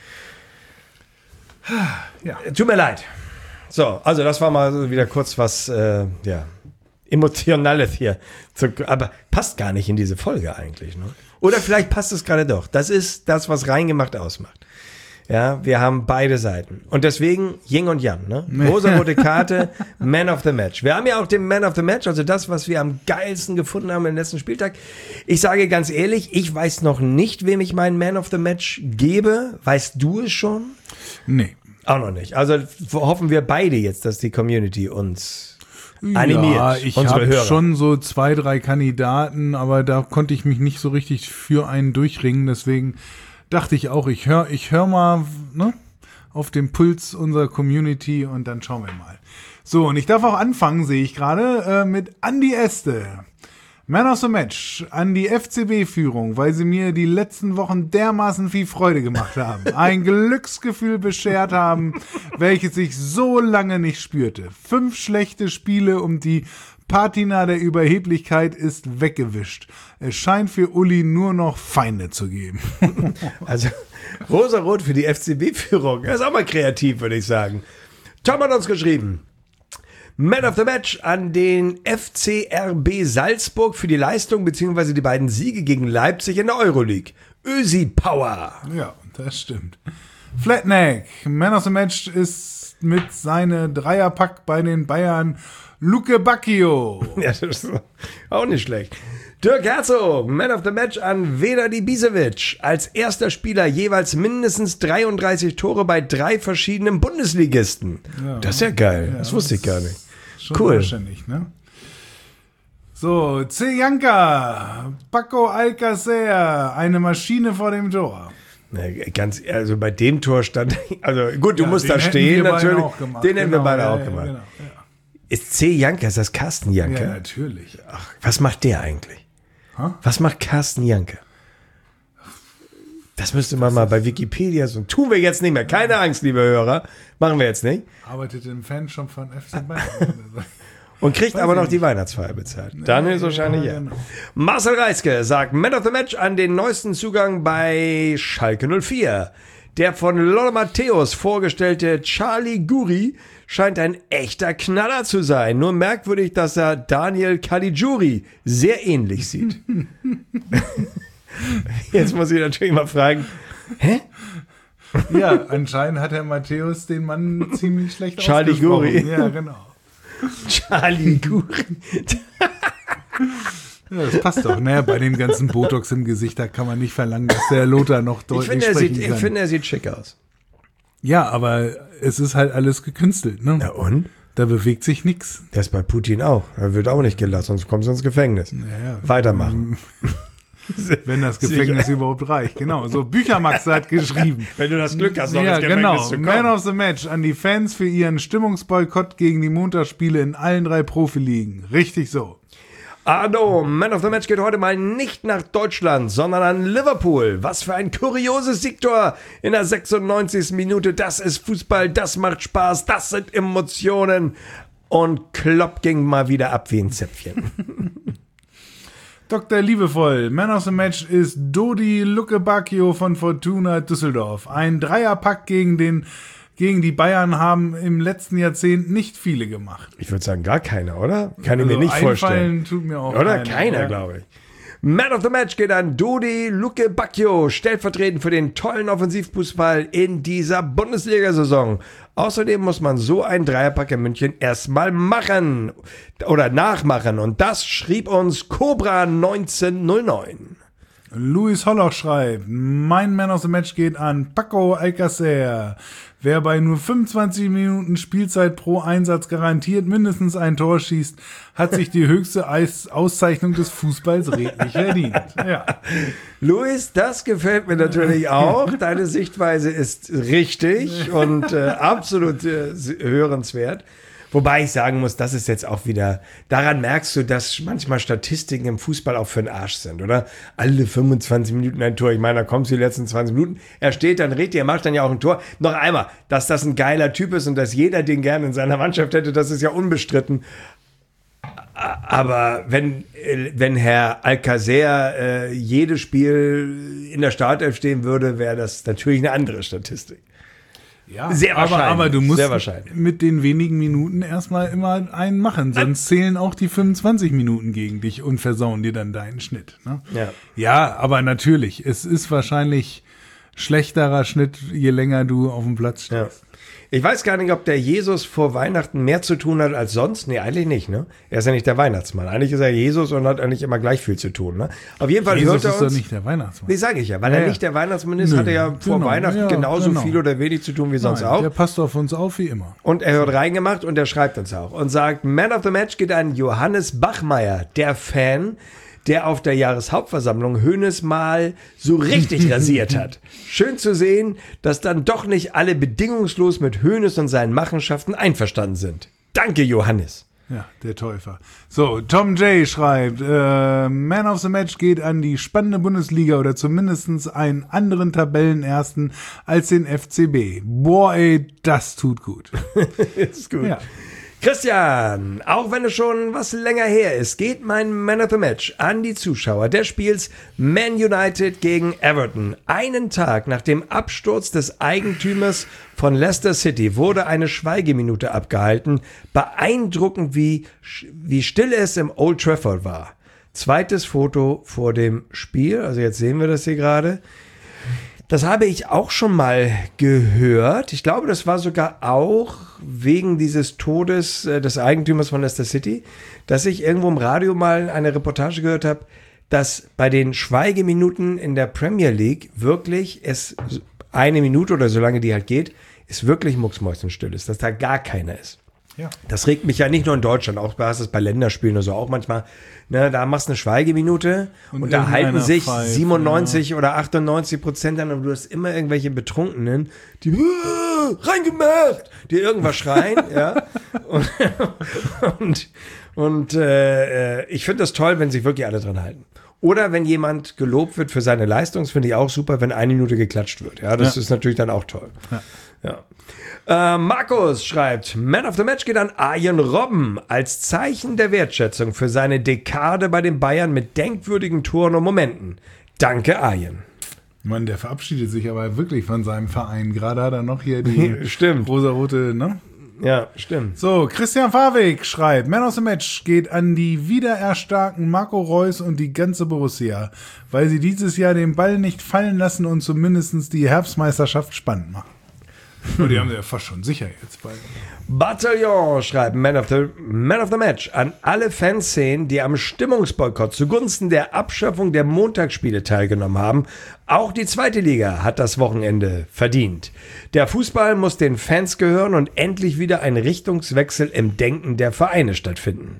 Ja. Tut mir leid. So, also das war mal wieder kurz was, äh, ja, Emotionales hier. Aber passt gar nicht in diese Folge eigentlich, ne? Oder vielleicht passt es gerade doch. Das ist das, was reingemacht ausmacht. Ja, wir haben beide Seiten. Und deswegen Yin und Yang, ne? Rosa-rote Karte, Man of the Match. Wir haben ja auch den Man of the Match, also das, was wir am geilsten gefunden haben im letzten Spieltag. Ich sage ganz ehrlich, ich weiß noch nicht, wem ich meinen Man of the Match gebe. Weißt du es schon? Nee. Auch noch nicht. Also hoffen wir beide jetzt, dass die Community uns animiert. Ja, ich habe schon so zwei, drei Kandidaten, aber da konnte ich mich nicht so richtig für einen durchringen. Deswegen dachte ich auch, ich höre ich hör mal ne, auf den Puls unserer Community und dann schauen wir mal. So, und ich darf auch anfangen, sehe ich gerade, äh, mit Andi Este. Man of the Match an die F C B-Führung, weil sie mir die letzten Wochen dermaßen viel Freude gemacht haben. Ein Glücksgefühl beschert haben, welches ich so lange nicht spürte. Fünf schlechte Spiele und die Patina der Überheblichkeit ist weggewischt. Es scheint für Uli nur noch Feinde zu geben. Also rosa-rot für die F C B-Führung. Das ist auch mal kreativ, würde ich sagen. Tom hat uns geschrieben. Man of the Match an den F C R B Salzburg für die Leistung bzw. die beiden Siege gegen Leipzig in der Euroleague. Ösi Power. Ja, das stimmt. Flatneck, Man of the Match ist mit seinem Dreierpack bei den Bayern Luke Bacchio. Ja, das ist auch nicht schlecht. Dirk Herzog, Man of the Match an Vedat Ibisevic. Als erster Spieler jeweils mindestens dreiunddreißig Tore bei drei verschiedenen Bundesligisten. Ja. Das ist ja geil. Ja, das wusste ich gar nicht. Schon cool. Wahrscheinlich, ne? So, C. Janka, Paco Alcacer, eine Maschine vor dem Tor. Na, ganz, also bei dem Tor stand, also gut, du ja, musst da stehen natürlich. Den hätten genau, wir beide ja, auch ja, gemacht. Genau, ja. Ist C. Janka, ist das Carsten Janka? Ja, natürlich. Ach, was macht der eigentlich? Ha? Was macht Carsten Janka? Das müsste man mal bei Wikipedia so. Tun wir jetzt nicht mehr. Keine Angst, liebe Hörer. Machen wir jetzt nicht. Arbeitet im Fanshop von F C Bayern. Und kriegt Weiß aber noch nicht. die Weihnachtsfeier bezahlt. Dann ist wahrscheinlich ja. genau. Marcel Reiske sagt Man of the Match an den neuesten Zugang bei Schalke null vier. Der von Lothar Matthäus vorgestellte Charlie Guri scheint ein echter Knaller zu sein. Nur merkwürdig, dass er Daniel Caligiuri sehr ähnlich sieht. Jetzt muss ich natürlich mal fragen, hä? Ja, anscheinend hat Herr Matthäus den Mann ziemlich schlecht Charlie ausgesprochen. Guri. Ja, genau. Charlie Guri. Ja, das passt doch. Naja, bei dem ganzen Botox im Gesicht, da kann man nicht verlangen, dass der Lothar noch Ich deutlich finde, er sprechen sieht, kann. ich finde, er sieht schick aus. Ja, aber es ist halt alles gekünstelt, ne? Na und? Da bewegt sich nichts. Das bei Putin auch. Er wird auch nicht gelassen, sonst kommst du ins Gefängnis. Naja, Weitermachen. wenn das Gefängnis überhaupt reicht. Genau, so Büchermax hat geschrieben. Wenn du das Glück hast, noch Ja, ins Gefängnis genau. zu kommen. Man of the Match an die Fans für ihren Stimmungsboykott gegen die Montagsspiele in allen drei Profiligen. Richtig so. Arno, Man of the Match geht heute mal nicht nach Deutschland, sondern an Liverpool. Was für ein kurioses Siegtor in der sechsundneunzigsten Minute. Das ist Fußball, das macht Spaß, das sind Emotionen. Und Klopp ging mal wieder ab wie ein Zäpfchen. Doktor Liebevoll, Man of the Match ist Dodi Lukebakio von Fortuna Düsseldorf. Ein Dreierpack gegen den gegen die Bayern haben im letzten Jahrzehnt nicht viele gemacht. Ich würde sagen, gar keiner, oder? Kann ich Also mir nicht vorstellen. einfallen tut mir auch Oder? keiner, Keiner, ja. glaube ich. Man of the Match geht an Dodi Lukebakio, stellvertretend für den tollen Offensivfußball in dieser Bundesliga-Saison. Außerdem muss man so einen Dreierpack in München erstmal machen oder nachmachen. Und das schrieb uns Cobra neunzehnhundertneun. Luis Holloch schreibt, mein Man of the Match geht an Paco Alcacer. Wer bei nur fünfundzwanzig Minuten Spielzeit pro Einsatz garantiert mindestens ein Tor schießt, hat sich die höchste Eis- Auszeichnung des Fußballs redlich verdient. Ja. Luis, das gefällt mir natürlich auch. Deine Sichtweise ist richtig und äh, absolut äh, hörenswert. Wobei ich sagen muss, das ist jetzt auch wieder, daran merkst du, dass manchmal Statistiken im Fußball auch für den Arsch sind, oder? Alle fünfundzwanzig Minuten ein Tor. Ich meine, da kommst du die letzten zwanzig Minuten, er steht, dann redet er, macht dann ja auch ein Tor. Noch einmal, dass das ein geiler Typ ist und dass jeder den gerne in seiner Mannschaft hätte, das ist ja unbestritten. Aber wenn, wenn Herr Alcacer äh, jedes Spiel in der Startelf stehen würde, wäre das natürlich eine andere Statistik. Ja, sehr wahrscheinlich. Aber, aber du musst sehr wahrscheinlich. mit den wenigen Minuten erstmal immer einen machen, sonst zählen auch die fünfundzwanzig Minuten gegen dich und versauen dir dann deinen Schnitt. Ne? Ja. ja, aber natürlich, es ist wahrscheinlich schlechterer Schnitt, je länger du auf dem Platz stehst. Ja. Ich weiß gar nicht, ob der Jesus vor Weihnachten mehr zu tun hat als sonst. Nee, eigentlich nicht, ne? Er ist ja nicht der Weihnachtsmann. Eigentlich ist er Jesus und hat eigentlich immer gleich viel zu tun, ne? Auf jeden Fall Jesus hört er ist uns... doch nicht der Weihnachtsmann. Nee, sage ich ja. Weil Ja, er ja. nicht der Weihnachtsmann ist, Nö, hat er ja vor genau, Weihnachten ja, genauso genau. viel oder wenig zu tun wie sonst Nein, auch. der passt auf uns auf wie immer. Und er hört reingemacht und er schreibt uns auch und sagt, Man of the Match geht an Johannes Bachmeier, der Fan, der auf der Jahreshauptversammlung Hoeneß mal so richtig rasiert hat. Schön zu sehen, dass dann doch nicht alle bedingungslos mit Hoeneß und seinen Machenschaften einverstanden sind. Danke, Johannes. Ja, der Täufer. So, Tom J. schreibt, äh, Man of the Match geht an die spannende Bundesliga oder zumindest einen anderen Tabellenersten als den F C B. Boah, ey, das tut gut. Ist gut. Ja. Christian, auch wenn es schon was länger her ist, geht mein Man of the Match an die Zuschauer des Spiels Man United gegen Everton. Einen Tag nach dem Absturz des Eigentümers von Leicester City wurde eine Schweigeminute abgehalten. Beeindruckend, wie, wie still es im Old Trafford war. Zweites Foto vor dem Spiel, also jetzt sehen wir das hier gerade. Das habe ich auch schon mal gehört. Ich glaube, das war sogar auch wegen dieses Todes äh, des Eigentümers von Leicester City, dass ich irgendwo im Radio mal eine Reportage gehört habe, dass bei den Schweigeminuten in der Premier League wirklich es eine Minute oder so lange die halt geht, ist wirklich mucksmäuschenstill ist, dass da gar keiner ist. Ja. Das regt mich ja nicht nur in Deutschland, auch du hast es bei Länderspielen oder so auch manchmal. Ne, da machst du eine Schweigeminute und, und da halten irgendeiner sich pfeift, siebenundneunzig ja. oder achtundneunzig Prozent an und du hast immer irgendwelche Betrunkenen, die äh, reingemacht, die irgendwas schreien, ja. Und, und, und äh, ich finde das toll, wenn sich wirklich alle dran halten. Oder wenn jemand gelobt wird für seine Leistung, das finde ich auch super, wenn eine Minute geklatscht wird. Ja, das ja. ist natürlich dann auch toll. Ja. ja. Äh, Markus schreibt, Man of the Match geht an Arjen Robben als Zeichen der Wertschätzung für seine Dekade bei den Bayern mit denkwürdigen Toren und Momenten. Danke, Arjen. Mann, der verabschiedet sich aber wirklich von seinem Verein. Gerade hat er noch hier die Stimmt. rosarote, ne? Ja, stimmt. So, Christian Fawig schreibt, Man of the Match geht an die wiedererstarkten Marco Reus und die ganze Borussia, weil sie dieses Jahr den Ball nicht fallen lassen und zumindest die Herbstmeisterschaft spannend machen. Oh, die haben sie ja fast schon sicher jetzt bald. Bataillon schreibt Man of the, Man of the Match an alle Fanszenen, die am Stimmungsboykott zugunsten der Abschaffung der Montagsspiele teilgenommen haben. Auch die zweite Liga hat das Wochenende verdient. Der Fußball muss den Fans gehören und endlich wieder ein Richtungswechsel im Denken der Vereine stattfinden.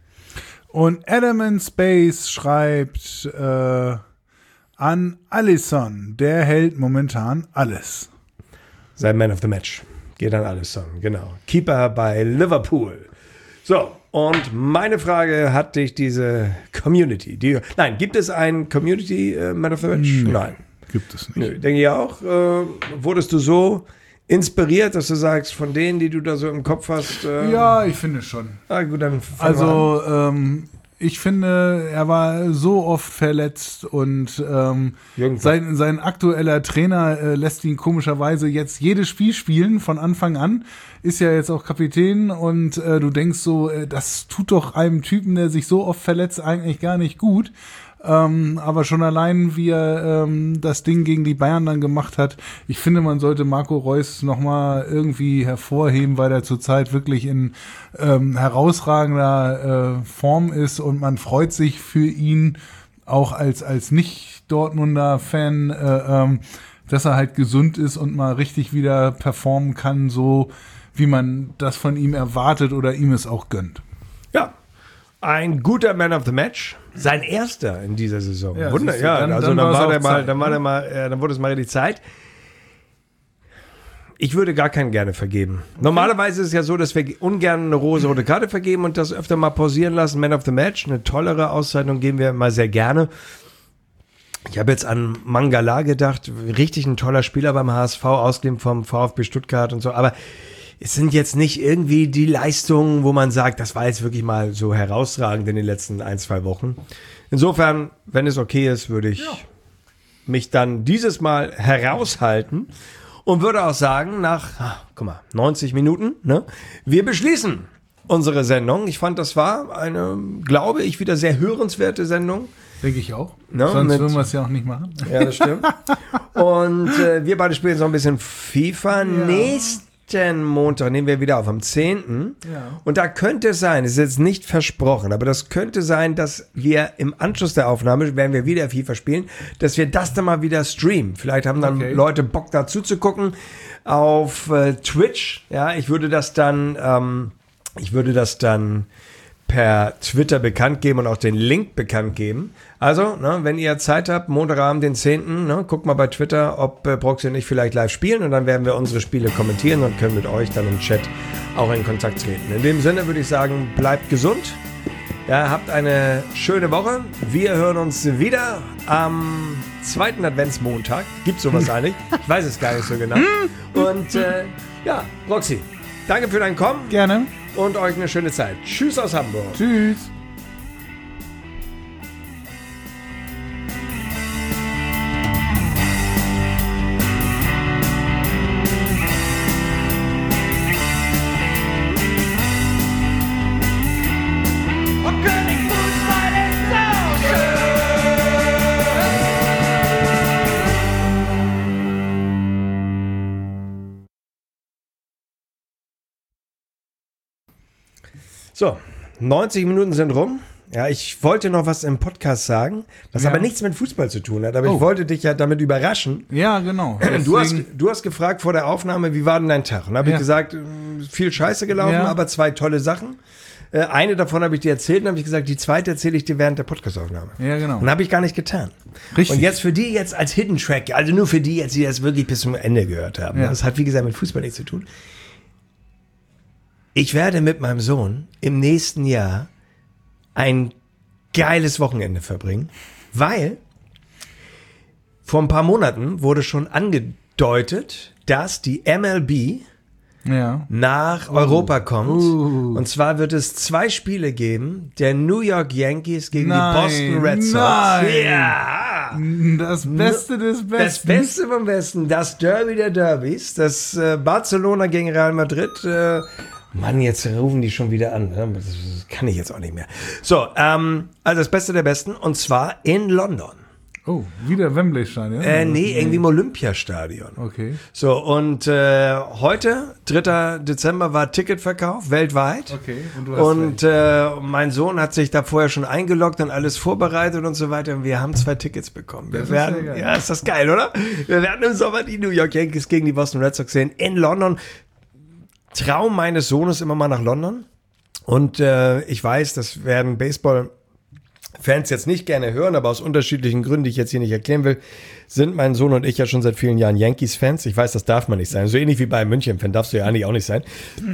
Und Adam in Space schreibt äh, an Alisson, der hält momentan alles. Sein Man of the Match. Geht an Alisson, genau. Keeper bei Liverpool. So, und meine Frage, hat dich diese Community, die, nein, gibt es ein Community äh, Man of the Match? Nee, nein. Gibt es nicht. Nö, denke ich auch. Äh, wurdest du so inspiriert, dass du sagst, von denen, die du da so im Kopf hast? Äh, Ja, ich finde schon. Ah, gut, dann fangen Also, ähm, ich finde, er war so oft verletzt und ähm, sein, sein aktueller Trainer äh, lässt ihn komischerweise jetzt jedes Spiel spielen von Anfang an. Ist ja jetzt auch Kapitän und äh, du denkst so, äh, das tut doch einem Typen, der sich so oft verletzt, eigentlich gar nicht gut. Ähm, aber schon allein, wie er ähm, das Ding gegen die Bayern dann gemacht hat, ich finde, man sollte Marco Reus nochmal irgendwie hervorheben, weil er zurzeit wirklich in ähm, herausragender äh, Form ist und man freut sich für ihn auch als, als Nicht-Dortmunder Fan, äh, ähm, dass er halt gesund ist und mal richtig wieder performen kann, so wie man das von ihm erwartet oder ihm es auch gönnt. Ja, ein guter Man of the Match. Sein erster in dieser Saison. Ja, Wunder, siehst du, ja. dann- Also dann dann, war's war auch der mal, Zeit, dann war ne? der mal, äh, dann wurde es mal die Zeit. ich würde gar keinen gerne vergeben. Normalerweise ist es ja so, dass wir ungern eine rosa-rote Karte vergeben und das öfter mal pausieren lassen. Man of the Match, eine tollere Auszeichnung geben wir mal sehr gerne. Ich habe jetzt an Mangala gedacht, richtig ein toller Spieler beim H S V, ausgehend vom VfB Stuttgart und so, aber es sind jetzt nicht irgendwie die Leistungen, wo man sagt, das war jetzt wirklich mal so herausragend in den letzten ein, zwei Wochen. Insofern, wenn es okay ist, würde ich ja. mich dann dieses Mal heraushalten und würde auch sagen, nach, ach, guck mal, neunzig Minuten, ne, wir beschließen unsere Sendung. Ich fand, das war eine, glaube ich, wieder sehr hörenswerte Sendung. Denke ich auch. No, Sonst mit, würden wir es ja auch nicht machen. Ja, das stimmt. Und äh, wir beide spielen so ein bisschen FIFA. Ja. Nächsten Montag nehmen wir wieder auf, am zehnten Ja. Und da könnte es sein, es ist jetzt nicht versprochen, aber das könnte sein, dass wir im Anschluss der Aufnahme, werden wir wieder FIFA spielen, dass wir das dann mal wieder streamen. Vielleicht haben dann okay. Leute Bock dazu zu gucken auf äh, Twitch. Ja, ich würde das dann, ähm, ich würde das dann per Twitter bekannt geben und auch den Link bekannt geben. Also, ne, wenn ihr Zeit habt, Montagabend, den zehnten Ne, guckt mal bei Twitter, ob äh, Proxy und ich vielleicht live spielen und dann werden wir unsere Spiele kommentieren und können mit euch dann im Chat auch in Kontakt treten. In dem Sinne würde ich sagen, bleibt gesund. Ja, habt eine schöne Woche. Wir hören uns wieder am zweiten Adventsmontag. Gibt's sowas eigentlich? Ich weiß es gar nicht so genau. Und äh, ja, Proxy, danke für dein Kommen. Gerne. Und euch eine schöne Zeit. Tschüss aus Hamburg. Tschüss. Und König Fußball ist so So, neunzig Minuten sind rum. Ja, ich wollte noch was im Podcast sagen, was ja. aber nichts mit Fußball zu tun hat. Aber oh. ich wollte dich ja damit überraschen. Ja, genau. Du hast, du hast gefragt vor der Aufnahme, wie war denn dein Tag? Und da habe ja. ich gesagt, viel Scheiße gelaufen, ja. aber zwei tolle Sachen. Eine davon habe ich dir erzählt und habe ich gesagt, die zweite erzähle ich dir während der Podcastaufnahme. Ja, genau. Und habe ich gar nicht getan. Richtig. Und jetzt für die jetzt als Hidden Track, also nur für die jetzt, die das wirklich bis zum Ende gehört haben. Ja. Das hat, wie gesagt, mit Fußball nichts zu tun. Ich werde mit meinem Sohn im nächsten Jahr ein geiles Wochenende verbringen, weil vor ein paar Monaten wurde schon angedeutet, dass die M L B ja. nach uh. Europa kommt. Uh. Und zwar wird es zwei Spiele geben, der New York Yankees gegen nein, die Boston Red Sox. Nein. Ja. Das Beste des Besten. Das Beste vom Besten, das Derby der Derbys, das äh, Barcelona gegen Real Madrid. Äh, Mann, jetzt rufen die schon wieder an. Das kann ich jetzt auch nicht mehr. So, ähm, also das Beste der Besten und zwar in London. Oh, wieder Wembley-Stadion? Äh, nee, irgendwie im Olympiastadion. Okay. So, und äh, heute, dritter Dezember, war Ticketverkauf weltweit. Okay, und du hast Und äh, mein Sohn hat sich da vorher schon eingeloggt und alles vorbereitet und so weiter. Und wir haben zwei Tickets bekommen. Wir das werden, ist ja geil. Ja, ist das geil, oder? Wir werden im Sommer die New York Yankees gegen die Boston Red Sox sehen in London. Traum meines Sohnes immer mal nach London. Und äh, ich weiß, das werden Baseball-Fans jetzt nicht gerne hören, aber aus unterschiedlichen Gründen, die ich jetzt hier nicht erklären will, sind mein Sohn und ich ja schon seit vielen Jahren Yankees-Fans. Ich weiß, das darf man nicht sein. So ähnlich wie bei München-Fan darfst du ja eigentlich auch nicht sein.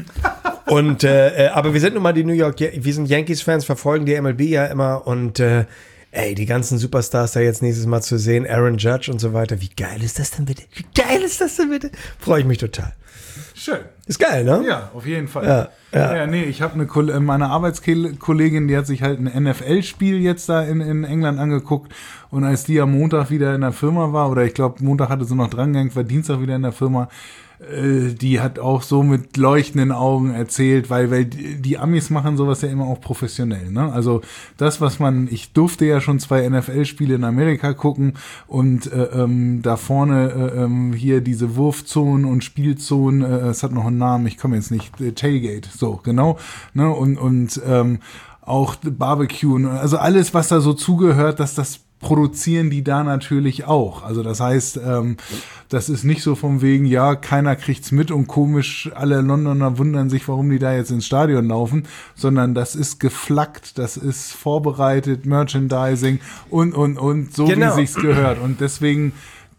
Und äh, aber wir sind nun mal die New York, wir sind Yankees-Fans, verfolgen die M L B ja immer und äh, ey, die ganzen Superstars da jetzt nächstes Mal zu sehen, Aaron Judge und so weiter. Wie geil ist das denn bitte? Wie geil ist das denn bitte? Freue ich mich total. Schön. Ist geil, ne? Ja, auf jeden Fall. Ja, ja. ja nee, ich habe eine Ko- meine Arbeitskollegin, die hat sich halt ein N F L-Spiel jetzt da in, in England angeguckt und als die am Montag wieder in der Firma war, oder ich glaube Montag hatte sie noch drangehängt, war Dienstag wieder in der Firma, äh, die hat auch so mit leuchtenden Augen erzählt, weil, weil die, die Amis machen sowas ja immer auch professionell, ne? Also das, was man, ich durfte ja schon zwei N F L-Spiele in Amerika gucken und äh, ähm, da vorne äh, ähm, hier diese Wurfzonen und Spielzonen, äh, es hat noch einen Namen, ich komme jetzt nicht, äh, Tailgate, so, genau, ne? Und, und ähm, auch Barbecue, also alles, was da so zugehört, dass das produzieren die da natürlich auch. Also das heißt, ähm, das ist nicht so vom wegen, ja, keiner kriegt's mit und komisch, alle Londoner wundern sich, warum die da jetzt ins Stadion laufen, sondern das ist geflaggt, das ist vorbereitet, Merchandising und, und, und, so genau. wie sich's gehört. Und deswegen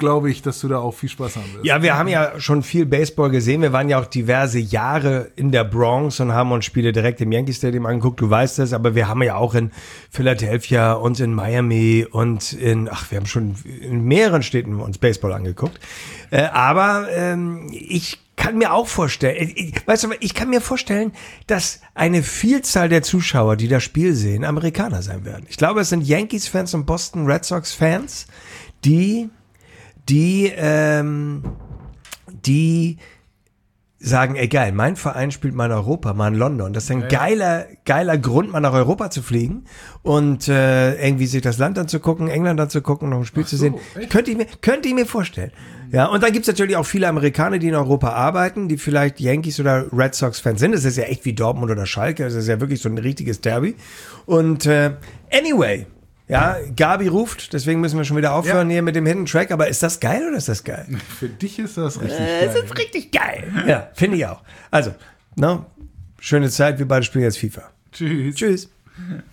glaube ich, dass du da auch viel Spaß haben wirst. Ja, wir haben ja schon viel Baseball gesehen. Wir waren ja auch diverse Jahre in der Bronx und haben uns Spiele direkt im Yankee Stadium angeguckt. Du weißt das, aber wir haben ja auch in Philadelphia und in Miami und in, ach, wir haben schon in mehreren Städten uns Baseball angeguckt. Äh, aber ähm, ich kann mir auch vorstellen, ich, weißt du, ich kann mir vorstellen, dass eine Vielzahl der Zuschauer, die das Spiel sehen, Amerikaner sein werden. Ich glaube, es sind Yankees-Fans und Boston Red Sox-Fans, die die, ähm, die sagen, ey geil, mein Verein spielt mal in Europa, mal in London. Das ist ein geiler, geiler Grund, mal nach Europa zu fliegen und äh, irgendwie sich das Land anzugucken, England anzugucken, noch ein Spiel so, zu sehen. Könnte ich mir, könnte ich mir vorstellen. Ja, und dann gibt's natürlich auch viele Amerikaner, die in Europa arbeiten, die vielleicht Yankees oder Red Sox-Fans sind. Das ist ja echt wie Dortmund oder Schalke. Das ist ja wirklich so ein richtiges Derby. Und äh, anyway, ja, Gabi ruft, deswegen müssen wir schon wieder aufhören ja. hier mit dem Hidden Track. Aber ist das geil oder ist das geil? Für dich ist das richtig äh, geil. Das ist richtig geil. Ja, finde ich auch. Also, ne, schöne Zeit. Wir beide spielen jetzt FIFA. Tschüss. Tschüss.